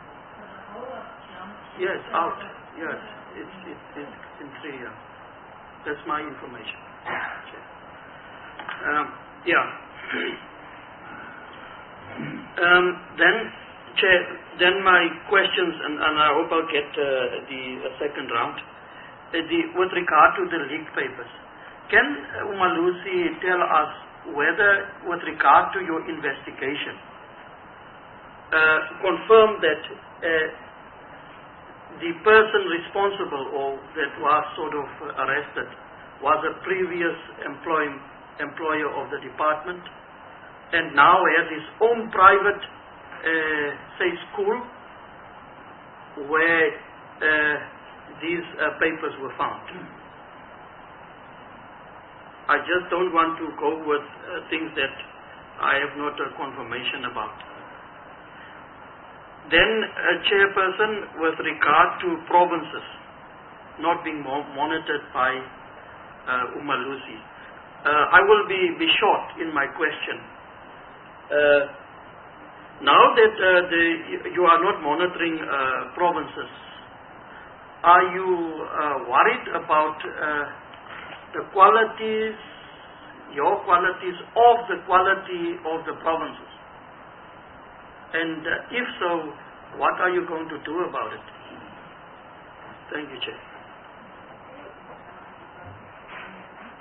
Yes, out. Yes, it's in 3. Yeah. That's my information. Then my questions, and I hope I'll get the second round. With regard to the leaked papers, can Umalusi tell us whether, with regard to your investigation, confirm that the person responsible or that was sort of arrested was a previous employer of the department and now has his own private say school where these papers were found. I just don't want to go with things that I have not a confirmation about. Then, Chairperson, with regard to provinces not being monitored by Umalusi, I will be short in my question. Now that you are not monitoring provinces, are you worried about the qualities, your qualities of the quality of the provinces? And if so, what are you going to do about it? Thank you, Chair.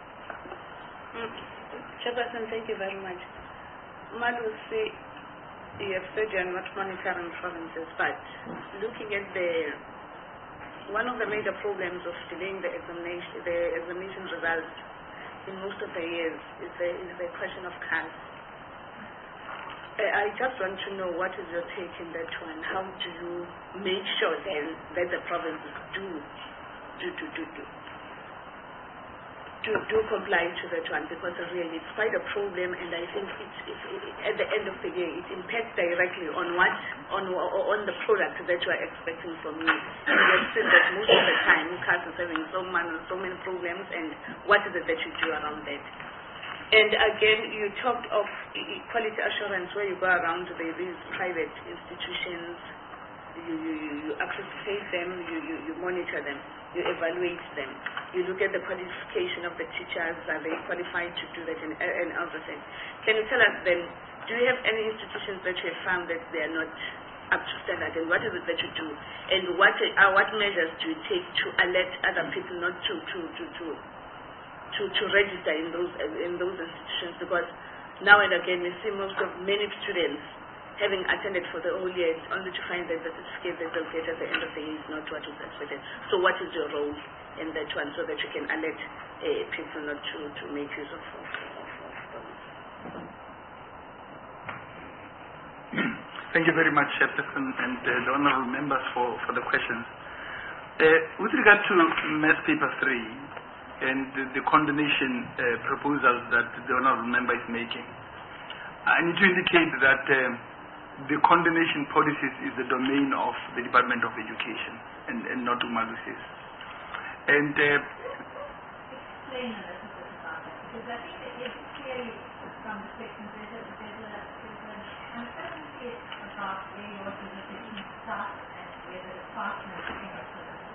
Chairperson, thank you very much. Umalusi, You have said you're not monitoring provinces, but looking at one of the major problems of delaying the examination results in most of the years is the question of caste. I just want to know what is your take in that one. How do you make sure then that the provinces do comply to that one, because really it's quite a problem, and I think it's at the end of the day it impacts directly on the product that you are expecting from you. And you have seen that most of the time CAS is having so many problems, and what is it that you do around that? And again, you talked of quality assurance, where you go around these private institutions, you accreditate them, you monitor them, you evaluate them, you look at the qualification of the teachers, are they qualified to do that, and other things. Can you tell us then, do you have any institutions that you have found that they are not up to standard, and what is it that you do, and what measures do you take to alert other people not to register in those institutions? Because now and again we see many students having attended for the whole year, only to find that the certificate that they'll get at the end of the year is not what is expected. So what is your role in that one, so that you can alert people not to make use of those? Thank you very much, Chairperson, and the honourable members for the questions. With regard to Math Paper 3 and the condonation proposals that the honourable member is making, I need to indicate that the condonation policies is the domain of the Department of Education and not Umalusi's. And explain a little bit about that, because I think it is clearly from the section there's an uncertainty about where your jurisdiction starts and where the department ends.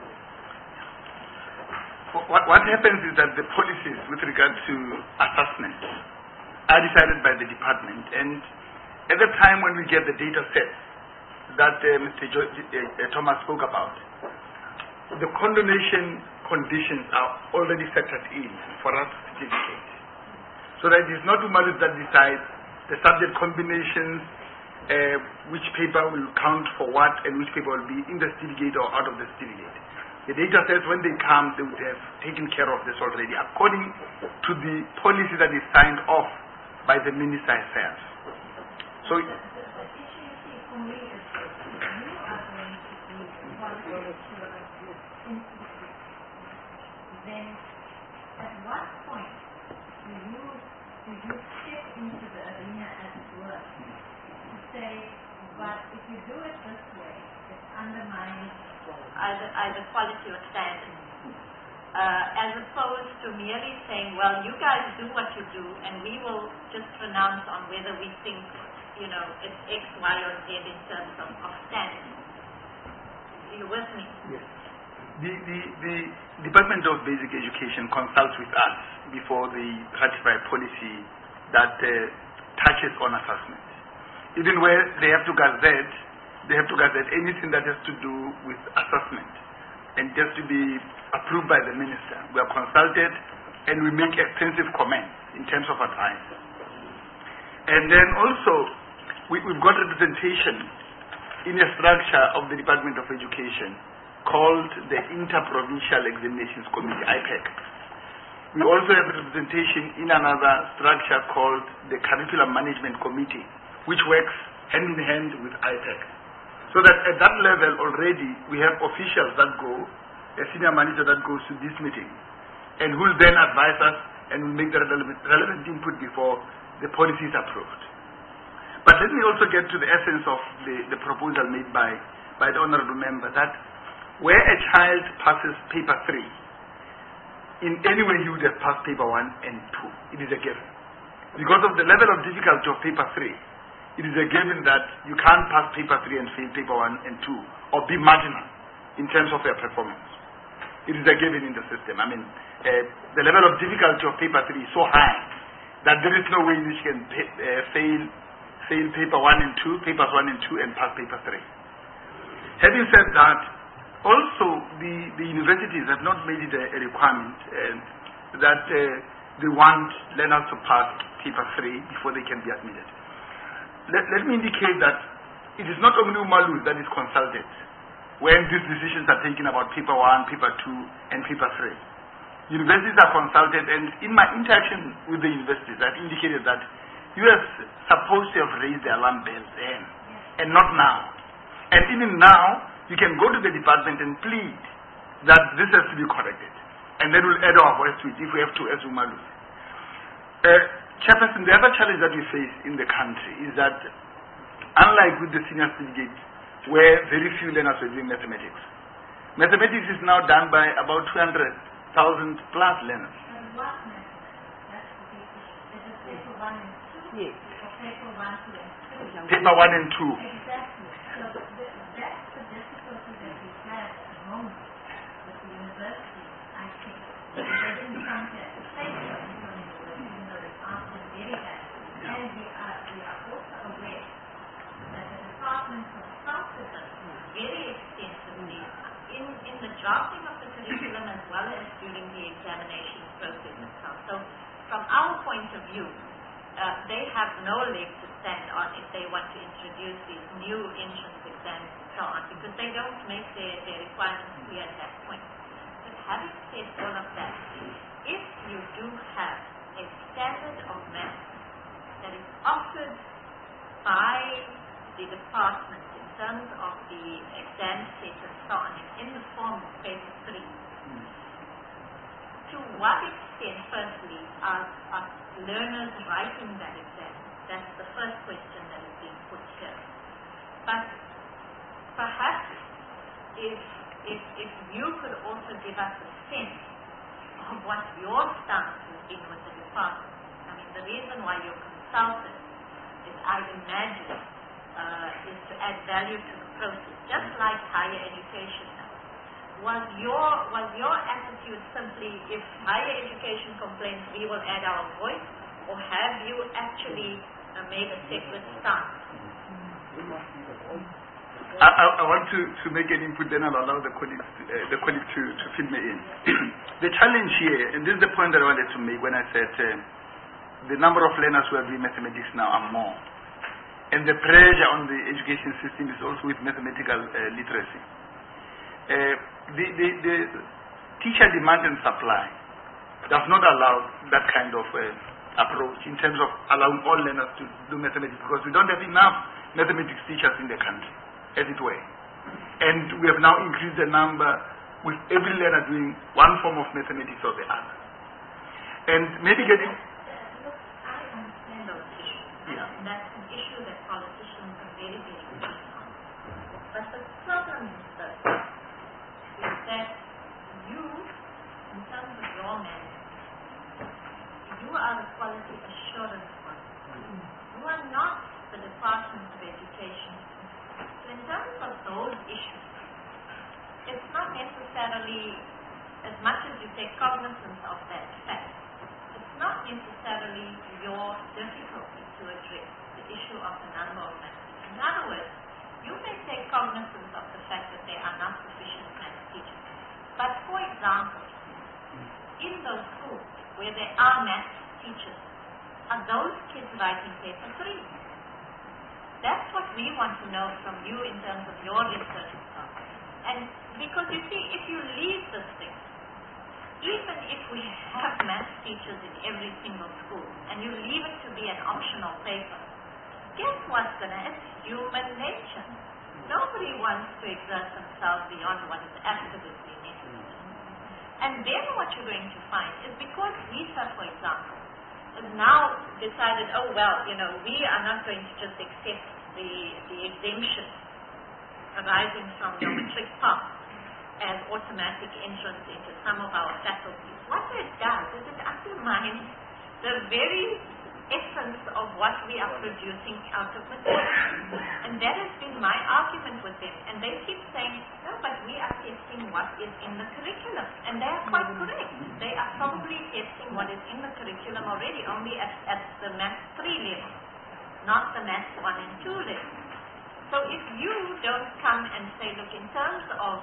What happens is that the policies with regard to assessment are decided by the department, and at the time when we get the data sets that Mr. Thomas spoke about, the condonation conditions are already factored in for us to certificate. So that it is not Umalus that decides the subject combinations, which paper will count for what, and which paper will be in the certificate or out of the certificate. The data sets, when they come, they would have taken care of this already, according to the policy that is signed off by the Minister of Affairs. So, the issue you see for me is that you are going to be quality assurance institute. Then, at what point do you step into the arena, as it were, to say, but if you do it this way, it undermines either quality or standards, as opposed to merely saying, well, you guys do what you do, and we will just pronounce on whether we think, it's X, Y, or Z in terms of standards. Are you with me? Yes. The Department of Basic Education consults with us before they ratify policy that touches on assessment. Even where they have to gazette anything that has to do with assessment, and just to be approved by the minister. We are consulted, and we make extensive comments in terms of advice. And then also, we've got representation in a structure of the Department of Education called the Interprovincial Examinations Committee, IPEC. We also have representation in another structure called the Curriculum Management Committee, which works hand in hand with IPEC. So that at that level already, we have officials that go, a senior manager that goes to this meeting, and who will then advise us and will make the relevant input before the policy is approved. But let me also get to the essence of the proposal made by the honourable member, that where a child passes paper 3, in any way he would have passed paper 1 and 2. It is a given. Because of the level of difficulty of paper 3, it is a given that you can't pass paper 3 and fail paper 1 and 2, or be marginal in terms of your performance. It is a given in the system. I mean, the level of difficulty of paper 3 is so high that there is no way in which you can fail paper 1 and 2, papers 1 and 2, and pass paper 3. Having said that, also the universities have not made it a requirement that they want learners to pass paper 3 before they can be admitted. let me indicate that it is not only Umalu that is consulted when these decisions are taken about paper 1, paper 2, and paper 3. Universities are consulted, and in my interaction with the universities, I've indicated that you are supposed to have raised the alarm bells then, and not now. And even now, you can go to the department and plead that this has to be corrected. And then we'll add our voice to it if we have to as Umalu. Chairperson, the other challenge that we face in the country is that, unlike with the senior certificate, where very few learners were doing mathematics, mathematics is now done by about 200,000 plus learners. What mathematics? That's the big issue. Is it paper 1 and 2? Yes. Or paper 1, 2, and 3? Paper 1 and 2. Exactly. So that's the difficulty that we have at the moment with the university, I think. They didn't come to a state level, even though it's often very bad. And we are also aware that the department consulted us very extensively in the drafting of the curriculum as well as during the examination process itself. So from our point of view, they have no leg to stand on if they want to introduce these new entrance exams and so on, because they don't make their requirements clear at that point. But having said all of that, if you do have a standard of math that is offered by the department in terms of the exam set and so on, in the form of paper 3, to what extent, firstly, are learners writing that exam? That's the first question that is being put here. But perhaps if you could also give us a sense of what your stance has been with the department. I mean, the reason why you're consulted is, I imagine, is to add value to the process, just like higher education now. Was your attitude simply, if higher education complains, we will add our voice, or have you actually made a separate stance? I want to make an input, then I'll allow the colleague to fill me in. The challenge here, and this is the point that I wanted to make when I said the number of learners who are doing mathematics now are more. And the pressure on the education system is also with mathematical literacy. The teacher demand and supply does not allow that kind of approach in terms of allowing all learners to do mathematics, because we don't have enough mathematics teachers in the country, as it were. And we have now increased the number with every learner doing one form of mathematics or the other. And maybe getting... Look, I understand those issues. Yeah. And that's an issue that politicians are very, very keen on. But the problem is that you, in terms of your management, you are a quality assurance body. You are not the Department of Education. So in terms of those issues, it's not necessarily, as much as you take cognizance of that fact, it's not necessarily your difficulty to address the issue of the number of maths. In other words, you may take cognizance of the fact that there are not sufficient maths teachers. But for example, in those schools where there are maths teachers, are those kids writing paper 3? That's what we want to know from you in terms of your research. And because you see, if you leave this thing, even if we have maths teachers in every single school, and you leave it to be an optional paper, guess what's going to happen? It's human nature. Nobody wants to exert themselves beyond what is absolutely necessary. And then what you're going to find is, because WISA, for example, has now decided, oh well, we are not going to just accept the exemption arising from your matric pass as automatic entrance into some of our faculties. What that does is it undermines the very essence of what we are producing out of mathematics. And that has been my argument with them. And they keep saying, no, but we are testing what is in the curriculum. And they are quite correct. They are probably testing what is in the curriculum already, only at the Maths 3 level, not the Maths 1 and 2 level. So if you don't come and say, look, in terms of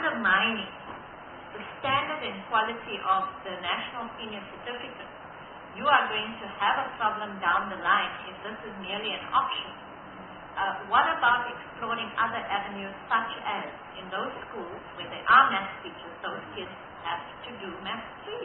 undermining the standard and quality of the National Senior Certificate, you are going to have a problem down the line if this is merely an option. What about exploring other avenues such as in those schools where there are maths teachers, those kids have to do maths free?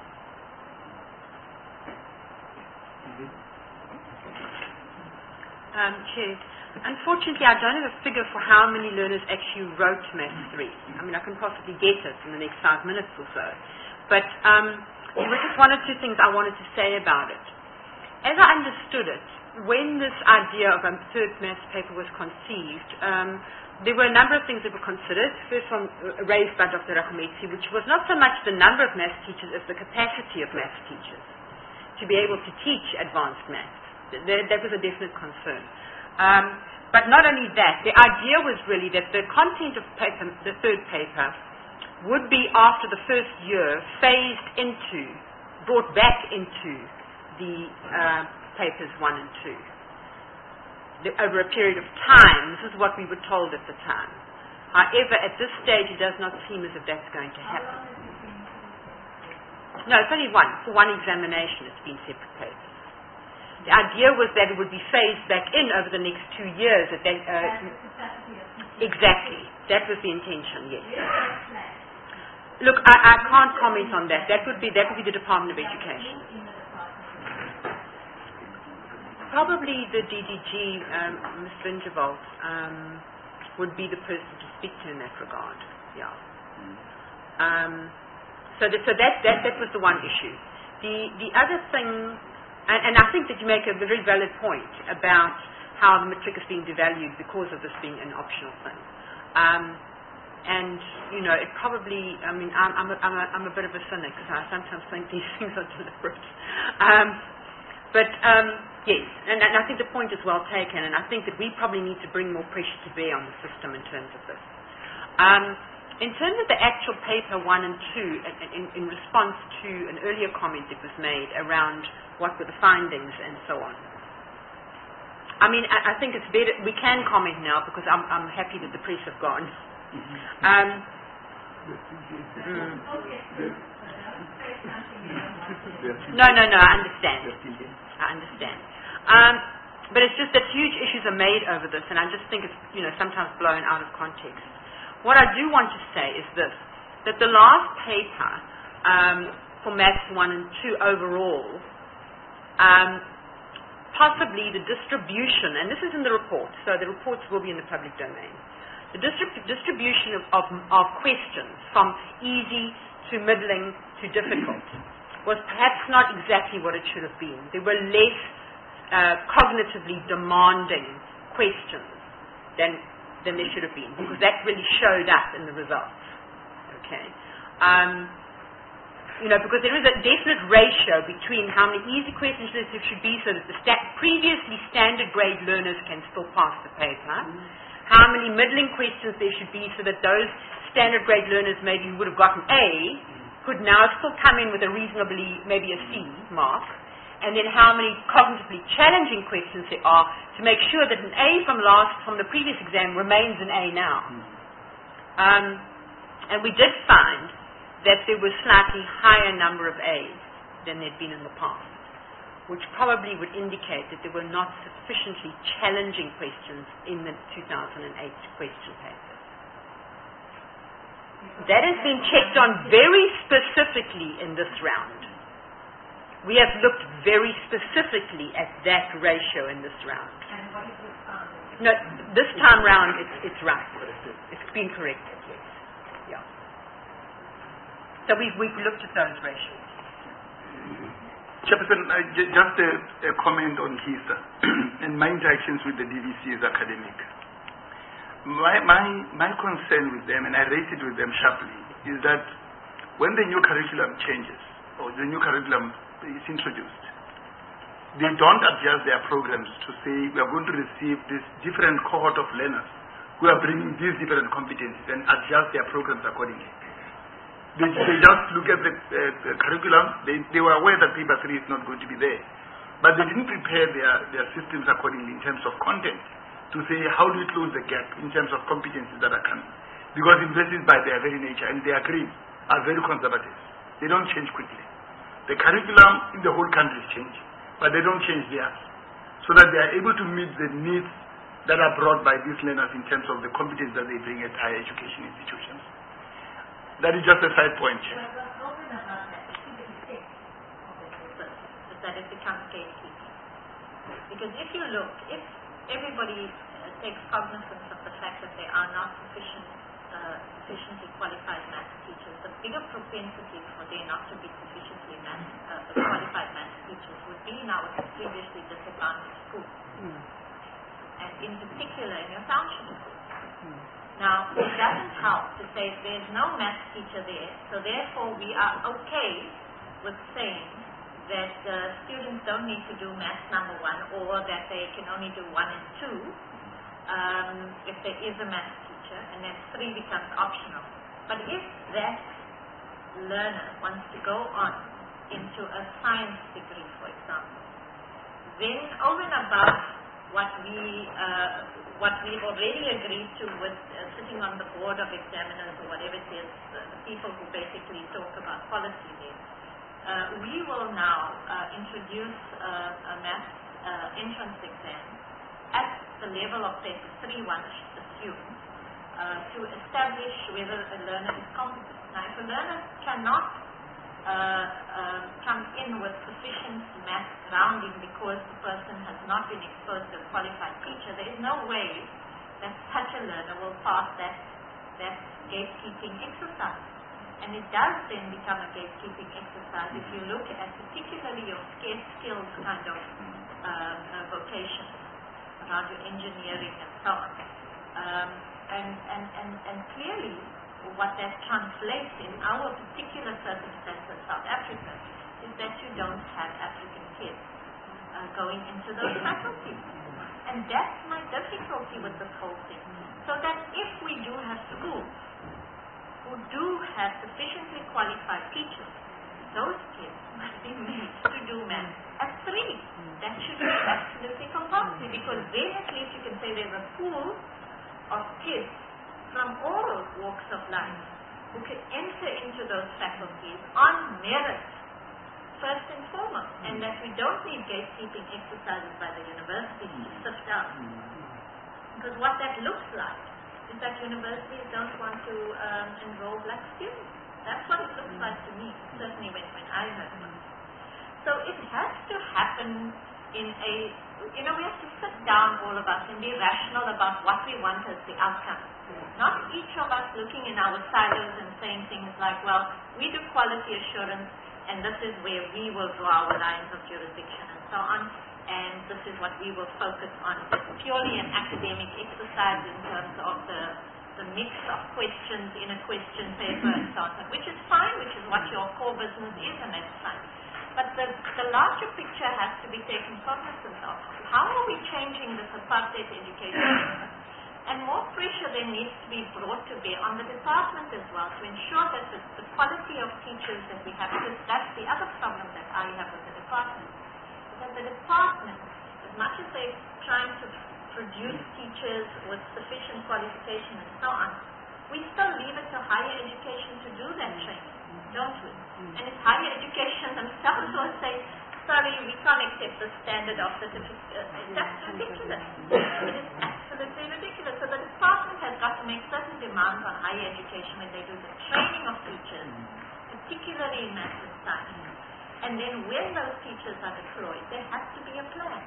Chair, unfortunately I don't have a figure for how many learners actually wrote Maths 3. I mean, I can possibly get it in the next 5 minutes or so. But there were just one or two things I wanted to say about it. As I understood it, when this idea of a third maths paper was conceived, there were a number of things that were considered. First one raised by Dr. Rakometsi, which was not so much the number of maths teachers as the capacity of maths teachers to be able to teach advanced maths. That was a definite concern. But not only that, the idea was really that the content of paper, the third paper, would be after the first year brought back into the papers 1 and 2. Over a period of time, this is what we were told at the time. However, at this stage, it does not seem as if that's going to happen. No, it's only one. For one examination, it's been separate papers. The idea was that it would be phased back in over the next 2 years. Exactly. That was the intention, yes. Look, I can't comment on that. That would be the Department of Education. Probably the DDG, Ms. Vinjavold, would be the person to speak to in that regard. Yeah. So that was the one issue. The other thing. And I think that you make a very valid point about how the matric is being devalued because of this being an optional thing. And you know, it probably. I mean, I'm a bit of a cynic because I sometimes think these things are deliberate. Yes, and I think the point is well taken. And I think that we probably need to bring more pressure to bear on the system in terms of this. In terms of the actual paper 1 and 2, in response to an earlier comment that was made around what were the findings and so on. I mean, I think it's better, we can comment now because I'm happy that the press have gone. No, I understand. But it's just that huge issues are made over this, and I just think it's, sometimes blown out of context. What I do want to say is this, that the last paper for Maths 1 and 2 overall, possibly the distribution, and this is in the report, so the reports will be in the public domain, the distribution of questions from easy to middling to difficult was perhaps not exactly what it should have been. There were less cognitively demanding questions than there should have been, because that really showed up in the results. Okay, because there is a definite ratio between how many easy questions there should be, so that the previously standard grade learners can still pass the paper. How many middling questions there should be, so that those standard grade learners maybe who would have gotten A could now still come in with a reasonably, maybe a C mark. And then how many cognitively challenging questions there are to make sure that an A from the previous exam remains an A now. And we did find that there was slightly higher number of A's than there'd been in the past, which probably would indicate that there were not sufficiently challenging questions in the 2008 question paper. That has been checked on very specifically in this round. We have looked very specifically at that ratio in this round. And what is this found? No, this time round it's right. It's been corrected, yes. Yeah. So we've looked at those ratios. Chairperson, just a comment on HISA and my interactions with the DVC is academic. My concern with them, and I raised it with them sharply, is that when the new curriculum changes, or the new curriculum is introduced, they don't adjust their programs to say we are going to receive this different cohort of learners who are bringing these different competencies and adjust their programs accordingly. They just look at the curriculum. They were aware that paper 3 is not going to be there, but they didn't prepare their systems accordingly in terms of content to say how do we close the gap in terms of competencies that are coming, because universities by their very nature, and they agree, are very conservative. They don't change quickly. The curriculum in the whole country is changing, but they don't change theirs, so that they are able to meet the needs that are brought by these learners in terms of the competence that they bring at higher education institutions. That is just a side point, Chair. That it becomes gatekeeping. Because if you look, if everybody takes cognizance of the fact that there are not sufficiently qualified maths teachers, the bigger propensity for there not to be sufficiently qualified maths teachers would be in our previously disadvantaged schools. And in particular in your township schools. Now, it doesn't help to say there's no maths teacher there, so therefore we are okay with saying that students don't need to do maths number 1, or that they can only do 1 and 2 if there is a maths teacher, and then 3 becomes optional. But if that learner wants to go on into a science degree, for example, then over and above what we've already agreed to with sitting on the board of examiners or whatever it is, the people who basically talk about policy there, we will now introduce a maths entrance exam at the level of paper 3, one should assume, to establish whether a learner is competent. Now, if a learner cannot come in with sufficient math grounding because the person has not been exposed to a qualified teacher, there is no way that such a learner will pass that gatekeeping exercise. And it does then become a gatekeeping exercise if you look at particularly your scarce skills kind of vocations around your engineering and so on. And clearly what that translates in our particular circumstances, South Africa, is that you don't have African kids going into those faculties. And that's my difficulty with this whole thing. So that if we do have schools who do have sufficiently qualified teachers, those kids must be made to do math at 3. That should be absolutely compulsory, because then at least you can say there's a pool of kids from all walks of life who can enter into those faculties on merit, first and foremost, and that we don't need gatekeeping exercises by the universities to sift out. Because what that looks like is that universities don't want to enroll black students. That's what it looks like to me, certainly when I heard one. So it has to happen in a, we have to sit down, all of us, and be rational about what we want as the outcome. Not each of us looking in our silos and saying things like, well, we do quality assurance, and this is where we will draw our lines of jurisdiction and so on, and this is what we will focus on. It's purely an academic exercise in terms of the mix of questions in a question paper and so on, which is fine, which is what your core business is, and that's fine. But the larger picture has to be taken cognizance of. How are we changing this apartheid education? And more pressure then needs to be brought to bear on the department as well, to ensure that the quality of teachers that we have, because that's the other problem that I have with the department, that the department, as much as they're trying to produce teachers with sufficient qualification and so on, we still leave it to higher education to do that training, don't we? And it's higher education themselves who say, sorry, we can't accept the standard of certificate. That's ridiculous. It is absolutely ridiculous. So the department has got to make certain demands on higher education when they do the training of teachers, particularly in maths and science. And then when those teachers are deployed, there has to be a plan.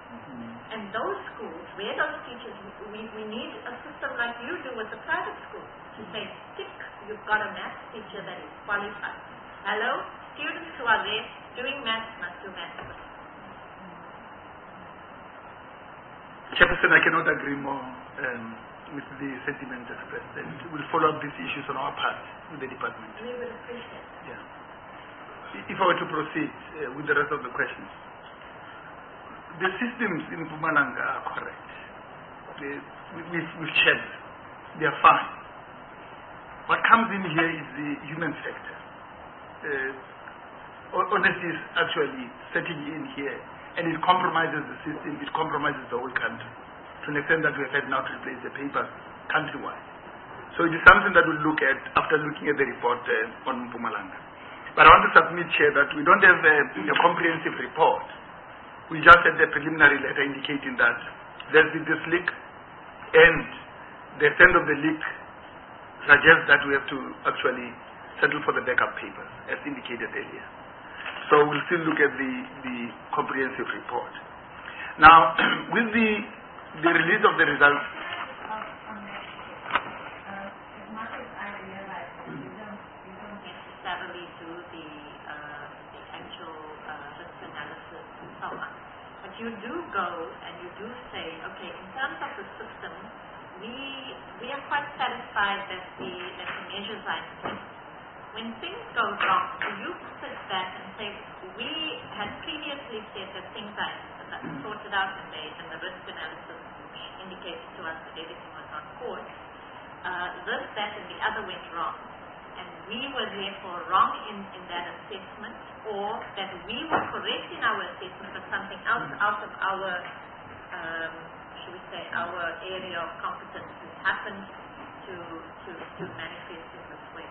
And those schools, where those teachers, we need a system like you do with the private schools, to say, tick, you've got a maths teacher that is qualified. Hello, students who are there doing maths must do maths. Chairperson, I cannot agree more with the sentiments expressed, and we'll follow up these issues on our part with the department. We would appreciate that. Yeah. If I were to proceed with the rest of the questions, the systems in Mpumalanga are correct. We've checked. They are fine. What comes in here is the human factor. Honesty is actually setting in here, and it compromises the system, it compromises the whole country, to an extent that we have had now to replace the papers countrywide. So it is something that we'll look at after looking at the report on Mpumalanga. But I want to submit, Chair, that we don't have a comprehensive report. We just had a preliminary letter indicating that there's been this leak, and the extent of the leak suggests that we have to actually settle for the backup papers, as indicated earlier. So we'll still look at the comprehensive report. Now, with the release of the results. As much as I realize that you don't necessarily do the actual risk analysis and so on, but you do go and you do say, okay, in terms of the system, we are quite satisfied that the measures are in place. When things go wrong, you sit back and say, we had previously said that things are sorted out and the risk analysis indicates to us that everything was on course. This, that, and the other went wrong. And we were therefore wrong in that assessment, or that we were correct in our assessment, but something else out of our, should we say, our area of competence has happened to manifest in this way.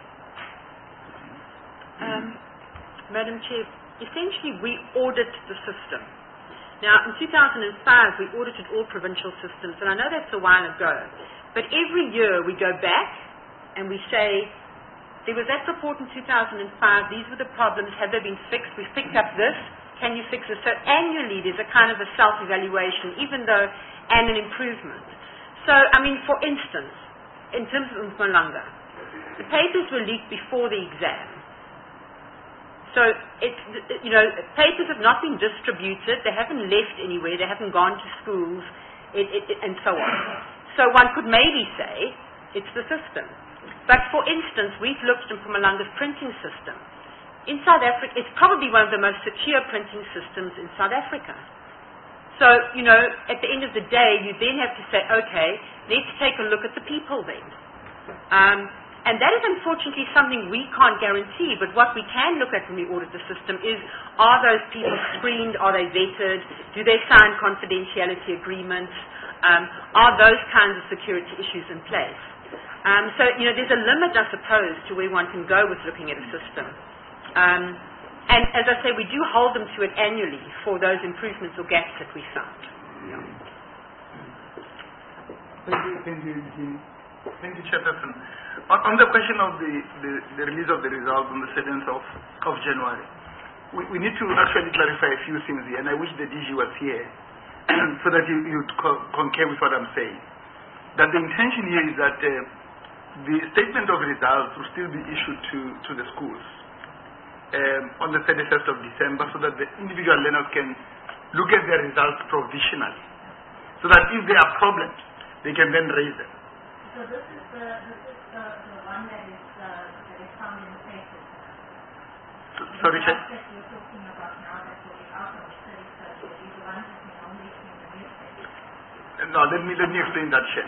Madam Chair, essentially we audit the system. Now, in 2005, we audited all provincial systems, and I know that's a while ago, but every year we go back and we say, there was that report in 2005, these were the problems, have they been fixed? We've picked up this, can you fix this? So annually there's a kind of a self-evaluation, and an improvement. So, I mean, for instance, in terms of Mpumalanga, the papers were leaked before the exam. So, papers have not been distributed, they haven't left anywhere, they haven't gone to schools, and so on. So one could maybe say it's the system. But for instance, we've looked at Mpumalanga's printing system. In South Africa, it's probably one of the most secure printing systems in South Africa. So, at the end of the day, you then have to say, okay, let's take a look at the people then. And that is unfortunately something we can't guarantee, but what we can look at when we audit the system is, are those people screened, are they vetted, do they sign confidentiality agreements, are those kinds of security issues in place? So, there's a limit, I suppose, to where one can go with looking at a system. And as I say, we do hold them to it annually for those improvements or gaps that we found. Thank you, Chairperson. On the question of the release of the results on the 7th of January, we need to actually clarify a few things here, and I wish the DG was here so that you'd concur with what I'm saying. That the intention here is that the statement of results will still be issued to the schools on the 31st of December, so that the individual learners can look at their results provisionally, so that if there are problems, they can then raise them. So this is the one that is found in the papers. Sorry, Chair? That you're talking about now that will be out on the 31st will be the ones that we only see in the newspaper. No, let me explain that, Chair.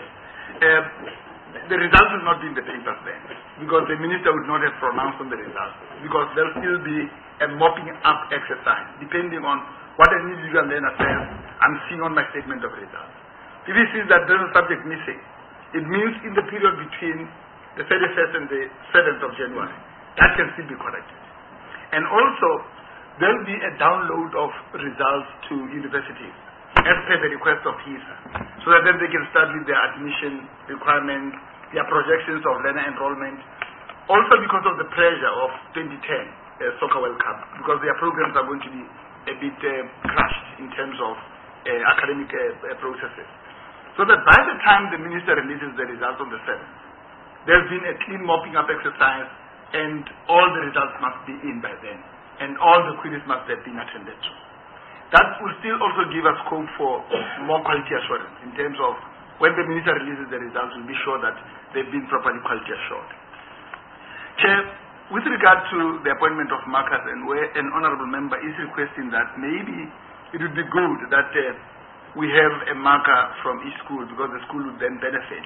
The results will not be in the papers then, because the minister would not have pronounced on the results, because there will still be a mopping up exercise, depending on what an individual learner says, I'm seeing on my statement of results. If he sees that there's a subject missing, it means in the period between the 31st and the 7th of January, that can still be corrected. And also, there will be a download of results to universities, as per the request of HISA, so that then they can start with their admission requirements, their projections of learner enrollment, also because of the pressure of 2010 Soccer World Cup, because their programs are going to be a bit crushed in terms of academic processes. So that by the time the minister releases the results on the 7th, there's been a clean mopping up exercise, and all the results must be in by then, and all the queries must have been attended to. That will still also give us scope for more quality assurance in terms of when the minister releases the results, we'll be sure that they've been properly quality assured. Chair, with regard to the appointment of markers, and where an honourable member is requesting that maybe it would be good that we have a marker from each school, because the school would then benefit.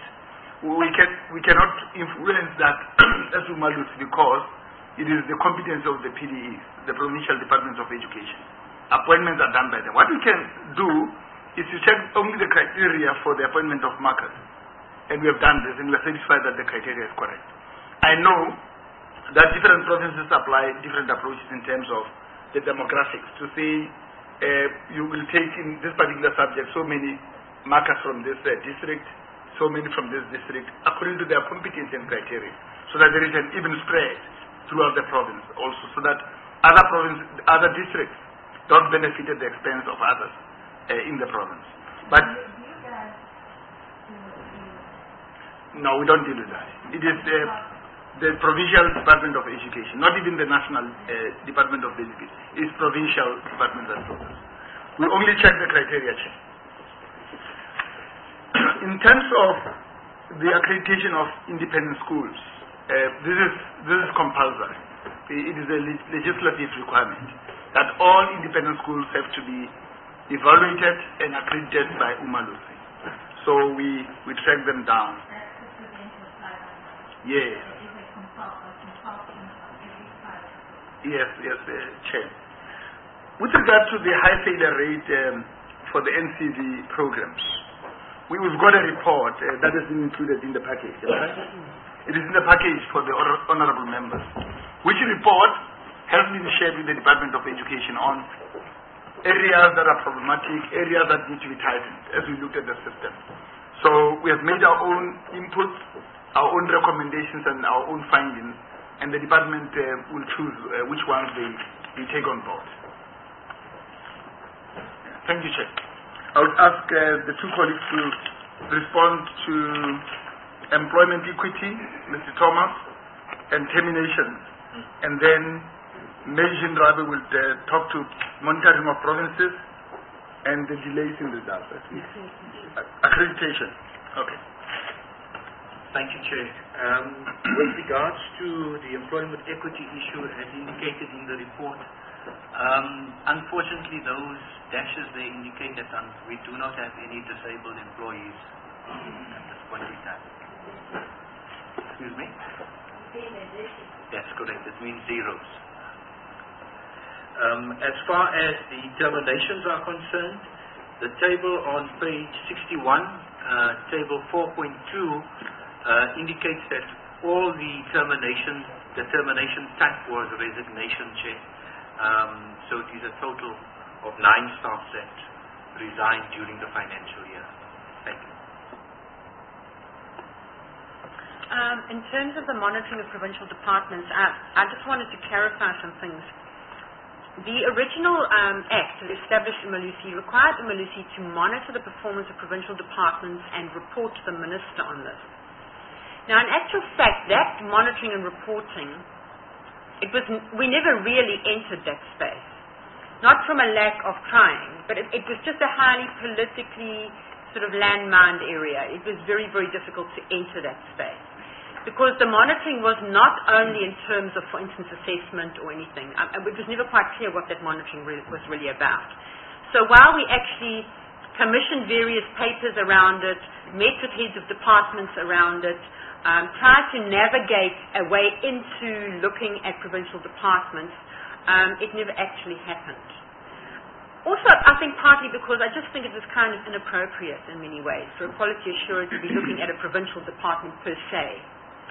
We cannot influence that as Umalus, because it is the competence of the PDEs, the Provincial Departments of Education. Appointments are done by them. What we can do is to check only the criteria for the appointment of markers. And we have done this, and we are satisfied that the criteria is correct. I know that different provinces apply different approaches in terms of the demographics. To say you will take in this particular subject so many markers from this district, so many from this district, according to their competence and criteria, so that there is an even spread throughout the province also, so that other districts don't benefit at the expense of others in the province. But no, we don't deal with that. It is the Provincial Department of Education, not even the National Department of Education. It's Provincial Department that does this. We only check the criteria check. In terms of the accreditation of independent schools, this is compulsory. It is a legislative requirement that all independent schools have to be evaluated and accredited by Umalusi. So we track them down. Yes. Yes, Chair. With regard to the high failure rate for the NCV programs, we've got a report that has been included in the package. Right? It is in the package for the honorable members, which report has been shared with the Department of Education on areas that are problematic, areas that need to be tightened as we looked at the system. So we have made our own inputs, our own recommendations and our own findings, and the department will choose which ones they take on board. Thank you, Chair. I would ask the two colleagues to respond to employment equity, Mr. Thomas, and termination. And then Major Rabi will talk to monitoring of provinces and the delays in results. Accreditation. Okay. Thank you, Chair. With regards to the employment equity issue as indicated in the report, unfortunately those dashes they indicate that we do not have any disabled employees at this point in time. Excuse me? That's correct. It means zeros. As far as the terminations are concerned, the table on page 61, table 4.2, indicates that all the termination type was resignation, Chair. So it is a total of 9 staff that resigned during the financial year. Thank you. In terms of the monitoring of provincial departments, I just wanted to clarify some things. The original Act that established Umalusi required Umalusi to monitor the performance of provincial departments and report to the Minister on this. Now, in actual fact, that monitoring and reporting, we never really entered that space. Not from a lack of trying, but it was just a highly politically sort of landmined area. It was very, very difficult to enter that space. Because the monitoring was not only in terms of, for instance, assessment or anything. It was never quite clear what that monitoring was really about. So while we actually commissioned various papers around it, met with heads of departments around it, tried to navigate a way into looking at provincial departments, it never actually happened. Also, I think partly because I just think it was kind of inappropriate in many ways for a quality assurer to be looking at a provincial department per se.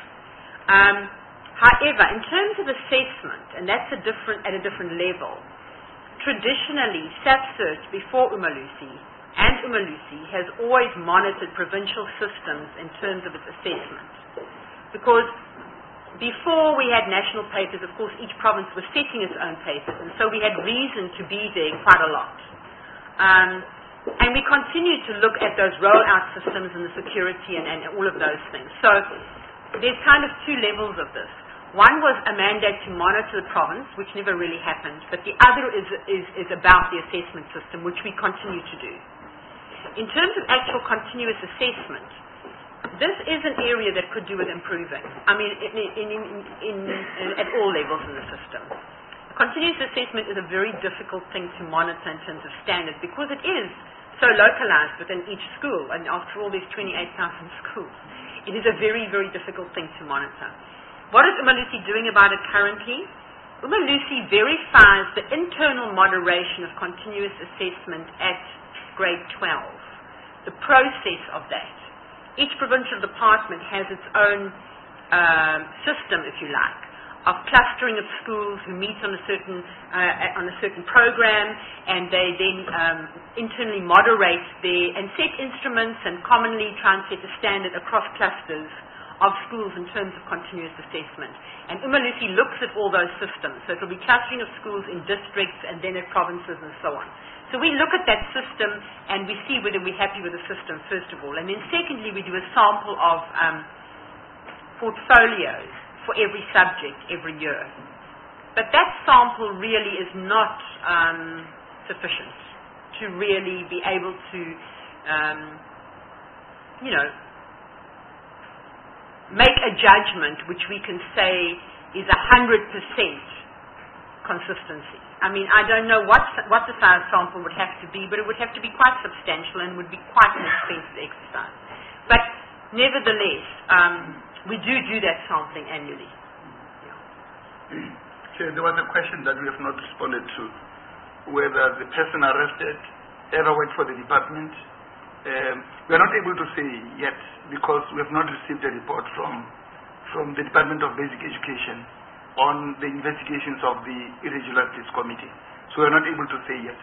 However, in terms of assessment, and that's at a different level, traditionally, SAPCERT before Umalusi and Umalusi has always monitored provincial systems in terms of its assessment. Because before we had national papers, of course, each province was setting its own papers, and so we had reason to be there quite a lot. And we continued to look at those rollout systems and the security and all of those things. So there's kind of 2 levels of this. One was a mandate to monitor the province, which never really happened, but the other is about the assessment system, which we continue to do. In terms of actual continuous assessment, this is an area that could do with improving. I mean, at all levels in the system. Continuous assessment is a very difficult thing to monitor in terms of standards because it is so localized within each school, and after all, there's 28,000 schools. It is a very, very difficult thing to monitor. What is Umalusi doing about it currently? Umalusi verifies the internal moderation of continuous assessment at grade 12, the process of that. Each provincial department has its own system, if you like, of clustering of schools who meet on a certain program, and they then internally moderate and set instruments and commonly try and set a standard across clusters of schools in terms of continuous assessment. And Umalusi looks at all those systems. So it will be clustering of schools in districts and then at provinces and so on. So we look at that system and we see whether we're happy with the system, first of all. And then secondly, we do a sample of portfolios for every subject every year. But that sample really is not sufficient to really be able to, make a judgment which we can say is 100% consistency. I mean, I don't know what the size sample would have to be, but it would have to be quite substantial and would be quite an expensive exercise. But nevertheless, we do that sampling annually. Chair, there was a question that we have not responded to, whether the person arrested ever worked for the department. We are not able to say yet because we have not received a report from the Department of Basic Education on the investigations of the Irregularities Committee. So we are not able to say yet.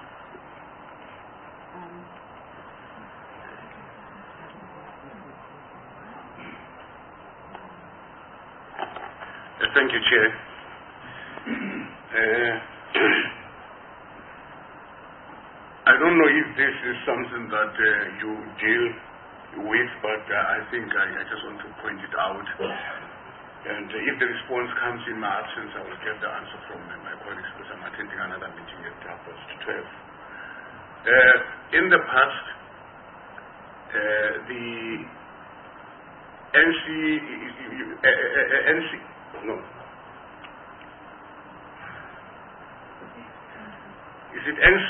Thank you, Chair. I don't know if this is something that you deal with, but I think I just want to point it out. And if the response comes in my absence, I will get the answer from my colleagues because I'm attending another meeting at 12:30. In the past, the Is it NC?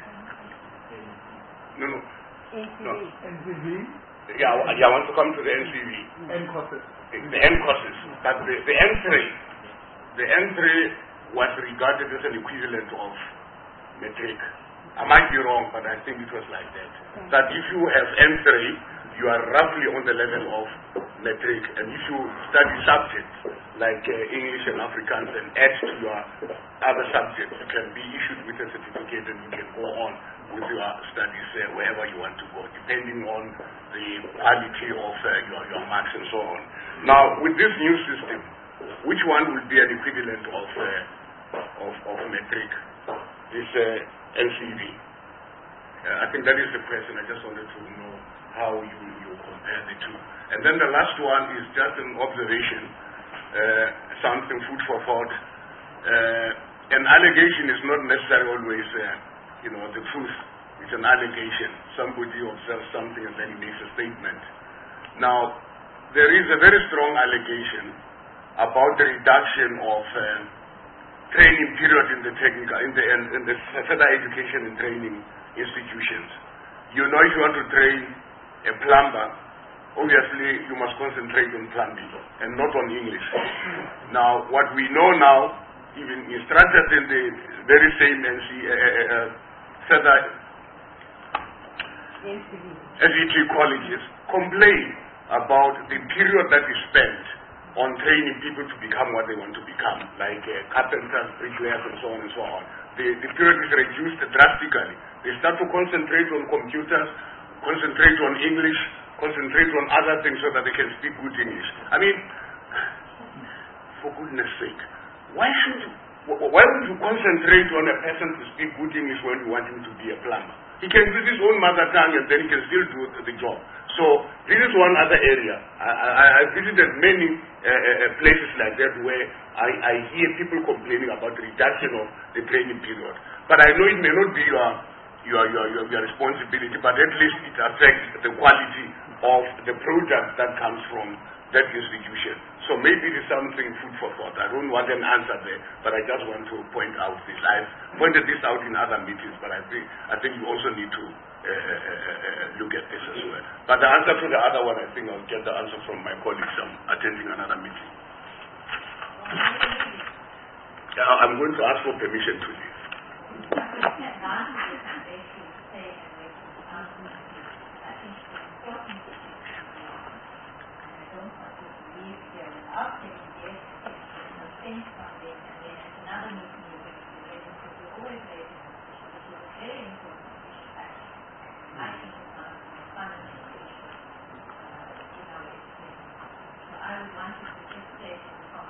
No. NCV? Yeah, I want to come to the NCV. NCOSES. The NCOSES. But the N3 was regarded as an equivalent of metric. I might be wrong, but I think it was like that. That if you have N3, you are roughly on the level of metric. And if you study subjects like English and Afrikaans and add to your other subjects, you can be issued with a certificate and you can go on with your studies wherever you want to go, depending on the quality of your marks and so on. Now, with this new system, which one will be an equivalent of metric? This NCV. I think that is the question. I just wanted to know how you compare the two. And then the last one is just an observation, something food for thought. An allegation is not necessarily always, the truth. It's an allegation. Somebody observes something and then he makes a statement. Now, there is a very strong allegation about the reduction of training period in the technical, in the further education and training institutions. If you want to train a plumber, obviously you must concentrate on plumbing and not on English. Now, what we know now, even instructors in the very same SET colleges complain about the period that is spent on training people to become what they want to become, like carpenters, bricklayers, and so on and so on. The period is reduced drastically. They start to concentrate on computers, concentrate on English, concentrate on other things so that they can speak good English. I mean, for goodness sake, why would you concentrate on a person to speak good English when you want him to be a plumber? He can use his own mother tongue and then he can still do the job. So this is one other area. I visited many places like that where I hear people complaining about the reduction of the training period. But I know it may not be your responsibility, but at least it affects the quality of the product that comes from that institution. So maybe it is something food for thought. I don't want an answer there, but I just want to point out this. I've pointed this out in other meetings, but I think you also need to look at this as well. But the answer to the other one, I think I'll get the answer from my colleagues. I'm attending another meeting. I'm going to ask for permission to leave. sense from them, and then at another meeting you're going to be raising, because you're always raising this issue, which is a very important issue, actually. I think it's one of the most fundamental issues in our education. So I would want you to just say from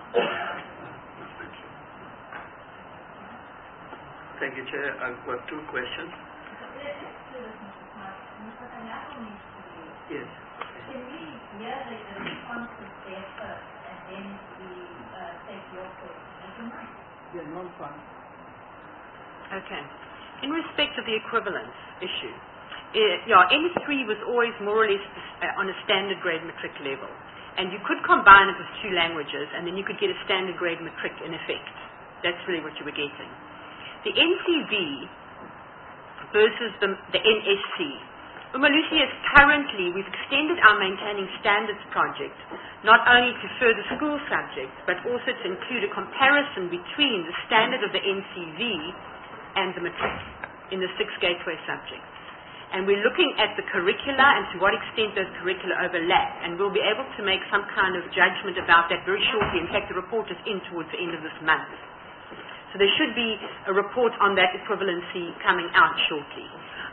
Thank you, Chair. I've got two questions. Let's do this, Mr. Smart. Mr. Kanyako needs to be. Yes. Can we hear the responses there first, and then we take your question? Would you mind? Yeah, no fun. Okay. In respect of the equivalence issue, N3 was always more or less on a standard grade matric level. And you could combine it with two languages, and then you could get a standard grade matric in effect. That's really what you were getting. The NCV versus the NSC. Umalusi is currently, we've extended our Maintaining Standards project not only to further school subjects, but also to include a comparison between the standard of the NCV and the matric in the 6 gateway subjects. And we're looking at the curricula and to what extent those curricula overlap, and we'll be able to make some kind of judgment about that very shortly. In fact, the report is in towards the end of this month. So there should be a report on that equivalency coming out shortly.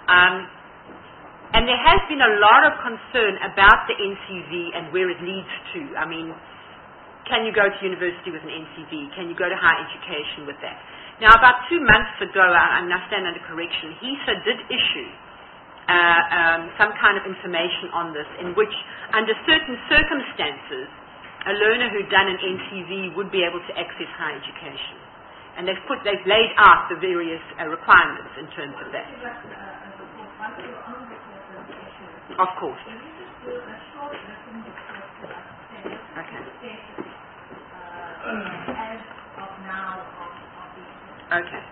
And there has been a lot of concern about the NCV and where it leads to. I mean, can you go to university with an NCV? Can you go to higher education with that? Now, about 2 months ago, I stand under correction, HESA did issue some kind of information on this, in which, under certain circumstances, a learner who'd done an NCV would be able to access higher education. And they've laid out the various requirements in terms of that. Of course. Okay.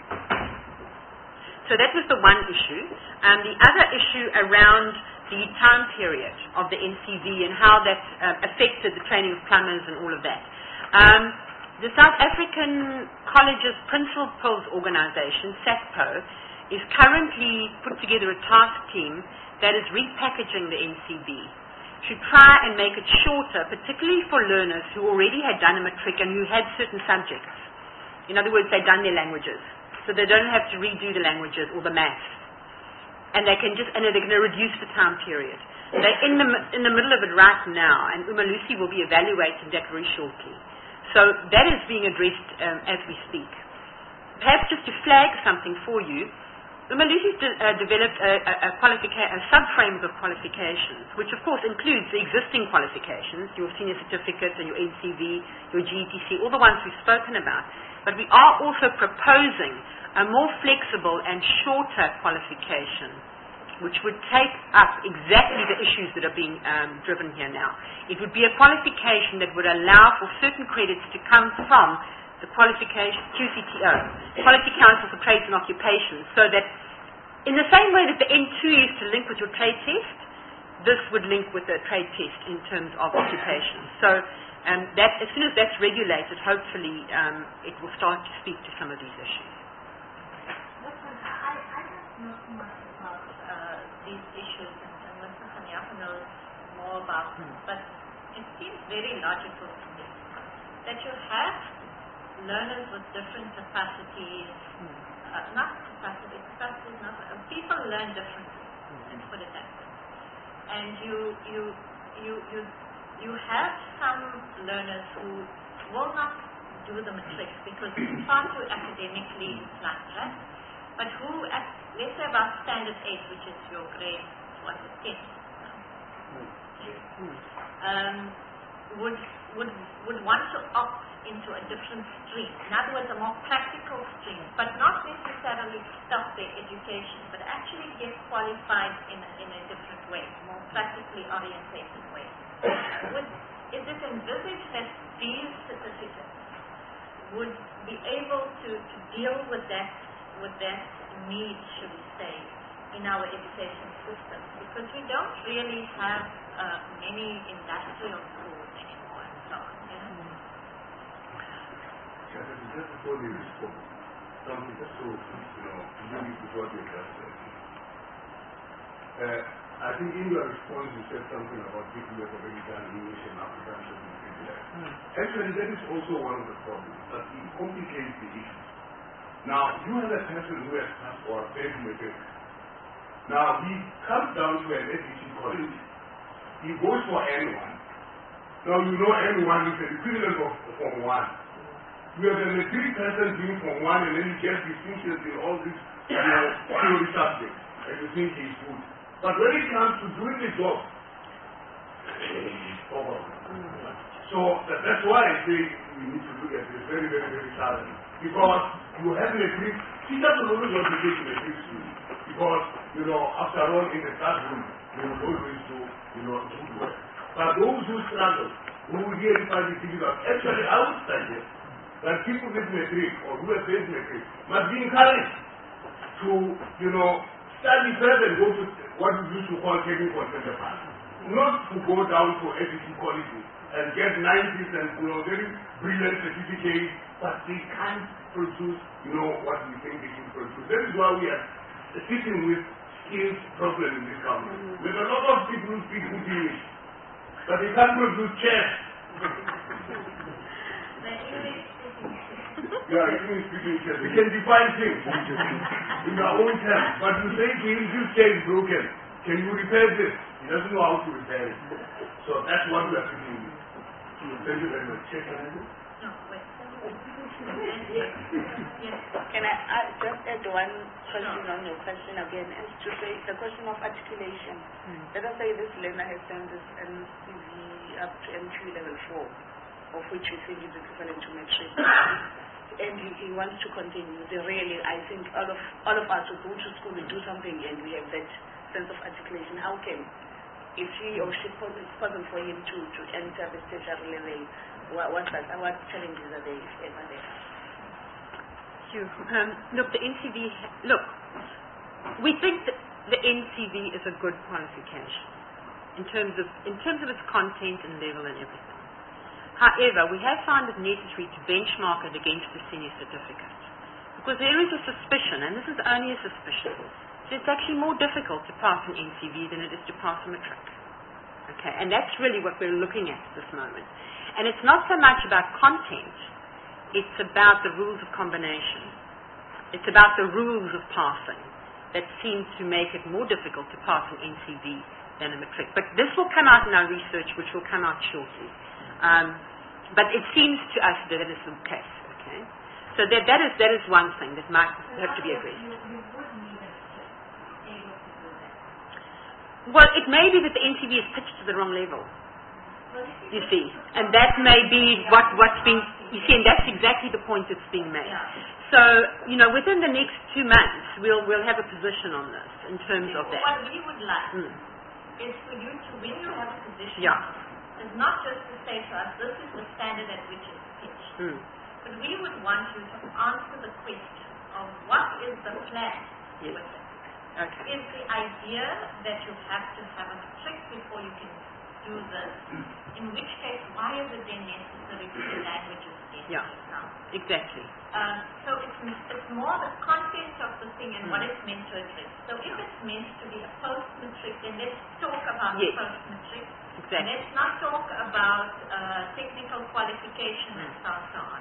So that was the one issue. The other issue around the time period of the NCV and how that affected the training of plumbers and all of that. The South African Colleges Principals Organization, SACPO, is currently put together a task team that is repackaging the NCV to try and make it shorter, particularly for learners who already had done a matric and who had certain subjects. In other words, they'd done their languages, so they don't have to redo the languages or the maths. And they're going to reduce the time period. They're in the middle of it right now, and Umalusi will be evaluating that very shortly. So that is being addressed as we speak. Perhaps just to flag something for you, Umalusi developed a sub-framework of qualifications, which of course includes the existing qualifications, your senior certificates and your NCV, your GETC, all the ones we've spoken about. But we are also proposing a more flexible and shorter qualification, which would take up exactly the issues that are being driven here now. It would be a qualification that would allow for certain credits to come from the qualification, QCTO, Quality Council for Trades and Occupations, so that in the same way that the N2 used to link with your trade test, this would link with the trade test in terms of occupation. So that, as soon as that's regulated, hopefully it will start to speak to some of these issues. Listen, I don't know too much about these issues, and Mr. Kanyako knows more about them, but it seems very logical to me that you have learners with different capacities, people learn differently, let's put it that way. And you have some learners who will not do the matric because it's far too academically inclined, right? But who, let's say about standard 8, which is your grade, what is 10, would want to opt into a different stream. In other words, a more practical stream, but not necessarily stop their education, but actually get qualified in a different way, more practically orientated way. Is it envisaged that these certificates would be able to deal with that need, should we say, in our education system? Because we don't really have many industrial schools anymore and so on. Just before you respond, something just so, maybe before you just I think in your response you said something about people who have already done English and African should be privileged. Actually, that is also one of the problems, that it complicates the issue. Now, you have a person who has passed or failed matric. Now, he comes down to an APC college. He goes for N1. Now, you know N1 is the equivalent of Form 1. You have a matric person doing Form 1 and then he gets distinctions in all these theory subjects, and you think he's good. But when it comes to doing the job, it's over. So that's why I say we need to look at this very, very, very thoroughly. Because you have matric, teachers will always want to take matric students. Because, after all, in the classroom, they will always do, good work. But those who struggle, who really find it difficult, actually, I would suggest that people with matric or who have failed matric must be encouraged to, study further and go to what we used to call technical center path. Not to go down to APC colleges and get 90s and very brilliant certificates, but they can't produce, what we think they can produce. That is why we are sitting with skills problem in this country. There's a lot of people who speak good English, but they can't produce chairs. English speaking chairs. We can define things in our own terms, but you say to him, this chair is broken. Can you repair this? He doesn't know how to repair it. So that's what we are sitting with. Thank you very much. No, wait. Can I just add one question on your question again, as to say the question of articulation. Let us say this learner has done this NCV up to M2 level 4, of which we think is equivalent to matric, and he wants to continue. I think all of us will go to school and do something, and we have that sense of articulation. How can, if he or she it's possible for him to enter the tertiary level? What challenges are there, if ever there? Look, the NCV. Look, we think that the NCV is a good qualification in terms of its content and level and everything. However, we have found it necessary to benchmark it against the senior certificate, because there is a suspicion, and this is only a suspicion, that it's actually more difficult to pass an NCV than it is to pass a matric. Okay, and that's really what we're looking at this moment. And it's not so much about content, it's about the rules of combination. It's about the rules of passing that seem to make it more difficult to pass an NCV than a matric. But this will come out in our research, which will come out shortly. But it seems to us that it is the case. Okay, so that is one thing that might have to be addressed. Well, it may be that the NCV is pitched to the wrong level. You see, and that may be what's being, you see, and that's exactly the point that's being made. So, within the next 2 months, we'll have a position on this in terms of that. What we would like is for you to, when you have a position, is not just to say to us, this is the standard at which it's pitched, but we would want you to answer the question of what is the plan with it. Okay. Is the idea that you have to have a matric before you can do this? In which case, why is it then necessary for the languages now? Exactly. So it's more the content of the thing and what it's meant to address. So if it's meant to be a post-matric, then let's talk about post-matric. Exactly. Let's not talk about technical qualification and so on.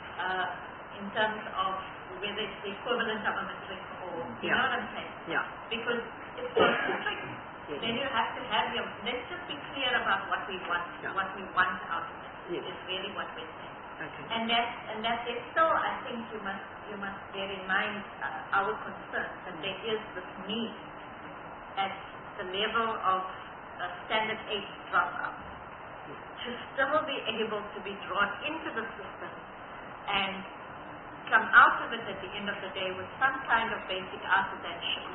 In terms of whether it's the equivalent of a matric or, you know what I'm saying? Yeah. Because it's post-matric. Then you have to have let's just be clear about what we want, what we want out of it. Is really what we're saying. Okay. And that there's still, I think you must bear in mind our concern that there is this need at the level of standard 8 dropout to still be able to be drawn into the system and come out of it at the end of the day with some kind of basic artisanship.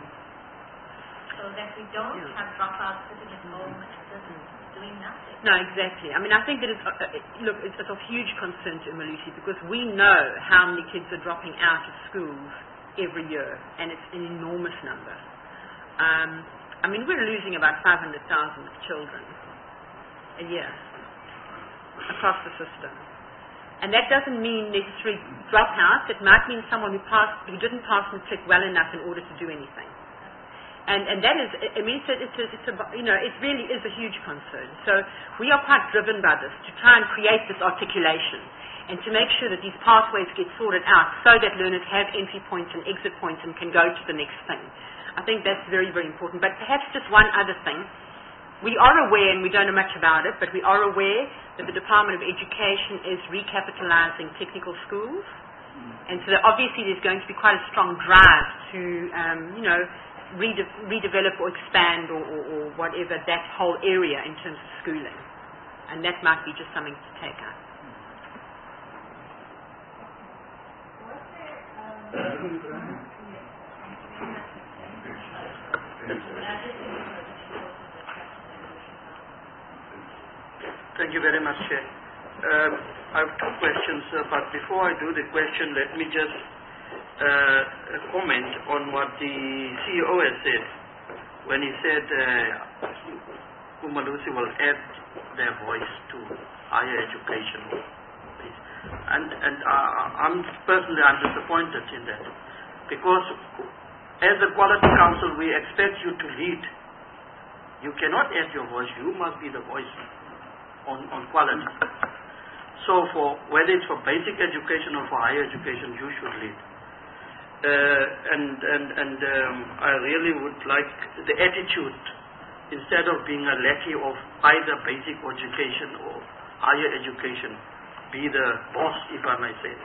So that we don't have dropouts sitting at home and just doing nothing. No, exactly. I mean, I think that it's of huge concern to Malusi, because we know how many kids are dropping out of schools every year, and it's an enormous number. I mean, we're losing about 500,000 children a year across the system. And that doesn't mean necessarily dropouts. It might mean someone who didn't pass matric well enough in order to do anything. And that is, I mean, it really is a huge concern. So we are quite driven by this to try and create this articulation and to make sure that these pathways get sorted out so that learners have entry points and exit points and can go to the next thing. I think that's very, very important. But perhaps just one other thing. We are aware, and we don't know much about it, but we are aware that the Department of Education is recapitalizing technical schools. And so obviously there's going to be quite a strong drive to, redevelop or expand or whatever that whole area in terms of schooling. And that might be just something to take up. Thank you very much, Chair. I have two questions, but before I do the question, let me just comment on what the CEO has said when he said Umalusi will add their voice to higher education. And I'm disappointed in that, because as the Quality Council we expect you to lead. You cannot add your voice, you must be the voice on quality. So for whether it's for basic education or for higher education, you should lead. I really would like the attitude, instead of being a lackey of either basic education or higher education, be the boss, if I may say.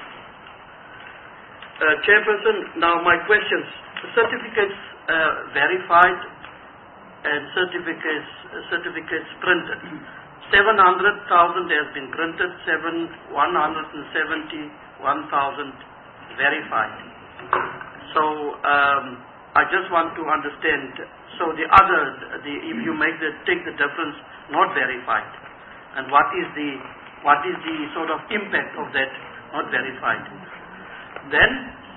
Chairperson, now my questions. Certificates verified and certificates printed. 700,000 has been printed, 171,000 verified. So I just want to understand. So if you take the difference, not verified, and what is the sort of impact of that not verified? Then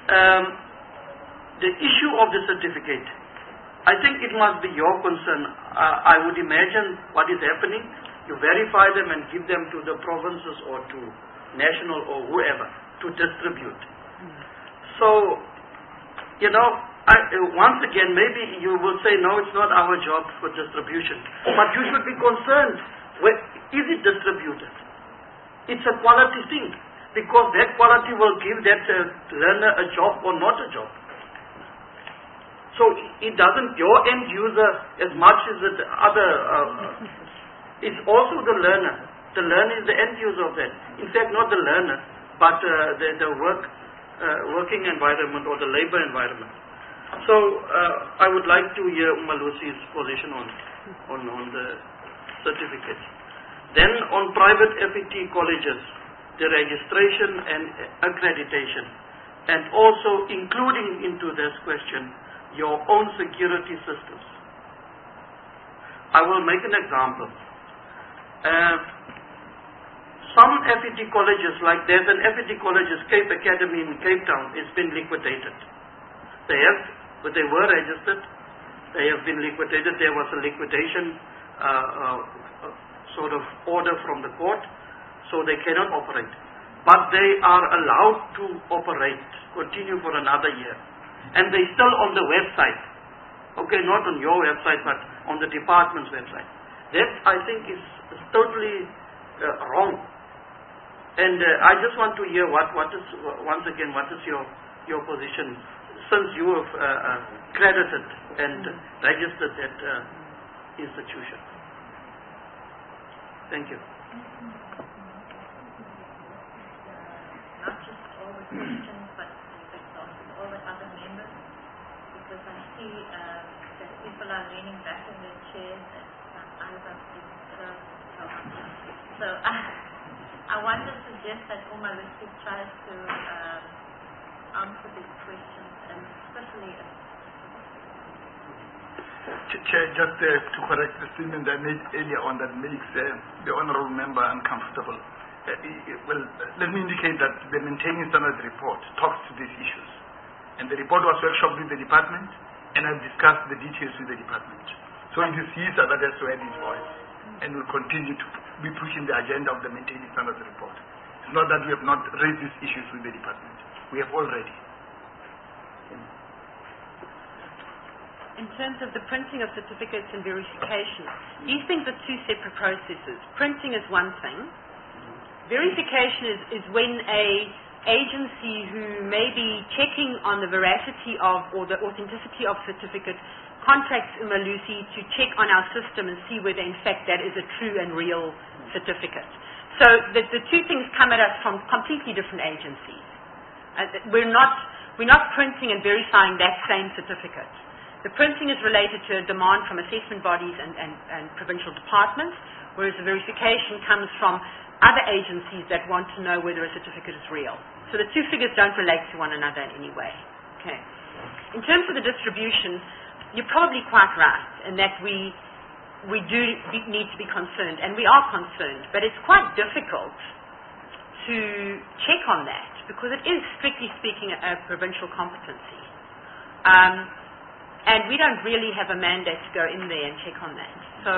the issue of the certificate, I think it must be your concern. I would imagine what is happening, you verify them and give them to the provinces or to national or whoever to distribute. So, once again, maybe you will say, no, it's not our job for distribution. But you should be concerned, is it distributed? It's a quality thing, because that quality will give that learner a job or not a job. So it doesn't, your end user as much as the other, it's also the learner. The learner is the end user of that. In fact, not the learner, but the working environment or the labor environment. So I would like to hear Umalusi's position on the certificates. Then on private FET colleges, the registration and accreditation, and also including into this question your own security systems. I will make an example. Some FET colleges, like there's an FET colleges, Cape Academy in Cape Town, it's been liquidated. But they were registered. They have been liquidated. There was a liquidation sort of order from the court, so they cannot operate. But they are allowed to operate, continue for another year. And they're still on the website. Okay, not on your website, but on the department's website. That, I think, is totally wrong. And I just want to hear what is your position, since you have credited and registered that institution. Thank you. Not just all the questions, but all the other members, because I see that people are leaning back in their chairs and some eyes are being closed and so on. So I want to suggest that Umalusi tries to answer these questions, and especially Chair, just to correct the statement I made earlier on that makes the honourable member uncomfortable. Well, let me indicate that the Maintaining Standards report talks to these issues. And the report was workshopped with the department, and I've discussed the details with the department. So it is CISA that has to add his voice, and will continue to be pushing the agenda of the Maintaining Standards report. It's not that we have not raised these issues with the department. We have already. In terms of the printing of certificates and verification, these things are two separate processes. Printing is one thing. Verification is when a agency who may be checking on the veracity of or the authenticity of certificates contacts Umalusi to check on our system and see whether in fact that is a true and real certificate. So the two things come at us from completely different agencies. We're not printing and verifying that same certificate. The printing is related to a demand from assessment bodies and provincial departments, whereas the verification comes from other agencies that want to know whether a certificate is real. So the two figures don't relate to one another in any way. Okay. In terms of the distribution, you're probably quite right in that we do need to be concerned, and we are concerned, but it's quite difficult to check on that because it is, strictly speaking, a provincial competency. And we don't really have a mandate to go in there and check on that. So,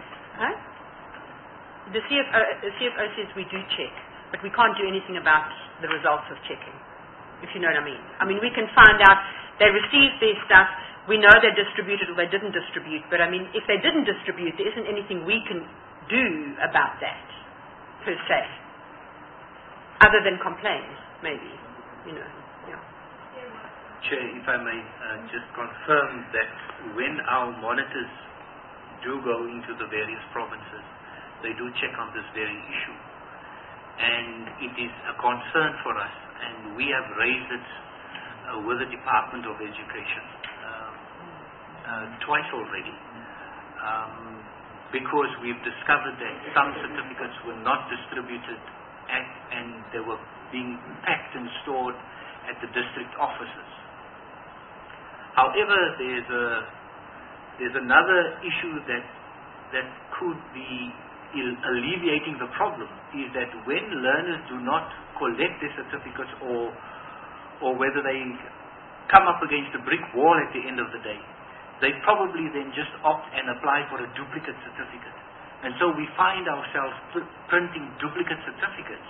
the CFO says we do check, but we can't do anything about the results of checking, if you know what I mean. I mean, we can find out they received their stuff, we know they distributed or they didn't distribute, but I mean, if they didn't distribute, there isn't anything we can do about that, per se, other than complain, maybe, you know. Chair, if I may just confirm that when our monitors do go into the various provinces, they do check on this very issue. And it is a concern for us, and we have raised it with the Department of Education twice already, because we've discovered that some certificates were not distributed and they were being packed and stored at the district offices. However, there's another issue that could be alleviating the problem, is that when learners do not collect their certificates or whether they come up against a brick wall at the end of the day, they probably then just opt and apply for a duplicate certificate. And so we find ourselves printing duplicate certificates,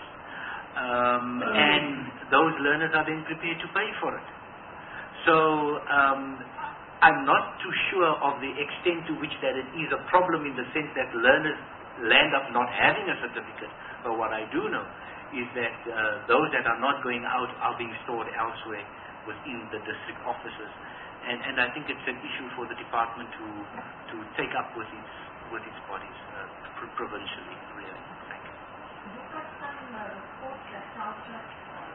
and those learners are then prepared to pay for it. So I'm not too sure of the extent to which that it is a problem in the sense that learners land up not having a certificate. But what I do know is that those that are not going out are being stored elsewhere within the district offices. And I think it's an issue for the department to take up with its bodies provincially, really. Thank you. You've got some reports that tell us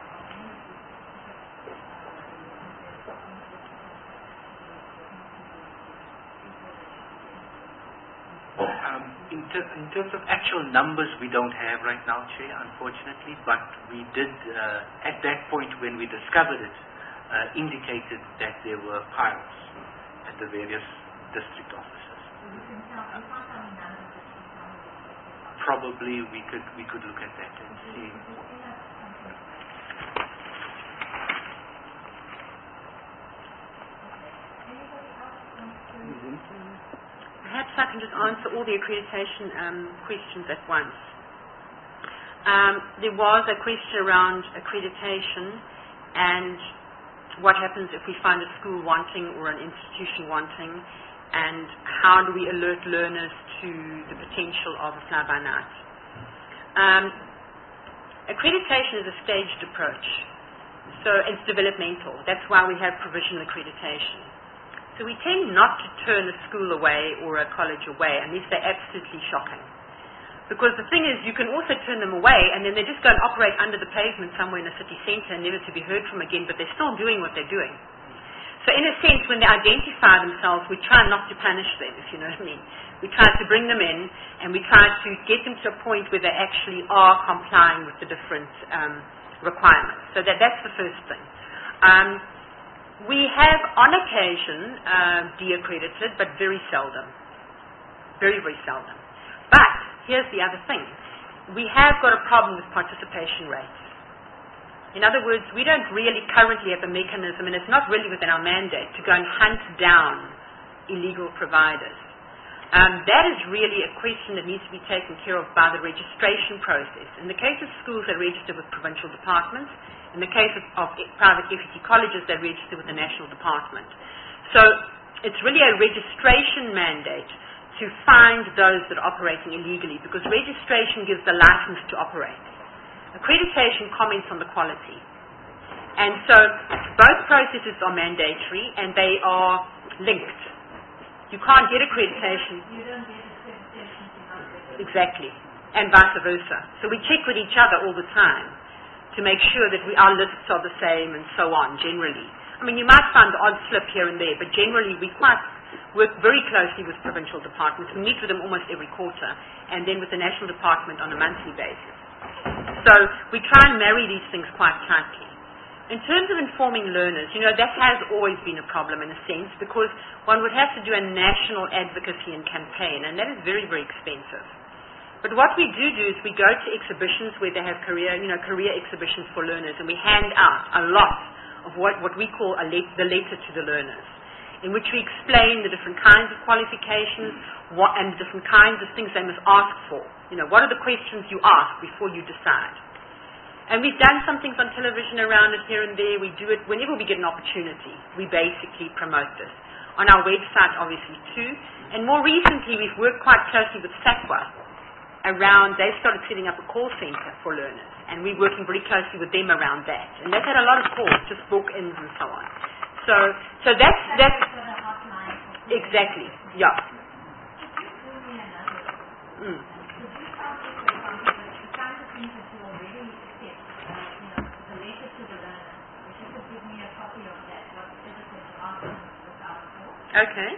in terms of actual numbers, we don't have right now, Chair, unfortunately, but we did, at that point when we discovered it, indicated that there were piles at the various district offices. Probably we could look at that and see. Perhaps I can just answer all the accreditation questions at once. There was a question around accreditation and what happens if we find a school wanting or an institution wanting, and how do we alert learners to the potential of a fly-by-night. Accreditation is a staged approach, so it's developmental. That's why we have provisional accreditation. So we tend not to turn a school away or a college away unless they're absolutely shocking. Because the thing is, you can also turn them away and then they just go and operate under the pavement somewhere in the city centre and never to be heard from again, but they're still doing what they're doing. So in a sense, when they identify themselves, we try not to punish them, if you know what I mean. We try to bring them in and we try to get them to a point where they actually are complying with the different requirements. So that's the first thing. We have, on occasion, de-accredited, but very seldom. Very, very seldom. But, here's the other thing. We have got a problem with participation rates. In other words, we don't really currently have a mechanism, and it's not really within our mandate, to go and hunt down illegal providers. That is really a question that needs to be taken care of by the registration process. In the case of schools that register with provincial departments, in the case of private FET colleges, they register with the national department. So it's really a registration mandate to find those that are operating illegally, because registration gives the license to operate. Accreditation comments on the quality. And so both processes are mandatory and they are linked. You can't get accreditation. You don't get accreditation to not get Exactly. And vice versa. So we check with each other all the time to make sure that our lists are the same and so on, generally. I mean, you might find the odd slip here and there, but generally we work very closely with provincial departments. We meet with them almost every quarter, and then with the national department on a monthly basis. So we try and marry these things quite tightly. In terms of informing learners, that has always been a problem in a sense, because one would have to do a national advocacy and campaign, and that is very, very expensive. But what we do is we go to exhibitions where they have career exhibitions for learners, and we hand out a lot of what we call the letter to the learners, in which we explain the different kinds of qualifications and the different kinds of things they must ask for. What are the questions you ask before you decide? And we've done some things on television around it here and there. We do it whenever we get an opportunity. We basically promote this. On our website, obviously, too. And more recently, we've worked quite closely with SACWA around, they started setting up a call center for learners. And we're working very closely with them around that. And they've had a lot of calls, just walk-ins and so on. So that's exactly, yeah. Okay.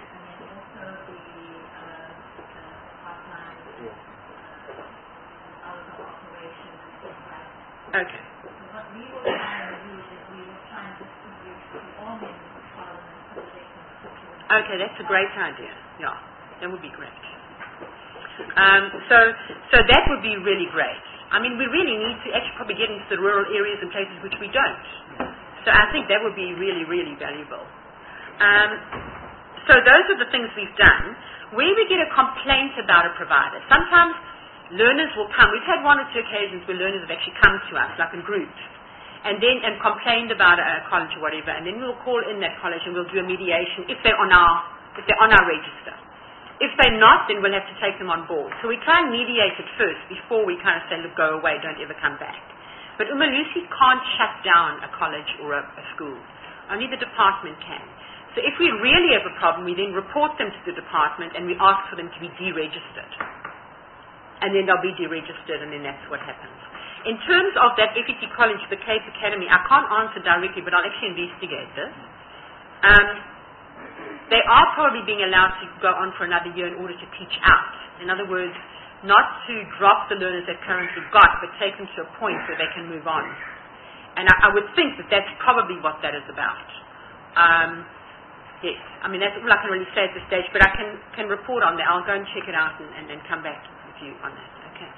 Okay. What we will try and do is we will try and distribute to all members of Parliament so that they can Okay, that's a great idea. Yeah, that would be great. So that would be really great. I mean, we really need to actually probably get into the rural areas and places which we don't. So I think that would be really, really valuable. So those are the things we've done. Where we get a complaint about a provider, sometimes learners will come. We've had one or two occasions where learners have actually come to us, like in groups, and complained about a college or whatever, and then we'll call in that college and we'll do a mediation if they're on our register. If they're not, then we'll have to take them on board. So we try and mediate it first before we kind of say, look, go away, don't ever come back. But Umalusi can't shut down a college or a school. Only the department can. So if we really have a problem, we then report them to the department and we ask for them to be deregistered. And then they'll be deregistered, and then that's what happens. In terms of that FET college, the Cape Academy, I can't answer directly, but I'll actually investigate this. They are probably being allowed to go on for another year in order to teach out. In other words, not to drop the learners they've currently got, but take them to a point where they can move on. And I would think that that's probably what that is about. Yes, I mean, that's all I can really say at this stage, but I can report on that. I'll go and check it out and then come back with you on that. Okay.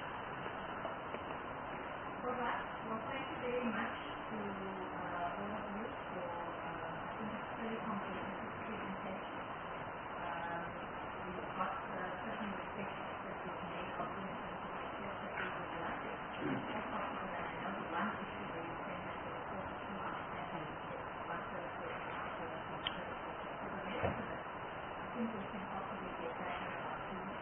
All right. Well, thank you very much to all of you for, I think it's a very comprehensive presentation. We've got certain respects that we've made of the information that we would like. It's possible that I know the one issue where you say that the report is too much and one person I think we can possibly get that about 2 weeks.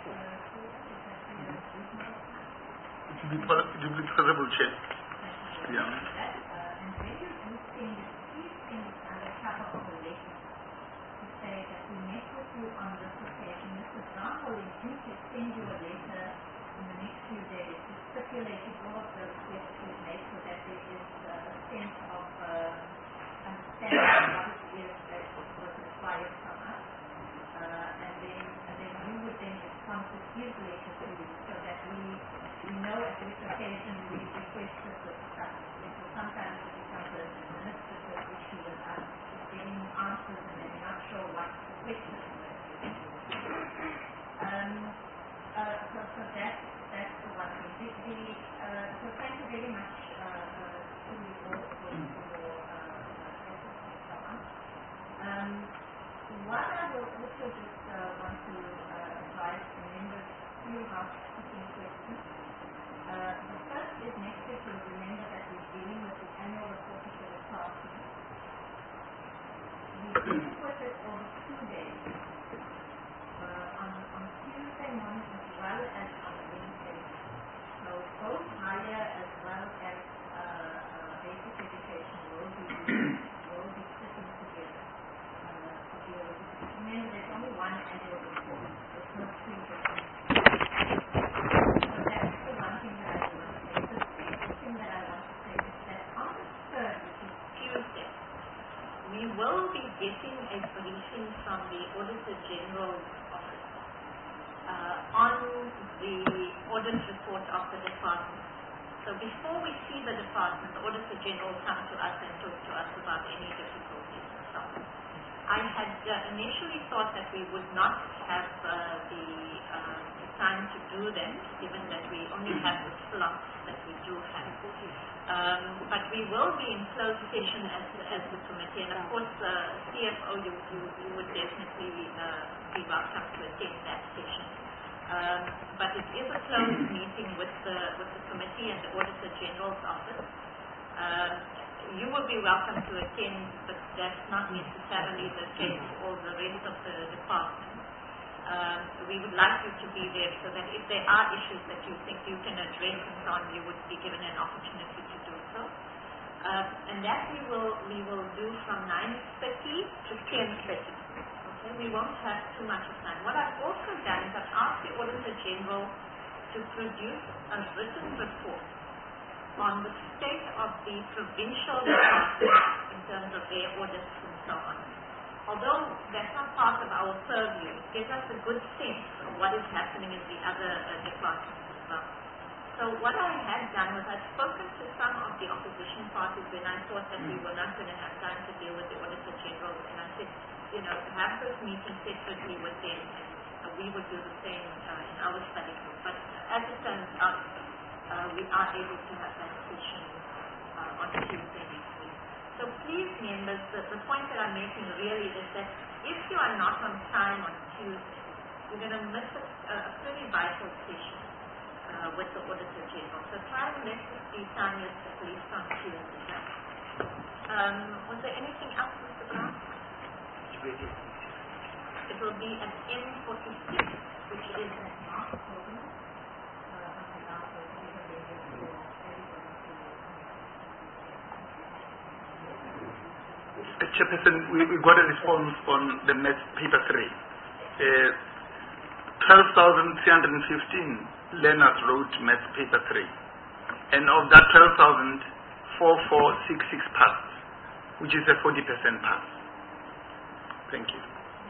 It will be possible, Chair. Yeah. And when you do send it, please send it under cover of a letter to say that we met with you on this occasion. Mr. Brown will intend to send you a letter in the next few days to stipulate all of the requests we've made so that there is a sense of understanding what it is that was required from us. And then you would then respond to his letter to you so that we know at this occasion we requested this stuff. Because sometimes it becomes an administrative issue with us getting answers and then not sure what the question is. So that's the one thing. So thank you very much to you all for your efforts and so on. What I will also just want to advise the members few housekeeping questions. The first is next week you'll remember that we're dealing with the annual report for the department. We deal with it over 2 days, on Tuesday morning as well as on Wednesday. So both higher as well as basic education will be sitting together to deal with it. Remember, there's only one annual report. There's no two different. So that's the one thing that I want to say. The second thing that I want to say is that on the 3rd, which is Tuesday, we will be getting a briefing from the Auditor General's office on the audit report of the department. So before we see the department, the Auditor General will come to us and talk to us about any difficulties and so on. I had initially thought that we would not have the time to do them, given that we only have the slots that we do have. But we will be in closed session as the committee, and of course, CFO, you would definitely be welcome to attend that session. But it is a closed meeting with the committee and the Auditor General's office. You will be welcome to attend, but that's not necessarily the case for the rest of the department. We would like you to be there so that if there are issues that you think you can address and so on, you would be given an opportunity to do so. And that we will do from 9:30 to 10:30. Okay, we won't have too much of time. What I've also done is I've asked the Auditor General to produce a written report on the state of the provincial departments in terms of their audits and so on. Although that's not part of our purview, it gives us a good sense of what is happening in the other departments as well. So what I had done was I've spoken to some of the opposition parties when I thought that we were not going to have time to deal with the Auditor General, and I said, have this meeting separately with them, and we would do the same in our study group. But as it turns out, we are able to have that session on Tuesday next week. So please, members, the point that I'm making really is that if you are not on time on Tuesday, you're going to miss a pretty vital session with the Auditor General. So try and let this be time at least on Tuesday. Was there anything else, Mr. Brown? It will be at M46, which is at Mark Hogan. Chairperson, we got a response on the maths paper 3. 12,315 learners wrote maths paper 3. And of that 12,000, 4,466 passed, which is a 40% pass. Thank you.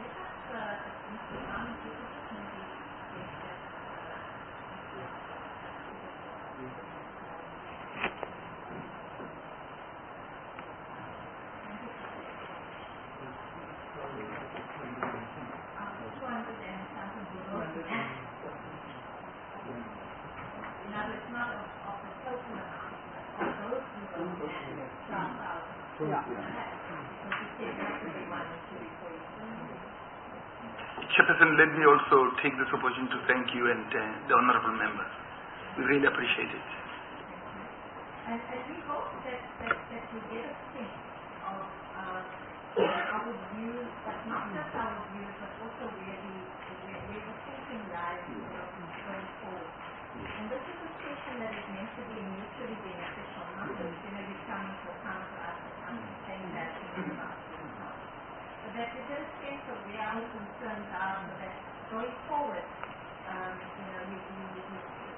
Chairperson, let me also take this opportunity to thank you and the honorable members. We really appreciate it. And we hope that you get a sense of our views, but not just our views, but also where the thinking lies going forward. And this is a session that is meant to be mutually beneficial, not just you coming to account to us and saying that but that we get a sense of where our concerns are, so that going forward, you